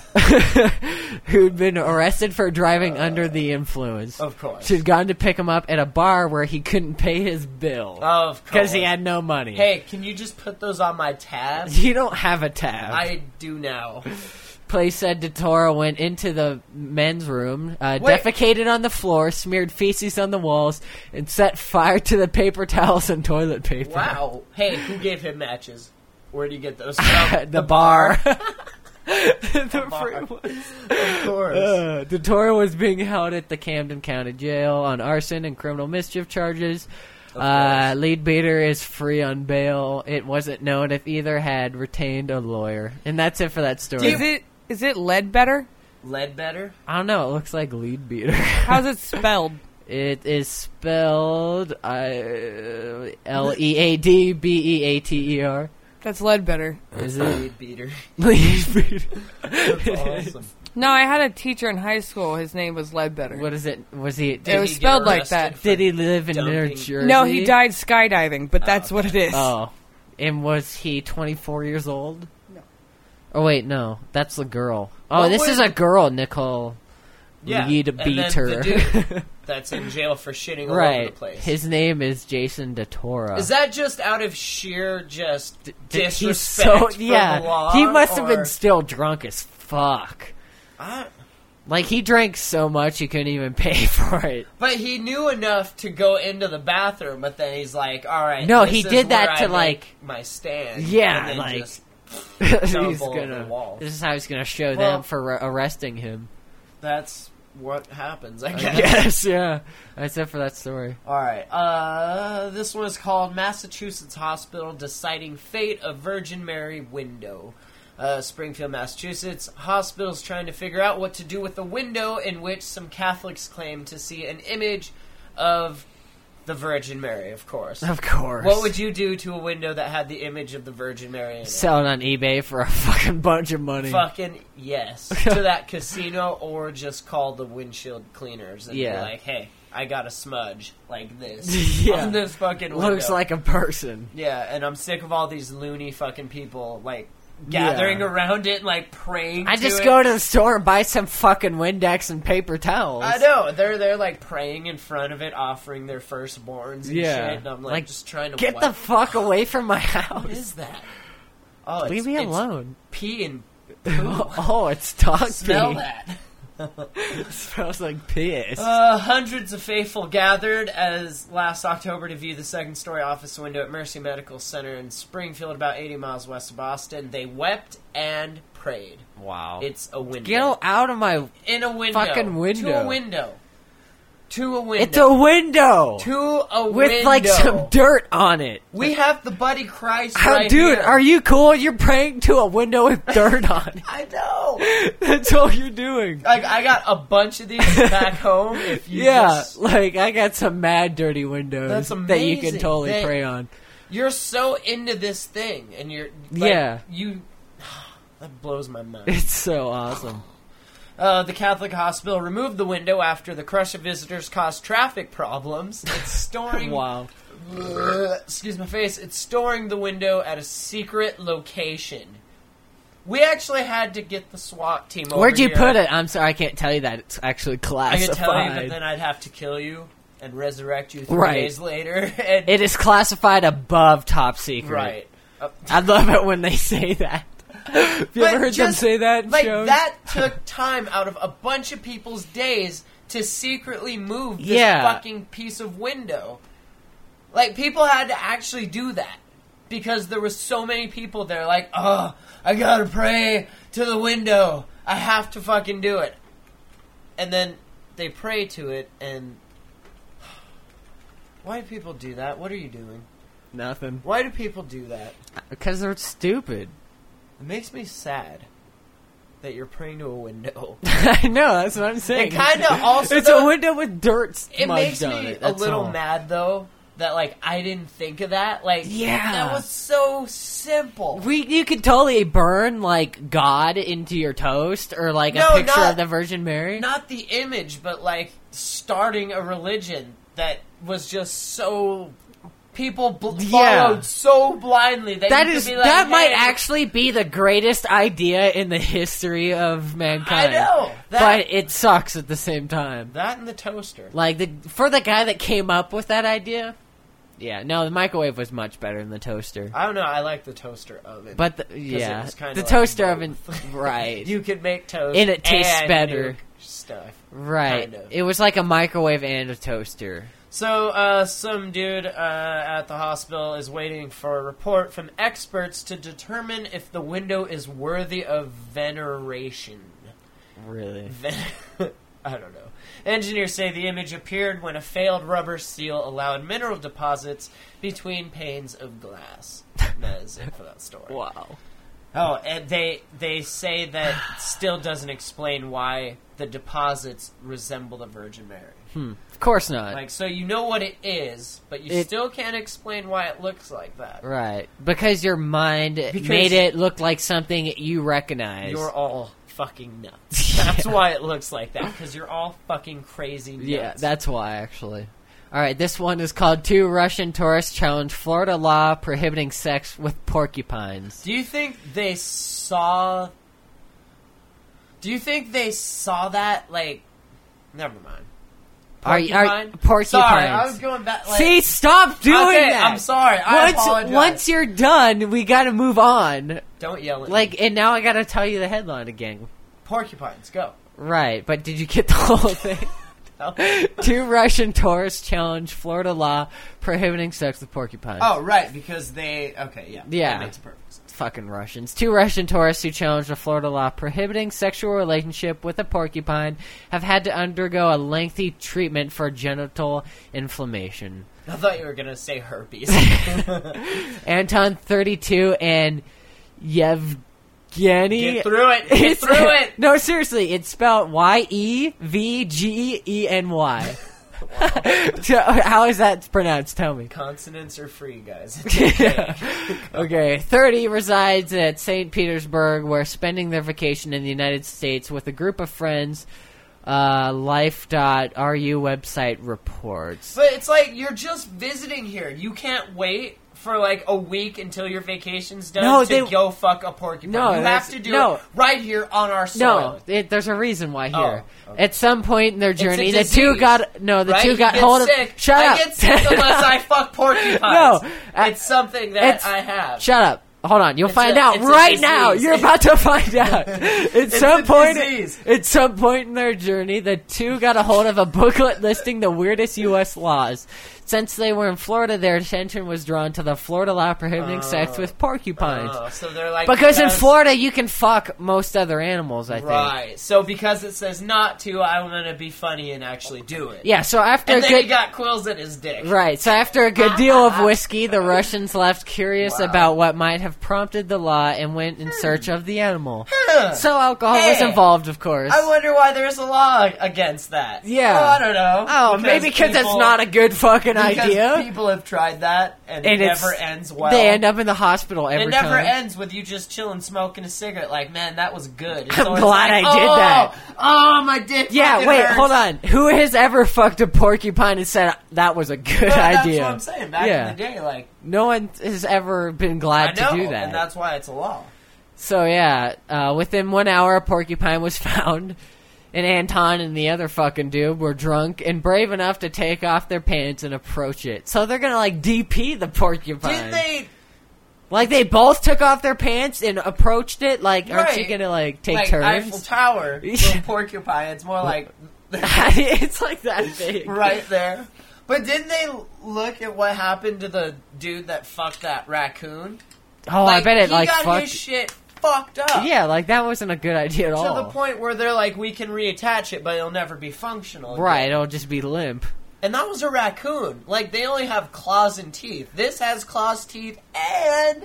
Who'd been arrested for driving uh, under the influence. Of course. She'd gone to pick him up at a bar where he couldn't pay his bill. Of course. Because he had no money. Hey, can you just put those on my tab? You don't have a tab. I do now. Police said DeTora went into the men's room, uh, Wait. defecated on the floor, smeared feces on the walls, and set fire to the paper towels and toilet paper. Wow. Hey, who gave him matches? Where do you get those from? the, bar. The bar. free ones. Of course. Uh, DeTora was being held at the Camden County Jail on arson and criminal mischief charges. Uh, Leadbeater is free on bail. It wasn't known if either had retained a lawyer. And that's it for that story. Is it is it Leadbetter? Ledbetter? I don't know. It looks like Leadbeater. How's it spelled? It is spelled uh, L E A D B E A T E R. That's Leadbetter. Is it? Lead beater. Leadbeater. That's awesome. No, I had a teacher in high school. His name was Leadbetter. What is it? Was he? It Did was he get spelled like arrested that. for Did he live in New dumping- Jersey? No, he died skydiving, but that's what it is. Oh. And was he twenty-four years old? No. Oh, wait, no. That's the girl. Oh, What this was- is a girl, Nicole. Yeah. Lead and then beater. the dude that's in jail for shitting all over the Right. place. His name is Jason DeTora. Is that just out of sheer just D- he's disrespect for yeah, the law? he must have or- been still drunk as fuck. I- Like, he drank so much he couldn't even pay for it. But he knew enough to go into the bathroom, but then he's like, all right. No, this he is did that where to, I like- make my stand. Yeah, and then like- just he's tumble over gonna, the wall. this is how he's gonna show Well- them for ar- arresting him. That's what happens, I I guess. guess, yeah. That's it for that story. All right. Uh, this one is called Massachusetts Hospital Deciding Fate of Virgin Mary Window. Uh, Springfield, Massachusetts. Hospital's trying to figure out what to do with the window in which some Catholics claim to see an image of the Virgin Mary, of course. Of course. What would you do to a window that had the image of the Virgin Mary in it? Sell it on eBay for a fucking bunch of money. Fucking yes. To that casino, or just call the windshield cleaners and Yeah. be like, hey, I got a smudge like this Yeah. on this fucking window. Looks like a person. Yeah, and I'm sick of all these loony fucking people, like, gathering Yeah. around it and, like, praying I to just it. go to the store and buy some fucking Windex and paper towels. I know. They're, they're, like, praying in front of it, offering their firstborns and Yeah. shit, and I'm, like, Like, just trying to Get wipe- the fuck away from my house. What is that? Oh, Leave it's, me it's alone. pee and Oh, it's dog smell pee. that. It smells like piss. Uh, hundreds of faithful gathered as last October to view the second-story office window at Mercy Medical Center in Springfield, about eighty miles west of Boston. They wept and prayed. Wow. It's a window. Get out of my... in a window. fucking window. To a window. To a window. It's a window! To a window. With, like, some dirt on it. We have the Buddy Christ How, right dude, here. are you cool? You're praying to a window with dirt on it. I know. That's all you're doing. Like, I got a bunch of these back home. If you Yeah, just... like, I got some mad dirty windows That's that you can amazing. totally They- pray on. You're so into this thing, and you're... Like, Yeah. You... That blows my mind. It's so awesome. Uh, the Catholic hospital removed the window after the crush of visitors caused traffic problems. It's storing... Wow. Excuse my face. It's storing the window at a secret location. We actually had to get the SWAT team over Where'd you here. put it? I'm sorry, I can't tell you that. It's actually I classified. could tell you, but then I'd have to kill you and resurrect you three Right. days later. And, It is classified above top secret. right. Uh, I love it when they say that. Have you But ever heard them just, say that in like, shows? that took time out of a bunch of people's days to secretly move this Yeah. fucking piece of window. Like, people had to actually do that. Because there was so many people there like, oh, I gotta pray to the window. I have to fucking do it. And then they pray to it, and... Why do people do that? What are you doing? Nothing. Why do people do that? Because they're stupid. It makes me sad that you're praying to a window. I know, that's what I'm saying. It kind of also... It's though, a window with dirt It makes smudged on me it. a That's little all. mad, though, that, like, I didn't think of that. Like, Yeah. that was so simple. We, you could totally burn, like, God into your toast, or, like, No, a picture not- of the Virgin Mary. Not the image, but, like, starting a religion that was just so... People bl- Yeah. followed so blindly that, That you could is be like, that might hey, actually be the greatest idea in the history of I mankind. know. That, But it sucks at the same time. that and the toaster. Like the for the guy that came up with that idea, yeah, no, the microwave was much better than the toaster. I don't know. I like the toaster oven. But the, it yeah, was kinda the like toaster both. oven, right? you could make toast And it tastes and better. nuke stuff. right. kind of. It was like a microwave and a toaster. So, uh, some dude uh, at the hospital is waiting for a report from experts to determine if the window is worthy of veneration. Really? Ven- I don't know. Engineers say the image appeared when a failed rubber seal allowed mineral deposits between panes of glass. That is it for that story. Wow. Oh, and they they say that still doesn't explain why the deposits resemble the Virgin Mary. Hmm. Of course not. Like, so you know what it is, but you It- still can't explain why it looks like that. Right. Because your mind Because- made it look like something you recognize. You're all fucking nuts. That's why it looks like that, because you're all fucking crazy nuts. Yeah, that's why, actually. All right, this one is called Two Russian Tourists Challenge Florida Law Prohibiting Sex with Porcupines. Do you think they saw... Do you think they saw that, like... Never mind. Are you- are- Porcupine? porcupines. Sorry, I was going back, like... See, stop doing Okay, that! I'm sorry, I once, apologize. Once you're done, we gotta move on. Don't yell at me. Like, and now I gotta tell you the headline again. Porcupines, go. Right, but did you get the whole thing? No. Two Russian tourists challenge Florida law prohibiting sex with porcupines. Oh, right, because they... Okay, yeah. Yeah. That makes perfect sense. Fucking Russians. Two Russian tourists who challenged a Florida law prohibiting sexual relationship with a porcupine have had to undergo a lengthy treatment for genital inflammation. I thought you were going to say herpes. Anton, thirty-two, and Yevgeny... Get through it. Get It's- through it. No, seriously, it's spelled Y E V G E N Y. So, how is that pronounced? Tell me. Consonants are free, guys. Okay, thirty resides at Saint Petersburg, where spending their vacation in the United States with a group of friends. Uh, life dot R U website reports. But it's like, you're just visiting here. You can't wait for like a week until your vacation's done No, to they- go fuck a porcupine. No, you have that's- to do no. it right here on our No, soil. it, there's a reason why here. Oh, okay. At some point in their It's a journey, the two disease, got no, the right? two You got get hold sick. of. Shut I up! get sick unless I fuck porcupines. No, uh, it's something that it's- I have. Shut up! Hold on, you'll It's find a- out it's a right disease. now. You're about to find out. At some a point, disease. at some point in their journey, the two got a hold of a booklet listing the weirdest U S laws. Since they were in Florida, their attention was drawn to the Florida law prohibiting sex with porcupines. Oh, so they're like because in Florida, you can fuck most other animals, I think. right? So because it says not to, I'm gonna be funny and actually do it. Yeah, so after And a then good he got quills in his dick. Right, so after a good deal of whiskey, the Russians left curious Wow. about what might have have prompted the law and went in search of the animal. Huh. So alcohol was Hey. involved, of course. I wonder why there's a law against that. Yeah. Oh, I don't know. Oh, maybe because it's people- not a good fucking because idea. people have tried that, and, And it it's- never ends well. They end up in the hospital every It never time. ends with you just chilling, smoking a cigarette. Like, man, that was good. It's I'm always glad like, I did oh, that. Oh, my dick. Yeah, fucking wait, hurts. hold on. Who has ever fucked a porcupine and said that was a good Well, that's idea? what I'm saying. Back Yeah. in the day, like, No one has ever been glad I know, to do that. and that's why it's a law. So yeah, uh, within one hour, a porcupine was found, and Anton and the other fucking dude were drunk and brave enough to take off their pants and approach it. So they're gonna like D P the porcupine. Did they? Like they both took off their pants and approached it. Like, aren't you Right. gonna like take like turns? Eiffel Tower, little porcupine. It's more like It's like that big, right there. But didn't they look at what happened to the dude that fucked that raccoon? Oh, like, I bet it he like got fucked. his shit fucked up. Yeah, like that wasn't a good idea at To all. the point where they're like, we can reattach it, but it'll never be functional. again. Right, it'll just be limp. And that was a raccoon. Like, they only have claws and teeth. This has claws, teeth, and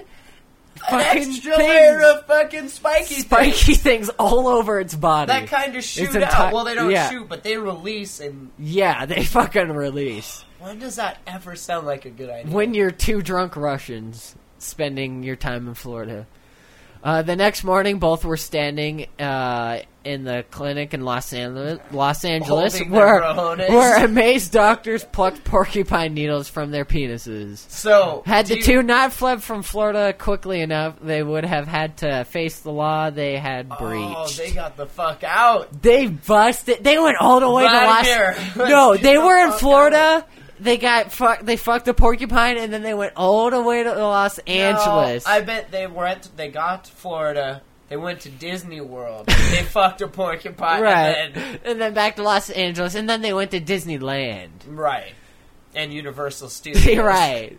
an Fucking extra things. layer of fucking spiky Spiky things. things all over its body. That kind of shoot enti- out. Well, they don't yeah. shoot, but they release. And Yeah, they fucking release. when does that ever sound like a good idea? When you're two drunk Russians spending your time in Florida. Uh, the next morning, both were standing uh, in the clinic in Los Angeles, Los Angeles Holding their where, cojones. where amazed doctors plucked porcupine needles from their penises. So Had do the you- two not fled from Florida quickly enough, they would have had to face the law they had breached. Oh, they got the fuck out. They busted. They went all the way to Vladimir, Los. let's No, get they the were in fuck Florida. They got fuck. They fucked a porcupine, and then they went all the way to Los Angeles. No, I bet they went. They got to Florida. They went to Disney World. They fucked a porcupine. right, And then, and then back to Los Angeles, and then they went to Disneyland. right. And Universal Studios. right,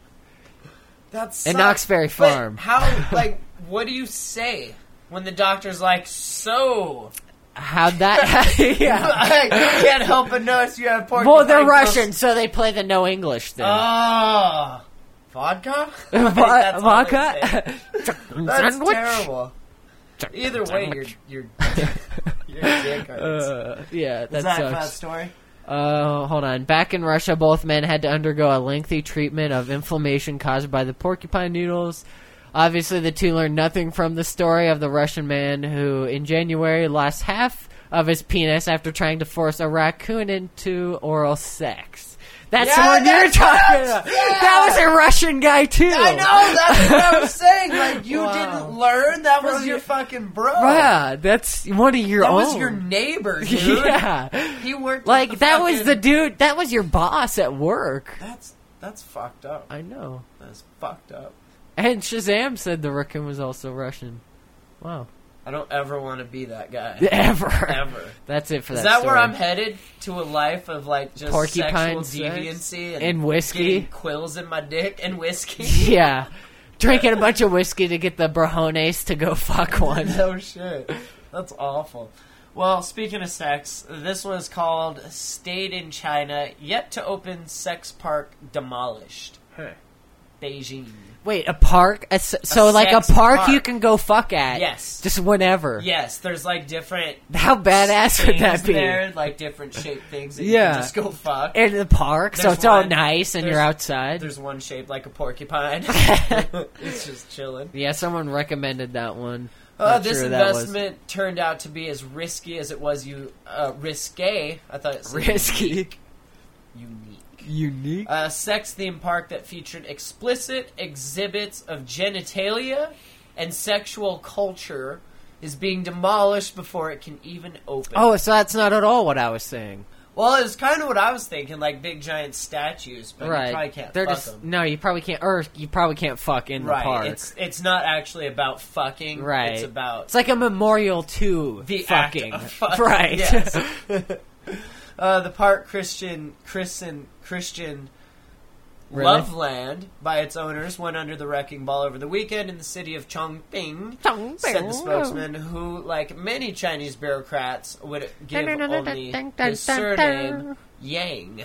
That's and Knoxbury Farm. How? Like, what do you say when the doctor's like, "So, How'd that? yeah. I can't help but notice you have porcupine." Well, they're quills." Russian, so they play the no English thing. Oh, vodka. Va- That's all they say. vodka. That's Sandwich? terrible. Either way, you're you're you're a dick. Uh, yeah, that Is that a sucks. bad story? Uh, hold on. Back in Russia, both men had to undergo a lengthy treatment of inflammation caused by the porcupine needles. Obviously, the two learned nothing from the story of the Russian man who, in January, lost half of his penis after trying to force a raccoon into oral sex. That's Yeah, the one you're that's talking what- about. yeah. That was a Russian guy, too. I know. That's what I was saying. Like, you Wow. didn't learn. That was Bro, your you- fucking bro. Yeah, that's one of your That own. was your neighbor, dude. yeah. He worked Like, with the that was fucking- the dude, that was your boss at work. That's that's fucked up. I know. That's fucked up. And Shazam said the raccoon was also Russian. Wow. I don't ever want to be that guy. Ever. Ever. That's it for Is that that where story. I'm headed? To a life of like just Porcupine sexual sex? deviancy and, And whiskey? getting quills in my dick and whiskey. Yeah. Drinking a bunch of whiskey to get the brajones to go fuck one. No shit. That's awful. Well, speaking of sex, this was called Stayed in China, Yet to Open Sex Park Demolished. Beijing. Wait, a park? A s so, like, a sex park, park. you can go fuck at? Yes. Just whenever? Yes, there's like different How badass would things that be? there, like different shaped things that you Yeah. can just go fuck. In the park, so There's it's all one- nice and you're there's- outside? There's one shaped like a porcupine. It's just chilling. Yeah, someone recommended that one. Uh, Not this sure that was- investment turned out to be as risky as it was you uh, risque. I thought it said Risky. unique. Unique. Unique? A sex theme park that featured explicit exhibits of genitalia and sexual culture is being demolished before it can even open. Oh, so that's not at all what I was saying. Well, it's kind of what I was thinking, like big giant statues, but Right. you probably can't They're fuck just them. no, you probably can't or you probably can't fuck in Right, the park. it's it's not actually about fucking. Right. It's about It's like a memorial to the fucking. act of fucking. Right. Yes. uh, the park Christian Christian Christian Really? Loveland by its owners went under the wrecking ball over the weekend in the city of Chongqing, Chongqing. said the spokesman, who, like many Chinese bureaucrats, would give only his surname Yang.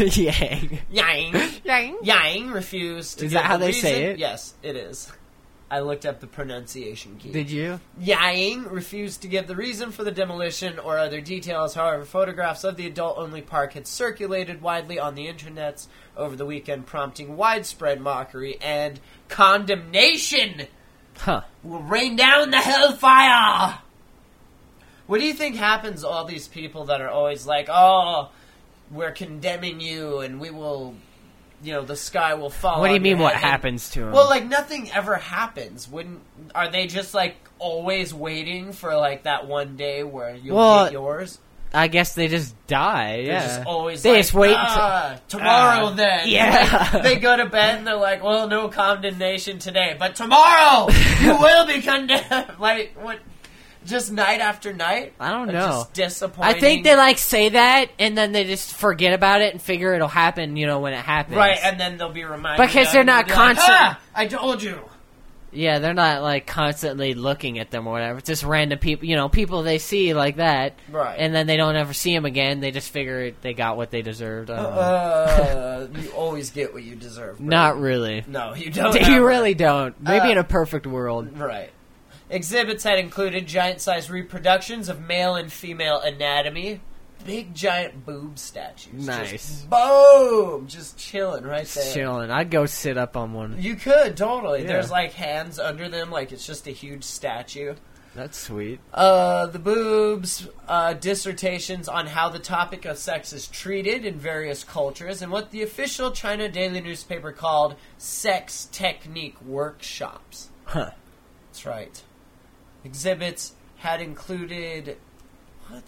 Yang. Yang. Yang. Yang refused to Is give that how the they say reason- it? Yes, it is. I looked up the pronunciation key. Did you? Yang refused to give the reason for the demolition or other details. However, photographs of the adult-only park had circulated widely on the internets over the weekend, prompting widespread mockery and condemnation. Huh. Will rain down the hellfire. What do you think happens to all these people that are always like, oh, we're condemning you and we will, you know, the sky will fall What do you on mean your what head? And- happens to him? Well, like, nothing ever happens. Wouldn't Are they just, like, always waiting for, like, that one day where you'll Well, get yours? I guess they just die, They're yeah. just always they like, just wait ah, tomorrow Ah, then. yeah. Like, they go to bed and they're like, well, no condemnation today, but tomorrow you will be condemned. Like, what? Just night after night? I don't Like, know. Just disappointing. I think they, like, say that, and then they just forget about it and figure it'll happen, you know, when it happens. Right, and then they'll be reminded. Because of they're it, not and they'll be like, constant- ah, I told you. Yeah, they're not, like, constantly looking at them or whatever. It's just random people, you know, people they see like that. Right. And then they don't ever see them again. They just figure they got what they deserved. I don't know. Uh, you always get what you deserve. bro. Not really. No, you don't. You ever. really don't. Maybe Uh, in a perfect world. Right. Exhibits had included giant-sized reproductions of male and female anatomy, big giant boob statues. Nice. Just boom! Just chilling right there. Chilling. I'd go sit up on one. You could, totally. Yeah. There's, like, hands under them, like it's just a huge statue. That's sweet. Uh, the boobs, uh, dissertations on how the topic of sex is treated in various cultures, and what the official China daily newspaper called sex technique workshops. Huh. That's right. Exhibits had included... What?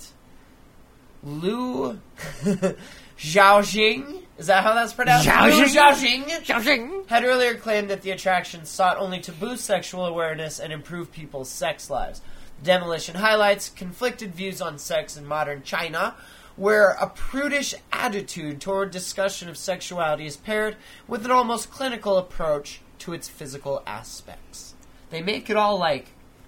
Lu Xiaojing? Is that how that's pronounced? Lu Xiaojing? Xiaojing Xiaojing. had earlier claimed that the attraction sought only to boost sexual awareness and improve people's sex lives. Demolition highlights conflicted views on sex in modern China, where a prudish attitude toward discussion of sexuality is paired with an almost clinical approach to its physical aspects. They make it all, like,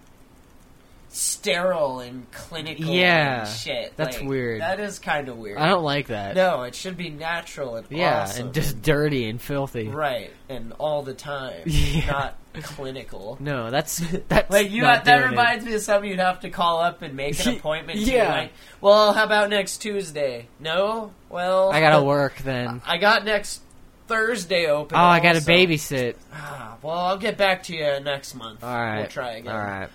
sterile and clinical Yeah, and shit. that's Like, weird. That is kind of weird. I don't like that. No, it should be natural and Yeah, awesome. and just dirty and filthy. Right, and all the time, Yeah. not clinical. No, that's that's Like you, not that doing reminds me of something you'd have to call up and make an appointment. Yeah. to. Like, well, how about next Tuesday? No, well, it. I gotta work then. I got next Thursday open. Oh, I gotta also. babysit. Ah, well, I'll get back to you next month. All right, we'll try again. All right.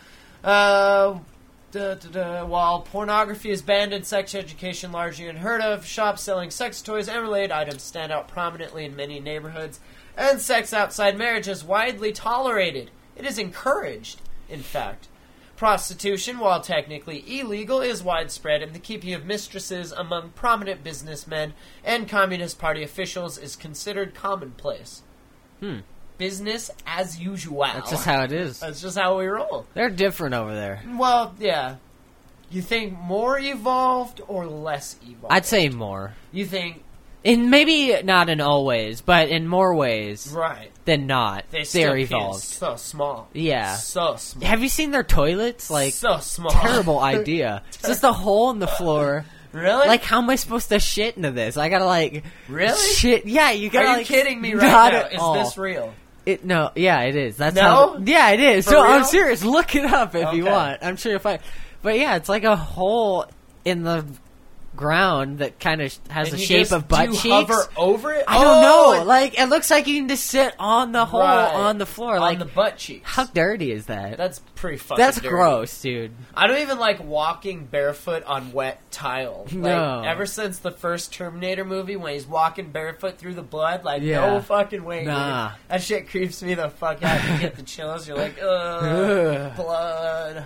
Uh, da, da, da. While pornography is banned and sex education largely unheard of, shops selling sex toys and related items stand out prominently in many neighborhoods, and sex outside marriage is widely tolerated. It is encouraged, in fact. Prostitution, while technically illegal, is widespread, and the keeping of mistresses among prominent businessmen and Communist Party officials is considered commonplace. Hmm. Business as usual. That's just how it is. That's just how we roll. They're different over there. Well, yeah. You think more evolved or less evolved? I'd say more. You think... In maybe not in all ways, but in more ways Right. than not, They they're still evolved. so small. Yeah. So small. Have you seen their toilets? Like, so small. terrible idea. It's just a hole in the floor. Really? Like, how am I supposed to shit into this? I gotta, like... Really? Shit. Yeah, you Are gotta, you like... kidding me right not now? at Is all. this real? It, no, yeah, it is. That's No? how... Yeah, it is. For So, I'm real? serious. Look it up if you Okay. want. I'm sure you'll find... But yeah, it's like a hole in the ground that kind of has And the you shape just- of butt do you cheeks. hover over it? I don't Oh, know. Like, it looks like you can just sit on the hole right. on the floor. On Like, the butt cheeks. how dirty is that? That's pretty fucking That's dirty. gross, dude. I don't even like walking barefoot on wet tile. Like, No. ever since the first Terminator movie when he's walking barefoot through the blood, like, Yeah. no fucking way, Nah. dude. That shit creeps me the fuck out. You get the chills, you're like, ugh, Ugh. blood.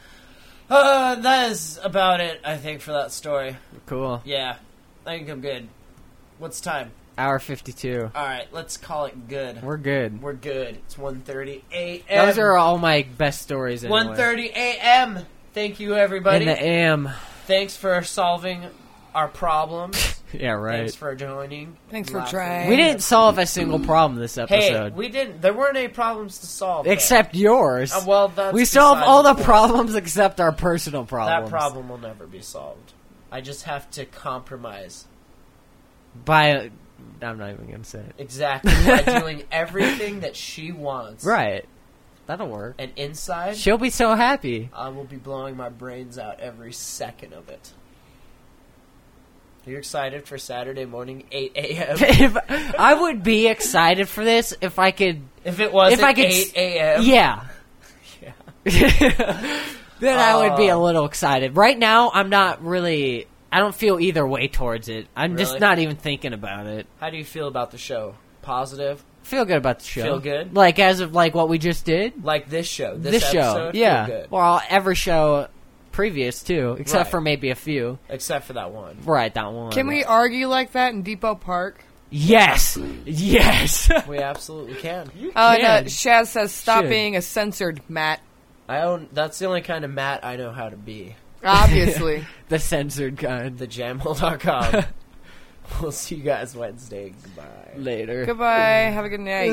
Uh, that is about it, I think, for that story. Cool. Yeah, I think I'm good. What's time? Hour fifty-two. Alright, let's call it good. We're good. We're good. It's one thirty a.m. Those are all my best stories anyway. one thirty a.m. Thank you, everybody. In the A M. Thanks for solving our problems. Yeah, right. Thanks for joining. Thanks for Laughing. trying. We didn't solve a single problem this Hey, episode. we didn't. There weren't any problems to solve. though. Except yours. Uh, well, that's we solved besides all the point. problems except our personal problems. That problem will never be solved. I just have to compromise. By... I'm not even going to say it. Exactly. By doing everything that she wants. Right. That'll work. And inside, She'll be so happy. I will be blowing my brains out every second of it. Are you excited for Saturday morning, eight a.m.? If I would be excited for this if I could. If it was If at I could eight a.m.? Yeah. Yeah. Then I would be a Oh. little excited. Right now, I'm not really. I don't feel either way towards it. I'm just Really? not even thinking about it. How do you feel about the show? Positive? Feel good about the show. Feel good? Like as of like what we just did. Like this show? This, This, show, episode? yeah. Feel good. Well, every show previous too, except Right. for maybe a few. Except for that one. Right, that one. Can we argue like that in Depot Park? Yes, yes. We absolutely can. Oh, and uh, can. Shaz says, "Stop Should. being a censored Matt." I own. That's the only kind of Matt I know how to be. Obviously. The censored kind. The jamhole dot com. We'll see you guys Wednesday. Goodbye. Later. Goodbye. Have a good night.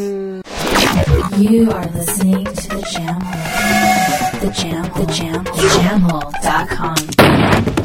You are listening to the Jam Hole. The Jam, the Jam, the Jam Hole dot com.